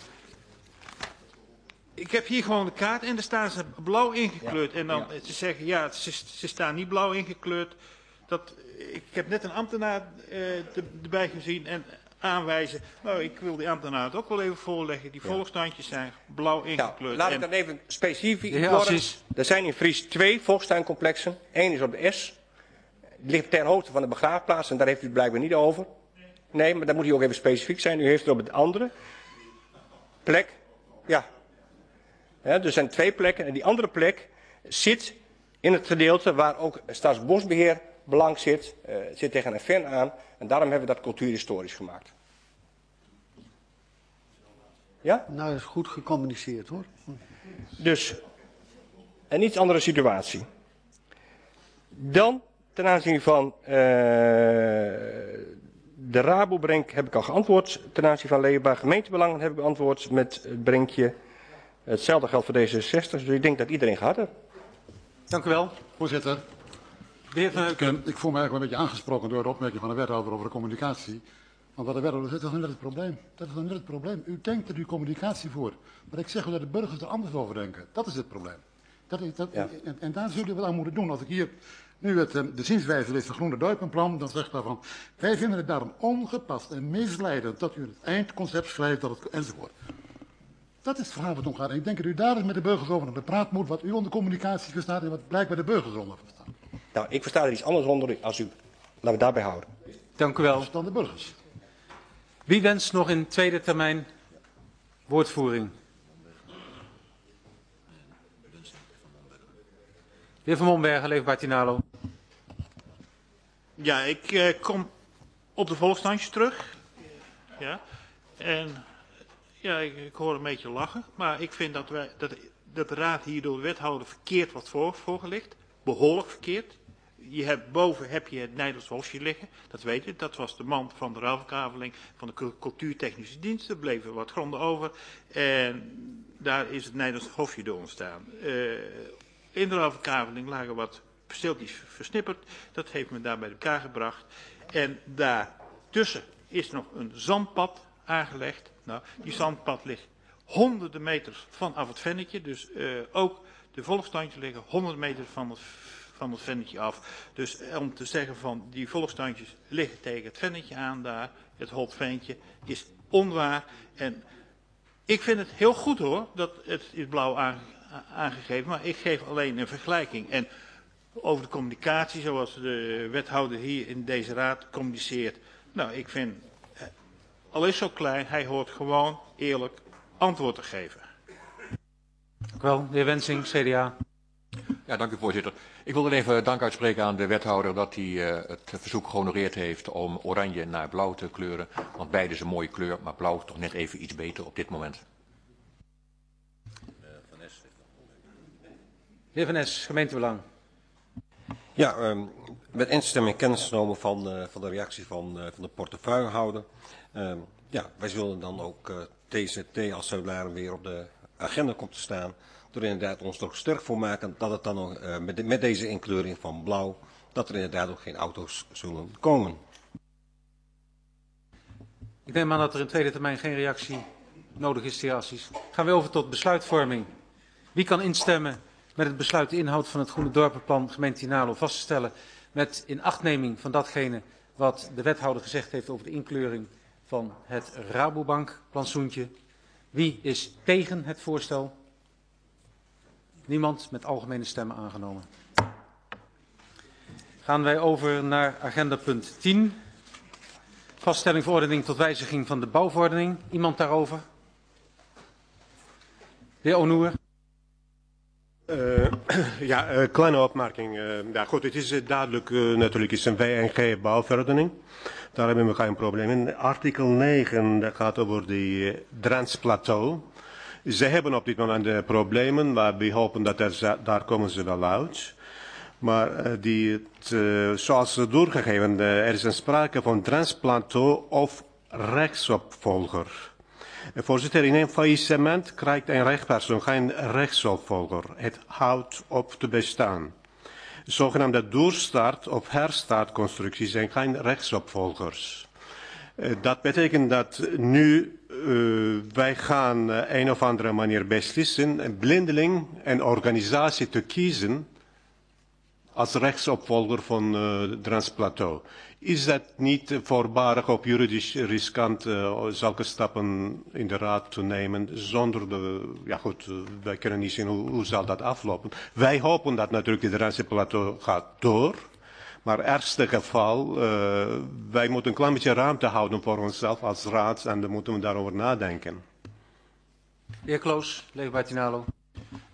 [SPEAKER 18] ik heb hier gewoon de kaart en daar staan ze blauw ingekleurd. Ja. En dan ja. ze zeggen, ja, ze, ze staan niet blauw ingekleurd. Dat, ik heb net een ambtenaar uh, erbij gezien en aanwijzen. Nou, ik wil die ambtenaar het ook wel even voorleggen. Die ja. volkstuintjes zijn blauw ingekleurd.
[SPEAKER 19] Ja, laat ik dan even specifiek worden. Er zijn in Fries twee volkstuincomplexen. Eén is op de S. Die ligt ten hoogte van de begraafplaats en daar heeft u het blijkbaar niet over. Nee, maar dan moet u ook even specifiek zijn. U heeft het op het andere plek. Ja. Ja, er zijn twee plekken en die andere plek zit In het gedeelte waar ook Staatsbosbeheer belang zit, uh, zit tegen een fen aan. En daarom hebben we dat cultuurhistorisch gemaakt. Ja?
[SPEAKER 8] Nou, dat is goed gecommuniceerd hoor.
[SPEAKER 19] Dus, een iets andere situatie. Dan, ten aanzien van uh, de Rabobank heb ik al geantwoord. Ten aanzien van leefbaar gemeentebelangen heb ik beantwoord met het brinkje. Hetzelfde geldt voor D zesenzestig, dus ik denk dat iedereen gehad heeft.
[SPEAKER 1] Dank u wel.
[SPEAKER 7] Voorzitter.
[SPEAKER 1] De heer Van Heuken.
[SPEAKER 7] Ik voel me eigenlijk wel een beetje aangesproken door de opmerking van de wethouder over de communicatie. Want wat de wethouder zegt, dat is nog net het probleem. Dat is nog net het probleem. U denkt er uw communicatie voor. Maar ik zeg u dat de burgers er anders over denken. Dat is het probleem. Dat is, dat, ja. en, en daar zullen we wat aan moeten doen. Als ik hier nu het, de zienswijze lees van Groene Dorpenplan, dan zegt daarvan, wij vinden het daarom ongepast en misleidend dat u het eindconcept schrijft dat het, enzovoort. Dat is het verhaal wat omgaat. En ik denk dat u daar eens met de burgers over naar de praat moet, wat u onder communicatie verstaat en wat blijkbaar de burgers onder verstaan.
[SPEAKER 19] Nou, ik versta er iets anders onder als u. Laten we daarbij houden.
[SPEAKER 1] Dank u wel.
[SPEAKER 7] Dan de burgers.
[SPEAKER 1] Wie wenst nog in tweede termijn woordvoering? De heer Van Mombergen, Leefbaar Tinalo.
[SPEAKER 18] Ja, ik uh, kom op de volksdansjes terug. Ja. En ja, ik, ik hoor een beetje lachen. Maar ik vind dat, wij, dat, dat de raad hier door de wethouder verkeerd wordt voor, voorgelegd. Behoorlijk verkeerd. Je hebt, boven heb je het Nijlands Hofje liggen. Dat weet je. Dat was de man van de ruilverkaveling van de cultuurtechnische diensten. Er bleven wat gronden over. En daar is het Nijlands Hofje door ontstaan. Uh, in de ruilverkaveling lagen wat perceeltjes versnipperd. Dat heeft men daar bij elkaar gebracht. En daartussen is nog een zandpad aangelegd. Nou, die zandpad ligt honderden meters vanaf het vennetje. Dus uh, ook de volkstuintjes liggen honderden meter van het, van het vennetje af. Dus om te zeggen van die volkstuintjes liggen tegen het vennetje aan daar, het holtventje, is onwaar. En ik vind het heel goed hoor, dat het is blauw aange, aangegeven, maar ik geef alleen een vergelijking. En over de communicatie, zoals de wethouder hier in deze raad communiceert. Nou, ik vind, al is zo klein, hij hoort gewoon eerlijk antwoord te geven.
[SPEAKER 1] Dank u wel. De heer Wensing, C D A.
[SPEAKER 15] Ja, dank u voorzitter. Ik wilde even dank uitspreken aan de wethouder dat hij uh, het verzoek gehonoreerd heeft om oranje naar blauw te kleuren. Want beide is een mooie kleur, maar blauw toch net even iets beter op dit moment.
[SPEAKER 1] De heer Van Es, gemeentebelang.
[SPEAKER 16] Ja, um, met instemming kennis genomen van, uh, van de reactie van, uh, van de portefeuillehouder. Um, ja, wij zullen dan ook uh, T Z T als Zuid-Laren weer op de agenda komt te staan. Er inderdaad ons toch sterk voor maken dat het dan nog uh, met, de, met deze inkleuring van blauw, dat er inderdaad ook geen auto's zullen komen.
[SPEAKER 1] Ik neem aan dat er in tweede termijn geen reactie nodig is, de heer Assis. Gaan we over tot besluitvorming. Wie kan instemmen met het besluit de inhoud van het Groene Dorpenplan gemeente Tinalo vast te stellen met inachtneming van datgene wat de wethouder gezegd heeft over de inkleuring van het Rabobank-plantsoentje. Wie is tegen het voorstel? Niemand, met algemene stemmen aangenomen. Gaan wij over naar agenda punt tien. Vaststelling verordening tot wijziging van de bouwverordening. Iemand daarover? De heer Onoer.
[SPEAKER 16] Uh, ja, uh, kleine opmerking. Uh, ja, goed, het is uh, duidelijk, uh, natuurlijk is een W N G bouwverordening. Daar hebben we geen probleem in. Artikel negen, dat gaat over die uh, Drents Plateau. Ze hebben op dit moment uh, problemen, maar we hopen dat er, daar komen ze wel uit. Maar uh, die, het, uh, zoals doorgegeven, uh, er is een sprake van Drents Plateau of rechtsopvolger. Voorzitter, in een faillissement krijgt een rechtspersoon geen rechtsopvolger. Het houdt op te bestaan. Zogenaamde doorstart- of herstartconstructies zijn geen rechtsopvolgers. Dat betekent dat nu uh, wij gaan uh, een of andere manier beslissen een blindeling een organisatie te kiezen als rechtsopvolger van uh, Drents Plateau. Is dat niet voorbarig of juridisch riskant uh, zulke stappen in de raad te nemen zonder de, ja goed, uh, wij kunnen niet zien hoe, hoe zal dat aflopen. Wij hopen dat natuurlijk de Drentse Plateau gaat door, maar ergste geval, uh, wij moeten een klein beetje ruimte houden voor onszelf als raad en dan moeten we daarover nadenken.
[SPEAKER 1] De heer Kloos, Leefbaar Tinalo.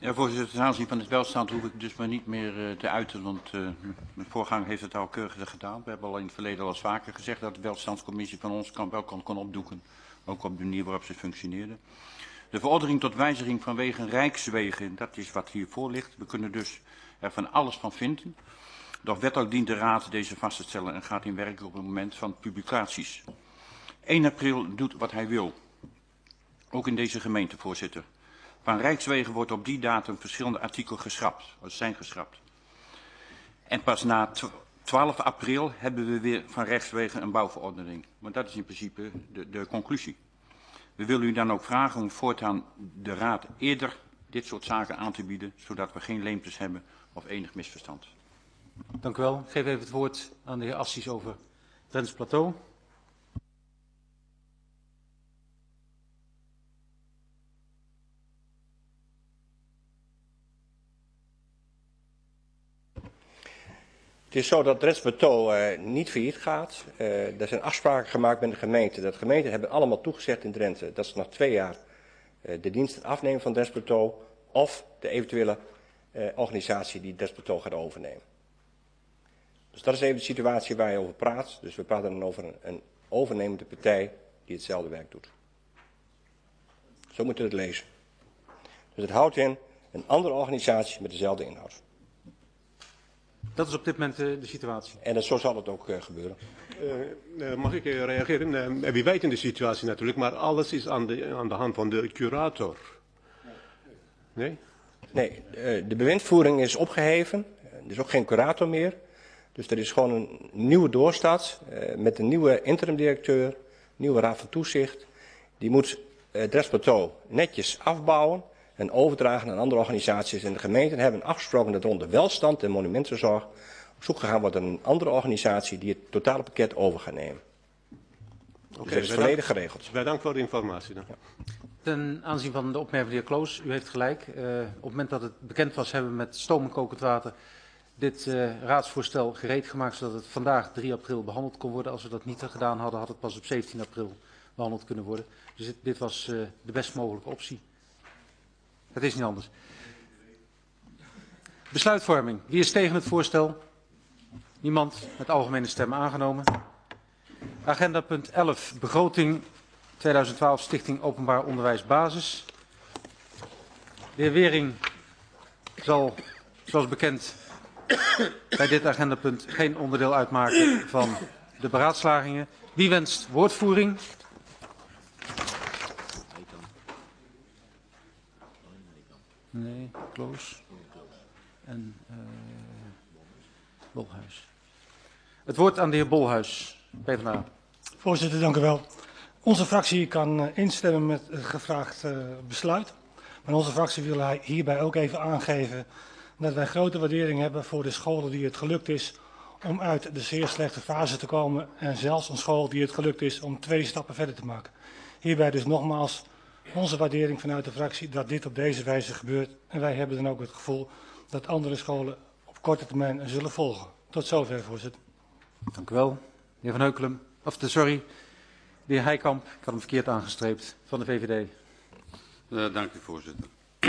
[SPEAKER 14] Ja, voorzitter, ten aanzien van het welstand hoef ik dus maar niet meer uh, te uiten, want uh, mijn voorganger heeft het al keurig gedaan. We hebben al in het verleden al eens vaker gezegd dat de welstandscommissie van ons kan, wel kan, kan opdoeken, ook op de manier waarop ze functioneerde. De verordening tot wijziging vanwege rijkswegen, dat is wat hiervoor ligt. We kunnen dus er van alles van vinden. Doch wettelijk dient de Raad deze vast te stellen en gaat in werking op het moment van publicaties. één april doet wat hij wil. Ook in deze gemeente, voorzitter. Van Rijkswegen wordt op die datum verschillende artikelen geschrapt, of zijn geschrapt. En pas na twaalf april hebben we weer van Rijkswegen een bouwverordening. Want dat is in principe de, de conclusie. We willen u dan ook vragen om voortaan de Raad eerder dit soort zaken aan te bieden, zodat we geen leemtes hebben of enig misverstand.
[SPEAKER 1] Dank u wel. Ik geef even het woord aan de heer Assis over Drents Plateau.
[SPEAKER 19] Het is zo dat Drents Plateau uh, niet failliet gaat. Uh, er zijn afspraken gemaakt met de gemeente. De gemeenten hebben allemaal toegezegd in Drenthe dat ze nog twee jaar uh, de diensten afnemen van Drents Plateau of de eventuele uh, organisatie die Drents Plateau gaat overnemen. Dus dat is even de situatie waar je over praat. Dus we praten dan over een, een overnemende partij die hetzelfde werk doet. Zo moet je het lezen. Dus het houdt in een andere organisatie met dezelfde inhoud.
[SPEAKER 1] Dat is op dit moment uh, de situatie.
[SPEAKER 19] En dat, zo zal het ook uh, gebeuren.
[SPEAKER 16] Uh, uh, mag ik uh, reageren? Uh, wie weet in de situatie natuurlijk, maar alles is aan de, aan de hand van de curator. Nee?
[SPEAKER 19] Nee, uh, de bewindvoering is opgeheven. Er is ook geen curator meer. Dus er is gewoon een nieuwe doorstart uh, met een nieuwe interim-directeur, nieuwe raad van toezicht. Die moet uh, Drents Plateau netjes afbouwen en overdragen aan andere organisaties. En de gemeenten hebben afgesproken dat onder welstand en monumentenzorg op zoek gegaan wordt naar een andere organisatie die het totale pakket over gaat nemen. Oké, dus dat is volledig geregeld.
[SPEAKER 16] Wij danken voor de informatie. Dan. Ja.
[SPEAKER 1] Ten aanzien van de opmerking van de heer Kloos, u heeft gelijk. Uh, op het moment dat het bekend was, hebben we met stoom en kokend water dit uh, raadsvoorstel gereed gemaakt, zodat het vandaag drie april behandeld kon worden. Als we dat niet gedaan hadden, had het pas op zeventien april behandeld kunnen worden. Dus dit, dit was uh, de best mogelijke optie. Het is niet anders. Besluitvorming. Wie is tegen het voorstel? Niemand. Met algemene stemmen aangenomen. Agenda punt elf. Begroting tweeduizend twaalf Stichting Openbaar Onderwijs Basis. De heer Wering zal, zoals bekend, bij dit agendapunt geen onderdeel uitmaken van de beraadslagingen. Wie wenst woordvoering? Nee, Kloos. En uh, Bolhuis. Het woord aan de heer Bolhuis, PvdA.
[SPEAKER 20] Voorzitter, dank u wel. Onze fractie kan uh, instemmen met het gevraagd uh, besluit. Maar onze fractie wil hierbij ook even aangeven dat wij grote waardering hebben voor de scholen die het gelukt is om uit de zeer slechte fase te komen. En zelfs een school die het gelukt is om twee stappen verder te maken. Hierbij dus nogmaals onze waardering vanuit de fractie dat dit op deze wijze gebeurt. En wij hebben dan ook het gevoel dat andere scholen op korte termijn zullen volgen. Tot zover, voorzitter.
[SPEAKER 1] Dank u wel. De heer Van Heukelum, of de, sorry, de heer Heikamp, ik had hem verkeerd aangestreept, van de V V D.
[SPEAKER 3] Uh, dank u, voorzitter.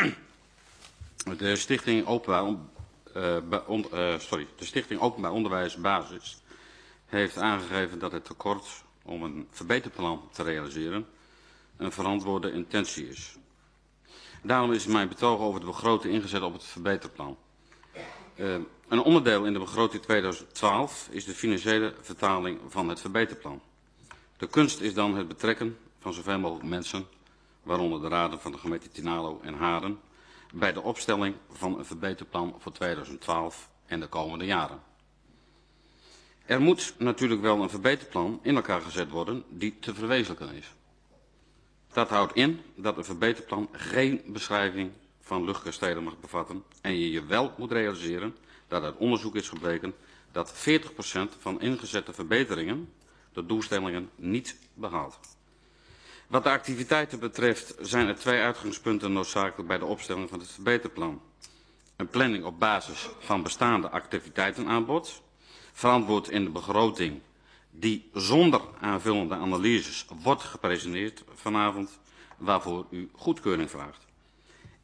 [SPEAKER 3] De Stichting Openbaar, uh, on, uh, sorry, de Stichting Openbaar Onderwijs Basis heeft aangegeven dat het tekort om een verbeterplan te realiseren een verantwoorde intentie is. Daarom is mijn betoog over de begroting ingezet op het verbeterplan. Uh, een onderdeel in de begroting tweeduizend twaalf is de financiële vertaling van het verbeterplan. De kunst is dan het betrekken van zoveel mogelijk mensen, waaronder de raden van de gemeente Tinalo en Haren, bij de opstelling van een verbeterplan voor tweeduizend twaalf en de komende jaren. Er moet natuurlijk wel een verbeterplan in elkaar gezet worden die te verwezenlijken is. Dat houdt in dat een verbeterplan geen beschrijving van luchtkastelen mag bevatten en je je wel moet realiseren dat uit onderzoek is gebleken dat veertig procent van ingezette verbeteringen de doelstellingen niet behaalt. Wat de activiteiten betreft zijn er twee uitgangspunten noodzakelijk bij de opstelling van het verbeterplan. Een planning op basis van bestaande activiteitenaanbod, verantwoord in de begroting die zonder aanvullende analyses wordt gepresenteerd vanavond, waarvoor u goedkeuring vraagt.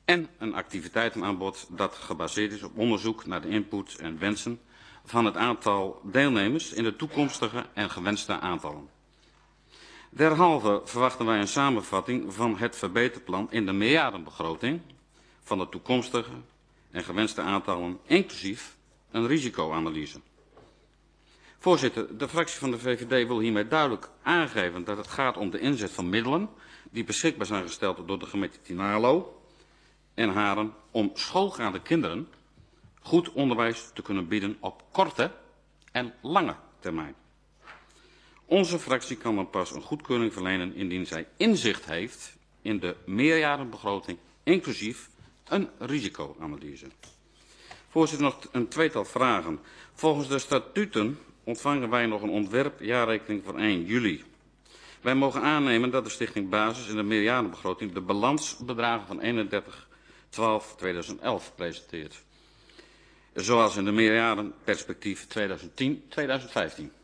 [SPEAKER 21] en een activiteitenaanbod dat gebaseerd is op onderzoek naar de input en wensen van het aantal deelnemers in de toekomstige en gewenste aantallen. Derhalve verwachten wij een samenvatting van het verbeterplan in de meerjarenbegroting van de toekomstige en gewenste aantallen, inclusief een risicoanalyse. Voorzitter, de fractie van de V V D wil hiermee duidelijk aangeven dat het gaat om de inzet van middelen die beschikbaar zijn gesteld door de gemeente Tynaarlo en Haren om schoolgaande kinderen goed onderwijs te kunnen bieden op korte en lange termijn. Onze fractie kan dan pas een goedkeuring verlenen indien zij inzicht heeft in de meerjarenbegroting, inclusief een risicoanalyse. Voorzitter, nog een tweetal vragen. Volgens de statuten ontvangen wij nog een ontwerpjaarrekening voor één juli. Wij mogen aannemen dat de Stichting Basis in de meerjarenbegroting de balansbedragen van eenendertig twaalf tweeduizendelf presenteert. Zoals in de meerjarenperspectief tweeduizend tien tweeduizend vijftien.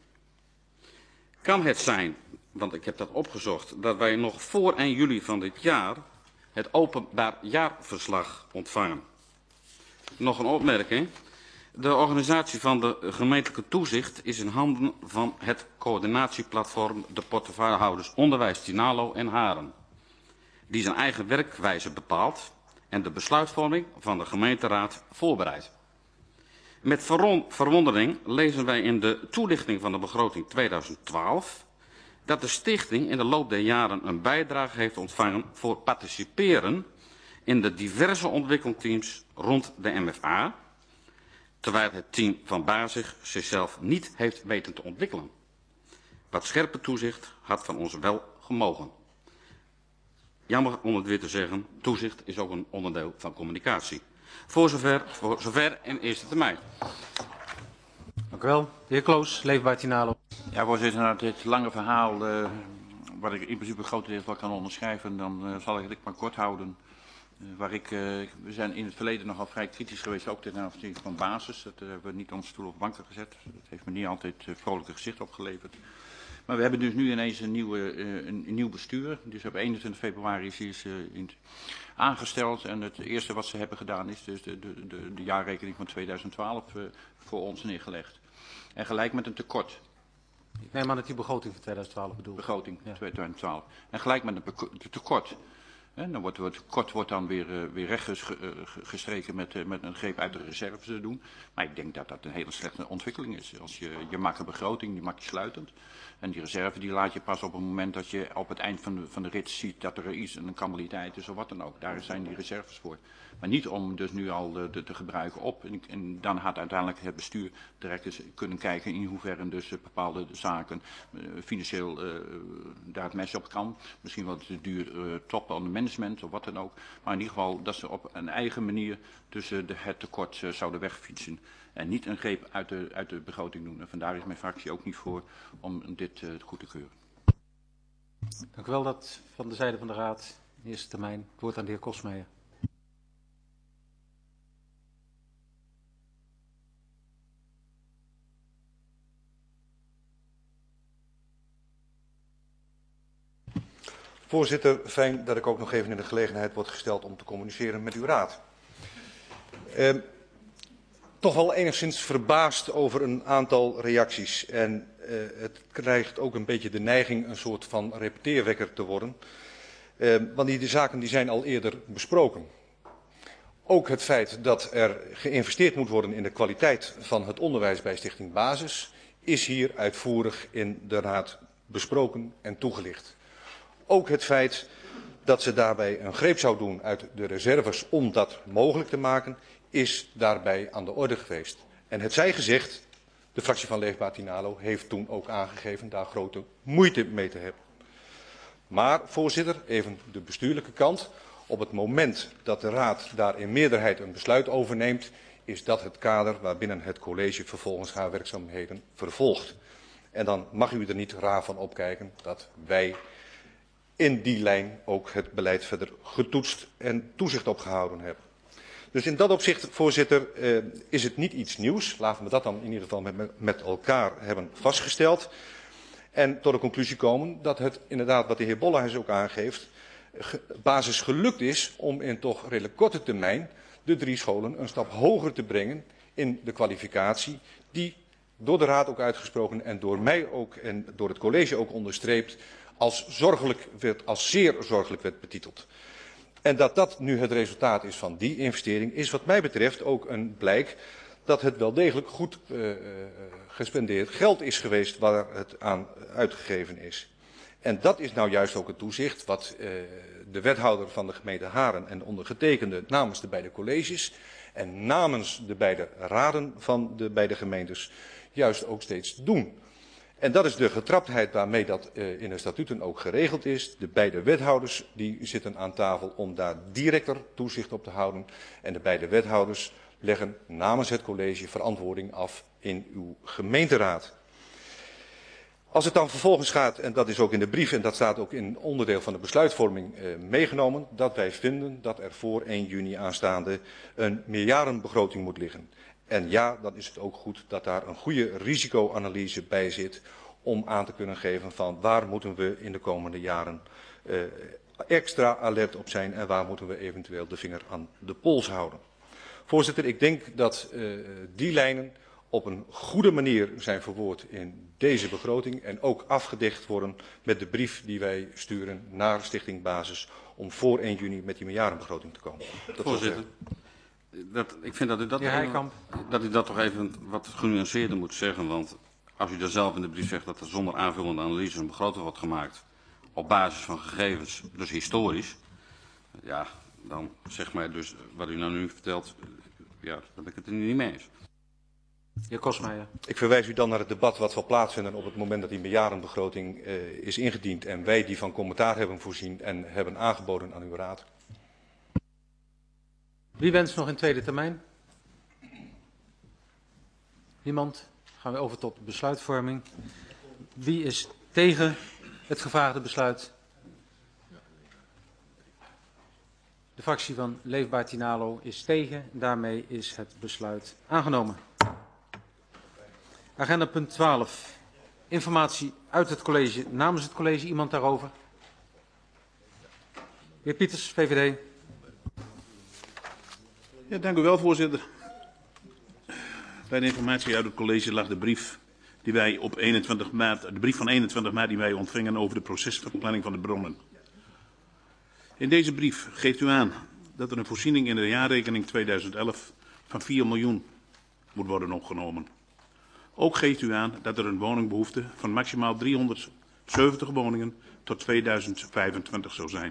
[SPEAKER 21] Kan het zijn, want ik heb dat opgezocht, dat wij nog voor één juli van dit jaar het openbaar jaarverslag ontvangen? Nog een opmerking. De organisatie van de gemeentelijke toezicht is in handen van het coördinatieplatform de portefeuillehouders Onderwijs Tynaarlo en Haren, die zijn eigen werkwijze bepaalt en de besluitvorming van de gemeenteraad voorbereidt. Met verwondering lezen wij in de toelichting van de begroting tweeduizend twaalf dat de stichting in de loop der jaren een bijdrage heeft ontvangen voor participeren in de diverse ontwikkelteams rond de M F A, terwijl het team van Basis zichzelf niet heeft weten te ontwikkelen. Wat scherpe toezicht had van ons wel gemogen. Jammer om het weer te zeggen, toezicht is ook een onderdeel van communicatie. Voor zover, voor zover in eerste termijn.
[SPEAKER 1] Dank u wel. De heer Kloos, Leefbaar Tynaarlo.
[SPEAKER 18] Ja, voorzitter, na dit lange verhaal, uh, wat ik in principe grotendeels wel kan onderschrijven, dan uh, zal ik het maar kort houden. Uh, waar ik, uh, we zijn in het verleden nogal vrij kritisch geweest, ook ten aanzien van Basis. Dat uh, hebben we niet op stoel of banken gezet. Dat heeft me niet altijd uh, vrolijke gezicht opgeleverd. Maar we hebben dus nu ineens een, nieuwe, uh, een, een nieuw bestuur. Dus op eenentwintig februari is hij uh, in, aangesteld. En het eerste wat ze hebben gedaan is dus de, de, de, de jaarrekening van tweeduizend twaalf uh, voor ons neergelegd. En gelijk met een tekort.
[SPEAKER 1] Ik neem aan dat die begroting van tweeduizend twaalf bedoelt.
[SPEAKER 18] Begroting ja. tweeduizend twaalf. En gelijk met een tekort. En dan wordt het tekort wordt dan weer, uh, weer rechtgestreken met, uh, met een greep uit de reserves te doen. Maar ik denk dat dat een hele slechte ontwikkeling is. Als je, je maakt een begroting, die maak je sluitend. En die reserve die laat je pas op het moment dat je op het eind van de, van de rit ziet dat er iets, een kampaliteit is of wat dan ook. Daar zijn die reserves voor. Maar niet om dus nu al de, de, te gebruiken op. En, en dan had uiteindelijk het bestuur direct eens kunnen kijken in hoeverre dus bepaalde zaken uh, financieel uh, daar het mes op kan. Misschien wat te duur uh, top aan de management of wat dan ook. Maar in ieder geval dat ze op een eigen manier tussen de, het tekort uh, zouden wegfietsen. En niet een greep uit de, uit de begroting doen. En vandaar is mijn fractie ook niet voor om dit uh, goed te keuren.
[SPEAKER 1] Dank u wel. Dat van de zijde van de Raad in eerste termijn. Het woord aan de heer Kosmeijer.
[SPEAKER 22] Voorzitter, fijn dat ik ook nog even in de gelegenheid word gesteld om te communiceren met uw raad. Uh, toch wel enigszins verbaasd over een aantal reacties. En uh, het krijgt ook een beetje de neiging een soort van repeteerwekker te worden. Uh, want die de zaken die zijn al eerder besproken. Ook het feit dat er geïnvesteerd moet worden in de kwaliteit van het onderwijs bij Stichting Basis is hier uitvoerig in de raad besproken en toegelicht. Ook het feit dat ze daarbij een greep zou doen uit de reserves om dat mogelijk te maken, is daarbij aan de orde geweest. En het zij gezegd, de fractie van Leefbaar Tynaarlo heeft toen ook aangegeven daar grote moeite mee te hebben. Maar, voorzitter, even de bestuurlijke kant. Op het moment dat de raad daar in meerderheid een besluit over neemt, is dat het kader waarbinnen het college vervolgens haar werkzaamheden vervolgt. En dan mag u er niet raar van opkijken dat wij in die lijn ook het beleid verder getoetst en toezicht op gehouden hebben. Dus in dat opzicht, voorzitter, uh, is het niet iets nieuws. Laten we dat dan in ieder geval met, met elkaar hebben vastgesteld. En tot de conclusie komen dat het inderdaad, wat de heer Bollenhuis ook aangeeft, basis gelukt is om in toch redelijk korte termijn de drie scholen een stap hoger te brengen in de kwalificatie die door de Raad ook uitgesproken en door mij ook en door het college ook onderstreept als, zorgelijk werd, als zeer zorgelijk werd betiteld. En dat dat nu het resultaat is van die investering is wat mij betreft ook een blijk dat het wel degelijk goed uh, gespendeerd geld is geweest waar het aan uitgegeven is. En dat is nou juist ook het toezicht wat uh, de wethouder van de gemeente Haren en de ondergetekende namens de beide colleges en namens de beide raden van de beide gemeentes juist ook steeds doen. En dat is de getraptheid waarmee dat uh, in de statuten ook geregeld is. De beide wethouders die zitten aan tafel om daar directer toezicht op te houden. En de beide wethouders leggen namens het college verantwoording af in uw gemeenteraad. Als het dan vervolgens gaat, en dat is ook in de brief en dat staat ook in onderdeel van de besluitvorming uh, meegenomen, dat wij vinden dat er voor één juni aanstaande een meerjarenbegroting moet liggen. En ja, dan is het ook goed dat daar een goede risicoanalyse bij zit om aan te kunnen geven van waar moeten we in de komende jaren uh, extra alert op zijn en waar moeten we eventueel de vinger aan de pols houden. Voorzitter, ik denk dat uh, die lijnen op een goede manier zijn verwoord in deze begroting en ook afgedekt worden met de brief die wij sturen naar Stichting Basis om voor één juni met die meerjarenbegroting te komen. Dat
[SPEAKER 21] Voorzitter, dat, ik vind dat u dat,
[SPEAKER 1] ja,
[SPEAKER 21] even, dat u dat toch even wat genuanceerder moet zeggen, want als u er zelf in de brief zegt dat er zonder aanvullende analyse een begroting wordt gemaakt op basis van gegevens, dus historisch, ja, dan zeg maar dus wat u nou nu vertelt, ja, daar ben ik het er niet mee eens.
[SPEAKER 1] Heer Kosmeijer.
[SPEAKER 22] Ik verwijs u dan naar het debat wat zal plaatsvinden op het moment dat die meerjarenbegroting uh, is ingediend en wij die van commentaar hebben voorzien en hebben aangeboden aan uw raad.
[SPEAKER 1] Wie wenst nog een tweede termijn? Niemand? Gaan we over tot besluitvorming. Wie is tegen het gevraagde besluit? De fractie van Leefbaar Tinalo is tegen. Daarmee is het besluit aangenomen. Agenda punt twaalf. Informatie uit het college. Namens het college iemand daarover? Heer Pieters, V V D.
[SPEAKER 14] Ja, dank u wel, voorzitter. Bij de informatie uit het college lag de brief die wij op eenentwintig maart, de brief van eenentwintig maart die wij ontvingen over de procesverplanning van de bronnen. In deze brief geeft u aan dat er een voorziening in de jaarrekening tweeduizend elf van vier miljoen moet worden opgenomen. Ook geeft u aan dat er een woningbehoefte van maximaal driehonderdzeventig woningen tot tweeduizend vijfentwintig zou zijn.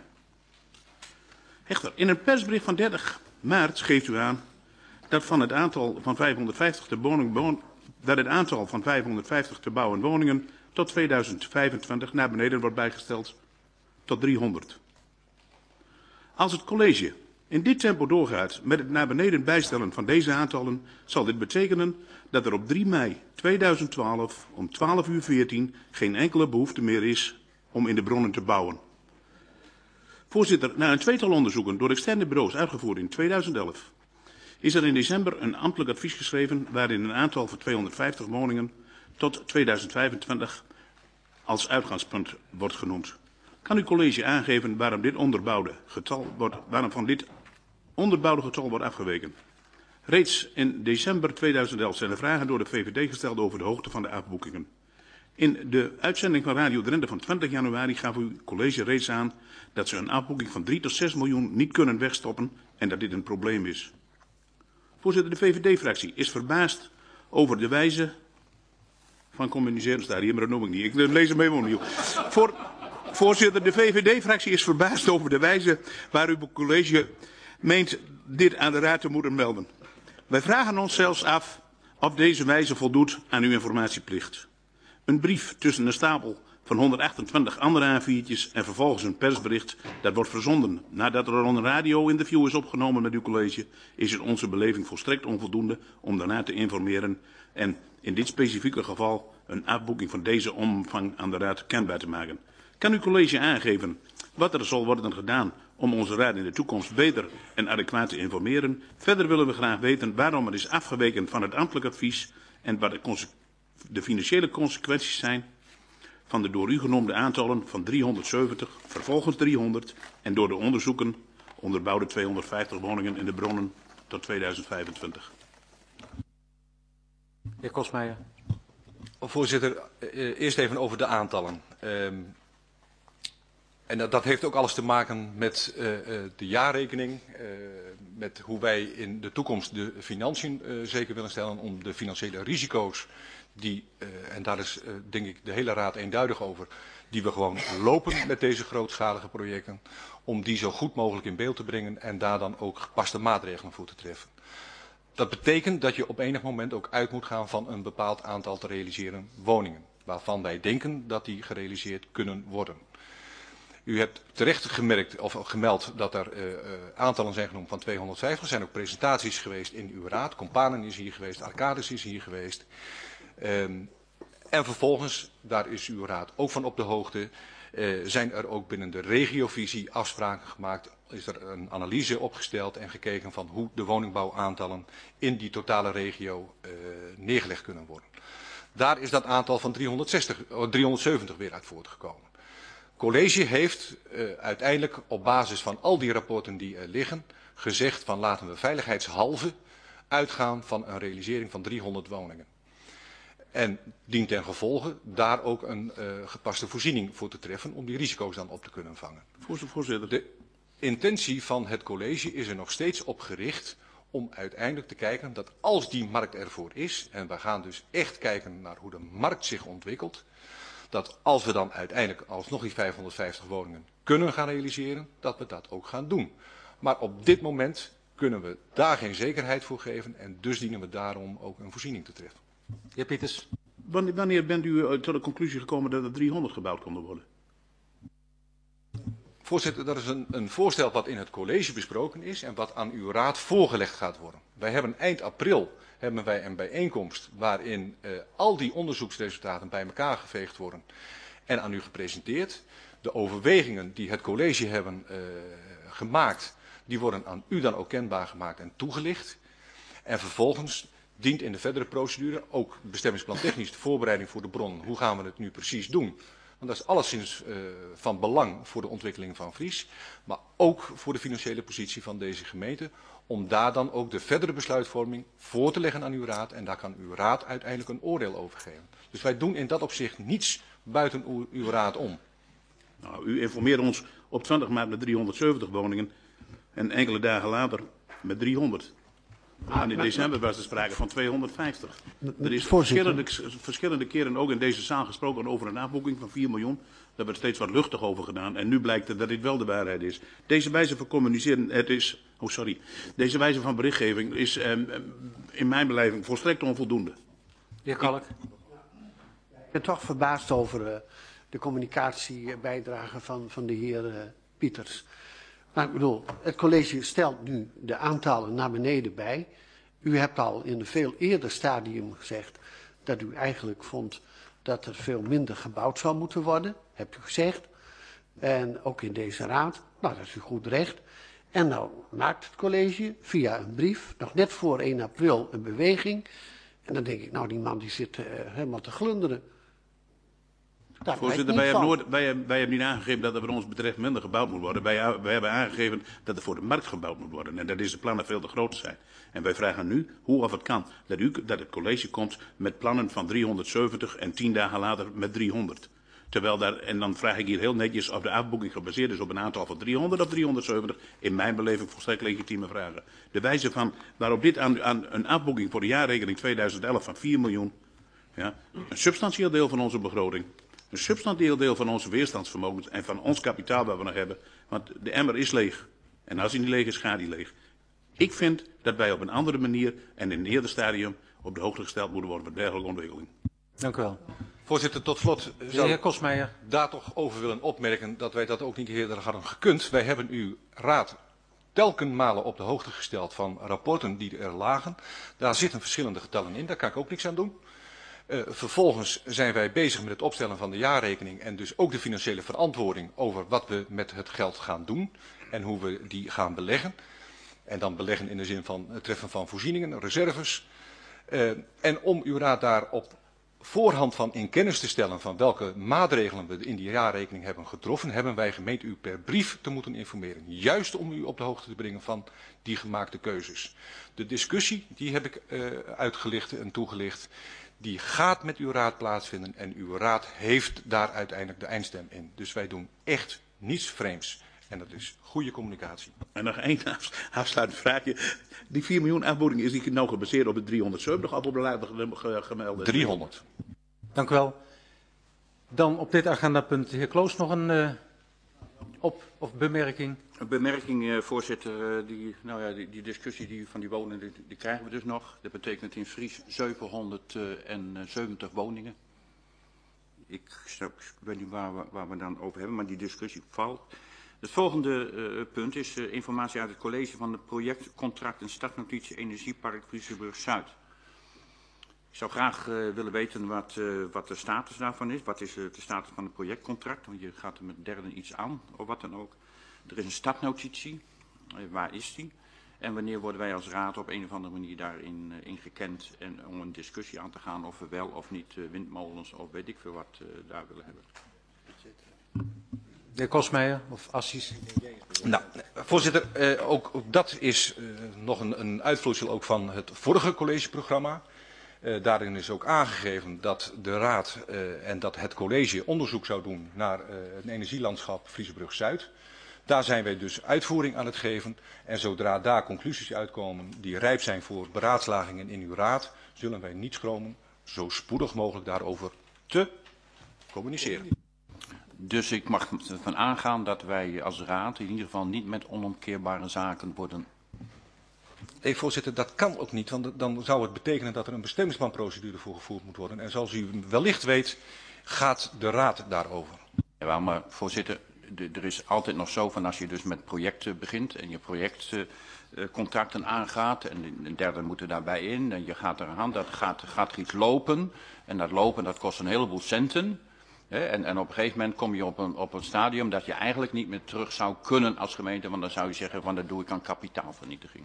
[SPEAKER 14] Echter, in een persbericht van dertig maart geeft u aan dat van het aantal van vijfhonderdvijftig te, woning, dat het aantal van vijfhonderdvijftig te bouwen woningen tot tweeduizend vijfentwintig naar beneden wordt bijgesteld tot driehonderd. Als het college in dit tempo doorgaat met het naar beneden bijstellen van deze aantallen, zal dit betekenen dat er op drie mei tweeduizend twaalf om twaalf uur veertien geen enkele behoefte meer is om in de bronnen te bouwen. Voorzitter, na een tweetal onderzoeken door externe bureaus uitgevoerd in tweeduizend elf, is er in december een ambtelijk advies geschreven waarin een aantal van tweehonderdvijftig woningen tot tweeduizend vijfentwintig als uitgangspunt wordt genoemd. Kan uw college aangeven waarom, dit onderbouwde getal wordt, waarom van dit onderbouwde getal wordt afgeweken? Reeds in december tweeduizend elf zijn er vragen door de V V D gesteld over de hoogte van de afboekingen. In de uitzending van Radio Drenthe van twintig januari gaf uw college reeds aan dat ze een afboeking van drie tot zes miljoen niet kunnen wegstoppen en dat dit een probleem is. Voorzitter, de V V D-fractie is verbaasd over de wijze van communiceren. Staat hier, maar dat noem ik niet. Ik lees hem even opnieuw. Voor, voorzitter, de V V D-fractie is verbaasd over de wijze waar uw college meent dit aan de raad te moeten melden. Wij vragen ons zelfs af of deze wijze voldoet aan uw informatieplicht. Een brief tussen een stapel van honderdachtentwintig andere A viertjes en vervolgens een persbericht dat wordt verzonden nadat er een radio-interview is opgenomen met uw college, is in onze beleving volstrekt onvoldoende om daarna te informeren en in dit specifieke geval een afboeking van deze omvang aan de raad kenbaar te maken. Kan uw college aangeven wat er zal worden gedaan om onze raad in de toekomst beter en adequaat te informeren? Verder willen we graag weten waarom er is afgeweken van het ambtelijk advies en wat de, de financiële consequenties zijn. van de door u genoemde aantallen van driehonderdzeventig, vervolgens driehonderd en door de onderzoeken onderbouwde tweehonderdvijftig woningen in de bronnen tot tweeduizend vijfentwintig.
[SPEAKER 1] Heer Kosmeijer.
[SPEAKER 22] Voorzitter, eerst even over de aantallen. Um, en dat, dat heeft ook alles te maken met uh, de jaarrekening, uh, met hoe wij in de toekomst de financiën uh, zeker willen stellen om de financiële risico's die, uh, en daar is uh, denk ik de hele raad eenduidig over, die we gewoon lopen met deze grootschalige projecten, om die zo goed mogelijk in beeld te brengen en daar dan ook gepaste maatregelen voor te treffen. Dat betekent dat je op enig moment ook uit moet gaan van een bepaald aantal te realiseren woningen, waarvan wij denken dat die gerealiseerd kunnen worden. U hebt terecht gemerkt, of gemeld dat er uh, uh, aantallen zijn genoemd van tweehonderdvijftig. Er zijn ook presentaties geweest in uw raad. Companen is hier geweest, Arcadis is hier geweest. Um, en vervolgens, daar is uw raad ook van op de hoogte, uh, zijn er ook binnen de regiovisie afspraken gemaakt. Is er een analyse opgesteld en gekeken van hoe de woningbouwaantallen in die totale regio uh, neergelegd kunnen worden. Daar is dat aantal van driehonderdzestig, driehonderdzeventig weer uit voortgekomen. Het college heeft uh, uiteindelijk op basis van al die rapporten die er liggen gezegd van laten we veiligheidshalve uitgaan van een realisering van driehonderd woningen. En dient ten gevolge daar ook een uh, gepaste voorziening voor te treffen om die risico's dan op te kunnen vangen.
[SPEAKER 14] Voorzitter.
[SPEAKER 22] De intentie van het college is er nog steeds op gericht om uiteindelijk te kijken dat als die markt ervoor is, en we gaan dus echt kijken naar hoe de markt zich ontwikkelt, dat als we dan uiteindelijk alsnog die vijfhonderdvijftig woningen kunnen gaan realiseren, dat we dat ook gaan doen. Maar op dit moment kunnen we daar geen zekerheid voor geven en dus dienen we daarom ook een voorziening te treffen.
[SPEAKER 1] Heer Pieters.
[SPEAKER 14] Wanneer bent u tot de conclusie gekomen dat er driehonderd gebouwd konden worden?
[SPEAKER 22] Voorzitter, dat is een, een voorstel wat in het college besproken is en wat aan uw raad voorgelegd gaat worden. Wij hebben eind april hebben wij een bijeenkomst waarin uh, al die onderzoeksresultaten bij elkaar geveegd worden en aan u gepresenteerd. De overwegingen die het college hebben uh, gemaakt, die worden aan u dan ook kenbaar gemaakt en toegelicht. En vervolgens dient in de verdere procedure ook bestemmingsplan technisch de voorbereiding voor de bron. Hoe gaan we het nu precies doen? Want dat is alleszins uh, van belang voor de ontwikkeling van Fries, maar ook voor de financiële positie van deze gemeente, om daar dan ook de verdere besluitvorming voor te leggen aan uw raad en daar kan uw raad uiteindelijk een oordeel over geven. Dus wij doen in dat opzicht niets buiten uw, uw raad om.
[SPEAKER 14] Nou, u informeert ons op twintig maart met driehonderdzeventig woningen en enkele dagen later met driehonderd. En in december was er sprake van tweehonderdvijftig. Er is verschillende, verschillende keren ook in deze zaal gesproken over een afboeking van vier miljoen. Daar werd steeds wat luchtig over gedaan. En nu blijkt dat dit wel de waarheid is. Deze wijze van communiceren, het is, oh sorry, deze wijze van berichtgeving is um, in mijn beleving volstrekt onvoldoende.
[SPEAKER 1] De heer Kalk.
[SPEAKER 8] Ik ben toch verbaasd over uh, de communicatiebijdrage van, van de heer uh, Pieters. Maar ik bedoel, het college stelt nu de aantallen naar beneden bij. U hebt al in een veel eerder stadium gezegd dat u eigenlijk vond dat er veel minder gebouwd zou moeten worden. Hebt u gezegd. En ook in deze raad. Nou, dat is u goed recht. En nou maakt het college via een brief, nog net voor één april, een beweging. En dan denk ik, nou die man die zit uh, helemaal te glunderen. Daar
[SPEAKER 14] Voorzitter, wij hebben, nooit, wij, hebben, wij hebben niet aangegeven dat er wat ons betreft minder gebouwd moet worden. Wij, wij hebben aangegeven dat er voor de markt gebouwd moet worden. En dat deze plannen veel te groot zijn. En wij vragen nu, hoe of het kan, dat, u, dat het college komt met plannen van driehonderdzeventig en tien dagen later met driehonderd. Terwijl daar, en dan vraag ik hier heel netjes of de afboeking gebaseerd is op een aantal van driehonderd of driehonderdzeventig. In mijn beleving volstrekt legitieme vragen. De wijze van waarop dit aan, aan een afboeking voor de jaarrekening tweeduizend elf van vier miljoen, ja, een substantieel deel van onze begroting, een substantieel deel van onze weerstandsvermogens en van ons kapitaal dat we nog hebben. Want de emmer is leeg. En als hij niet leeg is, gaat hij leeg. Ik vind dat wij op een andere manier en in een eerder stadium op de hoogte gesteld moeten worden van dergelijke ontwikkeling.
[SPEAKER 1] Dank u wel.
[SPEAKER 22] Voorzitter, tot slot zou
[SPEAKER 1] ik
[SPEAKER 22] daar toch over willen opmerken dat wij dat ook niet eerder hadden gekund. Wij hebben uw raad telkenmale op de hoogte gesteld van rapporten die er lagen. Daar zitten verschillende getallen in, daar kan ik ook niks aan doen. Uh, vervolgens zijn wij bezig met het opstellen van de jaarrekening en dus ook de financiële verantwoording over wat we met het geld gaan doen en hoe we die gaan beleggen. En dan beleggen in de zin van het treffen van voorzieningen, reserves. Uh, en om uw raad daarop voorhand van in kennis te stellen van welke maatregelen we in die jaarrekening hebben getroffen, hebben wij gemeend u per brief te moeten informeren. Juist om u op de hoogte te brengen van die gemaakte keuzes. De discussie, die heb ik uh, uitgelicht en toegelicht, die gaat met uw raad plaatsvinden en uw raad heeft daar uiteindelijk de eindstem in. Dus wij doen echt niets vreemds. En dat is goede communicatie.
[SPEAKER 14] En nog één afsluitend vraagje. Die vier miljoen aanboding, is die nou gebaseerd op de driehonderdzeventig of op de later gemelde?
[SPEAKER 22] driehonderd.
[SPEAKER 1] Dank u wel. Dan op dit agendapunt, de heer Kloos, nog een uh, op- of bemerking?
[SPEAKER 14] Een bemerking, uh, voorzitter. Uh, die, nou ja, die, die discussie die, van die woningen, die, die krijgen we dus nog. Dat betekent in Fries zevenhonderdzeventig woningen. Ik, ik weet niet waar we, waar we dan over hebben, maar die discussie valt. Het volgende uh, punt is uh, informatie uit het college van het projectcontract en startnotitie Energiepark Friesebrug-Zuid. Ik zou graag uh, willen weten wat, uh, wat de status daarvan is. Wat is uh, de status van het projectcontract? Want je gaat er met derde iets aan, of wat dan ook. Er is een startnotitie. Uh, waar is die? En wanneer worden wij als raad op een of andere manier daarin uh, in gekend en om een discussie aan te gaan of we wel of niet uh, windmolens of weet ik veel wat uh, daar willen hebben.
[SPEAKER 1] De heer Kosmeijer of Assis.
[SPEAKER 22] Nou, voorzitter, uh, ook, ook dat is uh, nog een, een uitvloeisel ook van het vorige collegeprogramma. Uh, daarin is ook aangegeven dat de raad uh, en dat het college onderzoek zou doen naar uh, het energielandschap Friesebrug-Zuid. Daar zijn wij dus uitvoering aan het geven. En zodra daar conclusies uitkomen die rijp zijn voor beraadslagingen in uw raad, zullen wij niet schromen zo spoedig mogelijk daarover te communiceren.
[SPEAKER 14] Dus ik mag ervan aangaan dat wij als raad in ieder geval niet met onomkeerbare zaken worden.
[SPEAKER 22] Nee, voorzitter, dat kan ook niet, want dan zou het betekenen dat er een bestemmingsplanprocedure voor gevoerd moet worden. En zoals u wellicht weet, gaat de raad daarover.
[SPEAKER 14] Ja, maar voorzitter, de, er is altijd nog zo van als je dus met projecten begint en je projectcontracten uh, aangaat en een derde moet er daarbij in en je gaat eraan, dat gaat, gaat er iets lopen en dat lopen dat kost een heleboel centen. He, en, en op een gegeven moment kom je op een, op een stadium dat je eigenlijk niet meer terug zou kunnen als gemeente, want dan zou je zeggen van dat doe ik aan kapitaalvernietiging.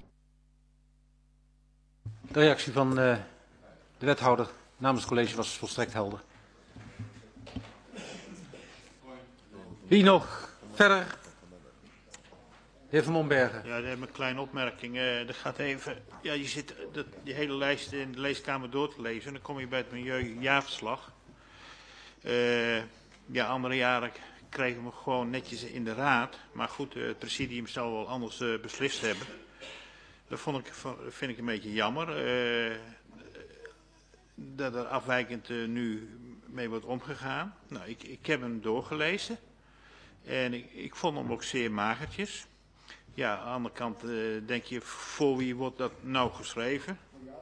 [SPEAKER 1] De reactie van uh, de wethouder namens het college was volstrekt helder. Wie nog verder? De heer Van Mombergen.
[SPEAKER 18] Ja, daar heb ik een kleine opmerking. Uh, dat gaat even, ja, je zit dat, die hele lijst in de leeskamer door te lezen en dan kom je bij het milieujaarverslag. Uh, ja, andere jaren kregen we gewoon netjes in de raad. Maar goed, uh, het presidium zal wel anders uh, beslist hebben. Dat vond ik, vind ik een beetje jammer. Uh, dat er afwijkend uh, nu mee wordt omgegaan. Nou, ik, ik heb hem doorgelezen. En ik, ik vond hem ook zeer magertjes. Ja, aan de andere kant uh, denk je, voor wie wordt dat nou geschreven?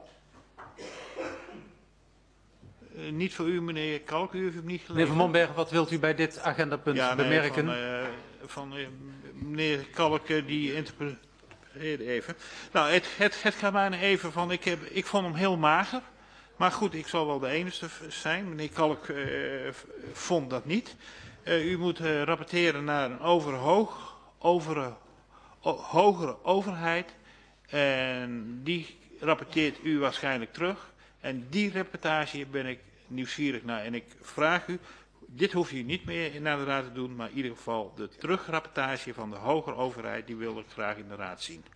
[SPEAKER 18] Uh, niet voor u, meneer Kalk, u heeft hem niet gelezen.
[SPEAKER 1] Meneer Van Mombergen, wat wilt u bij dit agendapunt
[SPEAKER 18] ja, nee,
[SPEAKER 1] bemerken?
[SPEAKER 18] Van, uh, van uh, meneer Kalk, uh, die interpreteerde even. Nou, het, het, het gaat mij even van, ik, heb, ik vond hem heel mager. Maar goed, ik zal wel de enige zijn. Meneer Kalk uh, vond dat niet. Uh, u moet uh, rapporteren naar een overhoog, over, o, hogere overheid. En die rapporteert u waarschijnlijk terug. En die rapportage ben ik nieuwsgierig naar. En ik vraag u, dit hoef je niet meer naar de raad te doen, maar in ieder geval de terugrapportage van de hogere overheid, die wil ik graag in de raad zien.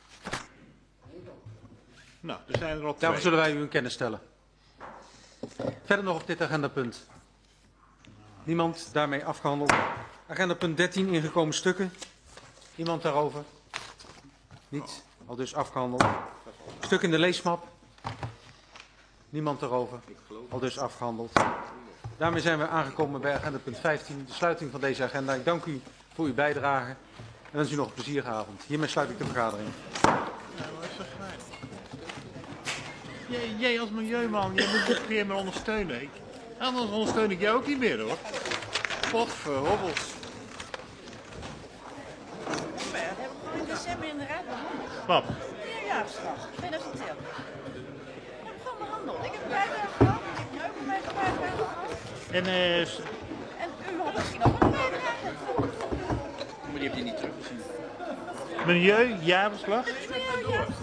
[SPEAKER 18] Nou, er zijn er al twee.
[SPEAKER 1] Daarvoor zullen wij u in kennis stellen. Verder nog op dit agendapunt. Niemand daarmee afgehandeld. Agendapunt dertien, ingekomen stukken. Iemand daarover? Niet. Al dus afgehandeld. Stuk in de leesmap. Niemand daarover. Al dus afgehandeld. Daarmee zijn we aangekomen bij agendapunt vijftien, de sluiting van deze agenda. Ik dank u voor uw bijdrage en wens u nog een plezierige avond. Hiermee sluit ik de vergadering.
[SPEAKER 18] Jij, jij als milieuman, jij moet dit weer maar ondersteunen. Ik, anders ondersteun ik jou ook niet meer, hoor. Potverhobbels.
[SPEAKER 2] We hebben gewoon in december in de raad behandeld.
[SPEAKER 18] Wat?
[SPEAKER 2] Nieuwjaarsdag, tweeduizend twaalf. Ik heb gewoon behandeld. Ik heb vijf jaar gehad, ik heb nu ook een beetje vijf jaar gehad.
[SPEAKER 18] En, uh,
[SPEAKER 2] en u had misschien ook een bijdrage.
[SPEAKER 14] Maar die heb je niet teruggezien.
[SPEAKER 18] Milieujaarverslag?
[SPEAKER 2] Milieujaarverslag.